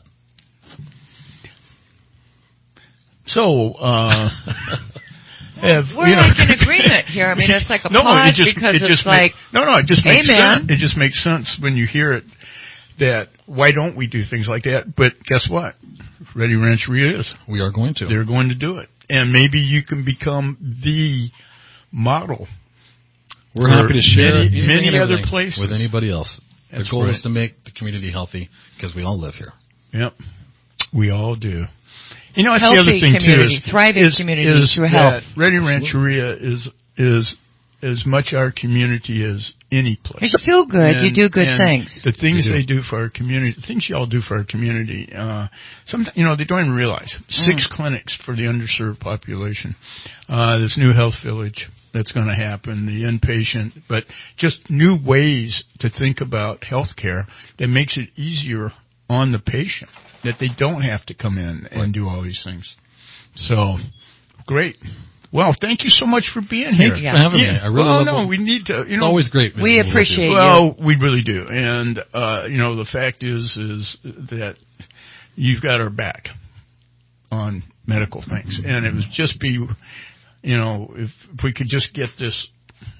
S2: So,
S17: we're like in agreement here. I mean, it's like a pause because it
S2: just makes sense when you hear it. That why don't we do things like that? But guess what? Ready Rancheria is.
S7: We are going to.
S2: They're going to do it, and maybe you can become the model.
S7: We're happy to share
S2: many other places
S7: with anybody else.
S2: That's
S7: the goal
S2: right.
S7: is to make the community healthy because we all live here.
S2: Yep, we all do. You know, that's
S17: healthy
S2: the other thing
S17: community,
S2: too.
S17: Thriving community through health.
S2: Ready Rancheria is as much our community as any place.
S17: You feel good. You do good things.
S2: The things they do for our community, the things y'all do for our community, sometimes, they don't even realize. 6 clinics for the underserved population. This new health village that's going to happen, the inpatient, but just new ways to think about health care that makes it easier on the patient, that they don't have to come in and do all these things. So, great. Well, thank you so much for being here.
S7: Thank you for having me. I really love it.
S2: We need to,
S7: it's always great.
S17: We appreciate you.
S2: Well, we really do. And, the fact is that you've got our back on medical things. And it would just be, if we could just get this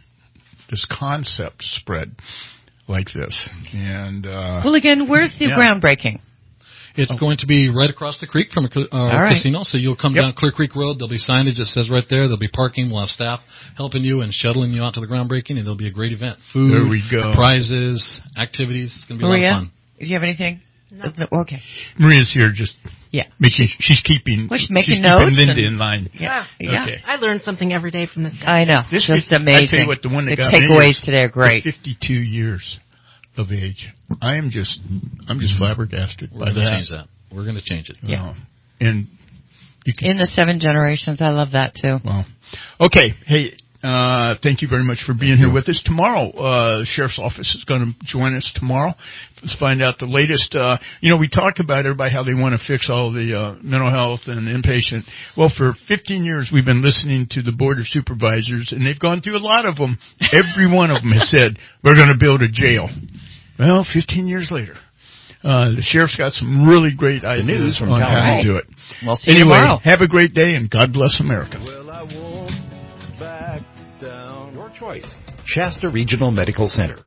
S2: concept spread like this. And,
S17: well, again, where's the groundbreaking?
S7: It's going to be right across the creek from our casino. So you'll come down Clear Creek Road. There'll be signage that says right there. There'll be parking. We'll have staff helping you and shuttling you out to the groundbreaking, and it'll be a great event. Food,
S2: there we go.
S7: Prizes, activities. It's going to be a lot of fun.
S17: Do you have anything? No. Okay.
S2: Maria's here just she's keeping
S17: notes.
S2: Linda in line.
S17: Yeah.
S2: Okay.
S6: I learn something every day from this guy.
S17: I know. This just amazing.
S2: I tell you what, the one that got
S17: takeaways today are great.
S2: 52 years of age. I'm just flabbergasted by that.
S7: We're going to change that. We're going to change it.
S17: Yeah.
S2: And you can,
S17: in the 7 generations, I love that too.
S2: Wow. Okay. Hey, thank you very much for being here with us. Tomorrow, the Sheriff's Office is going to join us tomorrow. Let's find out the latest. We talked about everybody how they want to fix all the mental health and inpatient. Well, for 15 years, we've been listening to the Board of Supervisors, and they've gone through a lot of them. Every one of them has said, we're going to build a jail. Well, 15 years later. The sheriff's got some really great ideas on how to do it.
S17: We'll see you tomorrow.
S2: Have a great day, and God bless America.
S25: Well, I won't back down. Your choice. Shasta Regional Medical Center.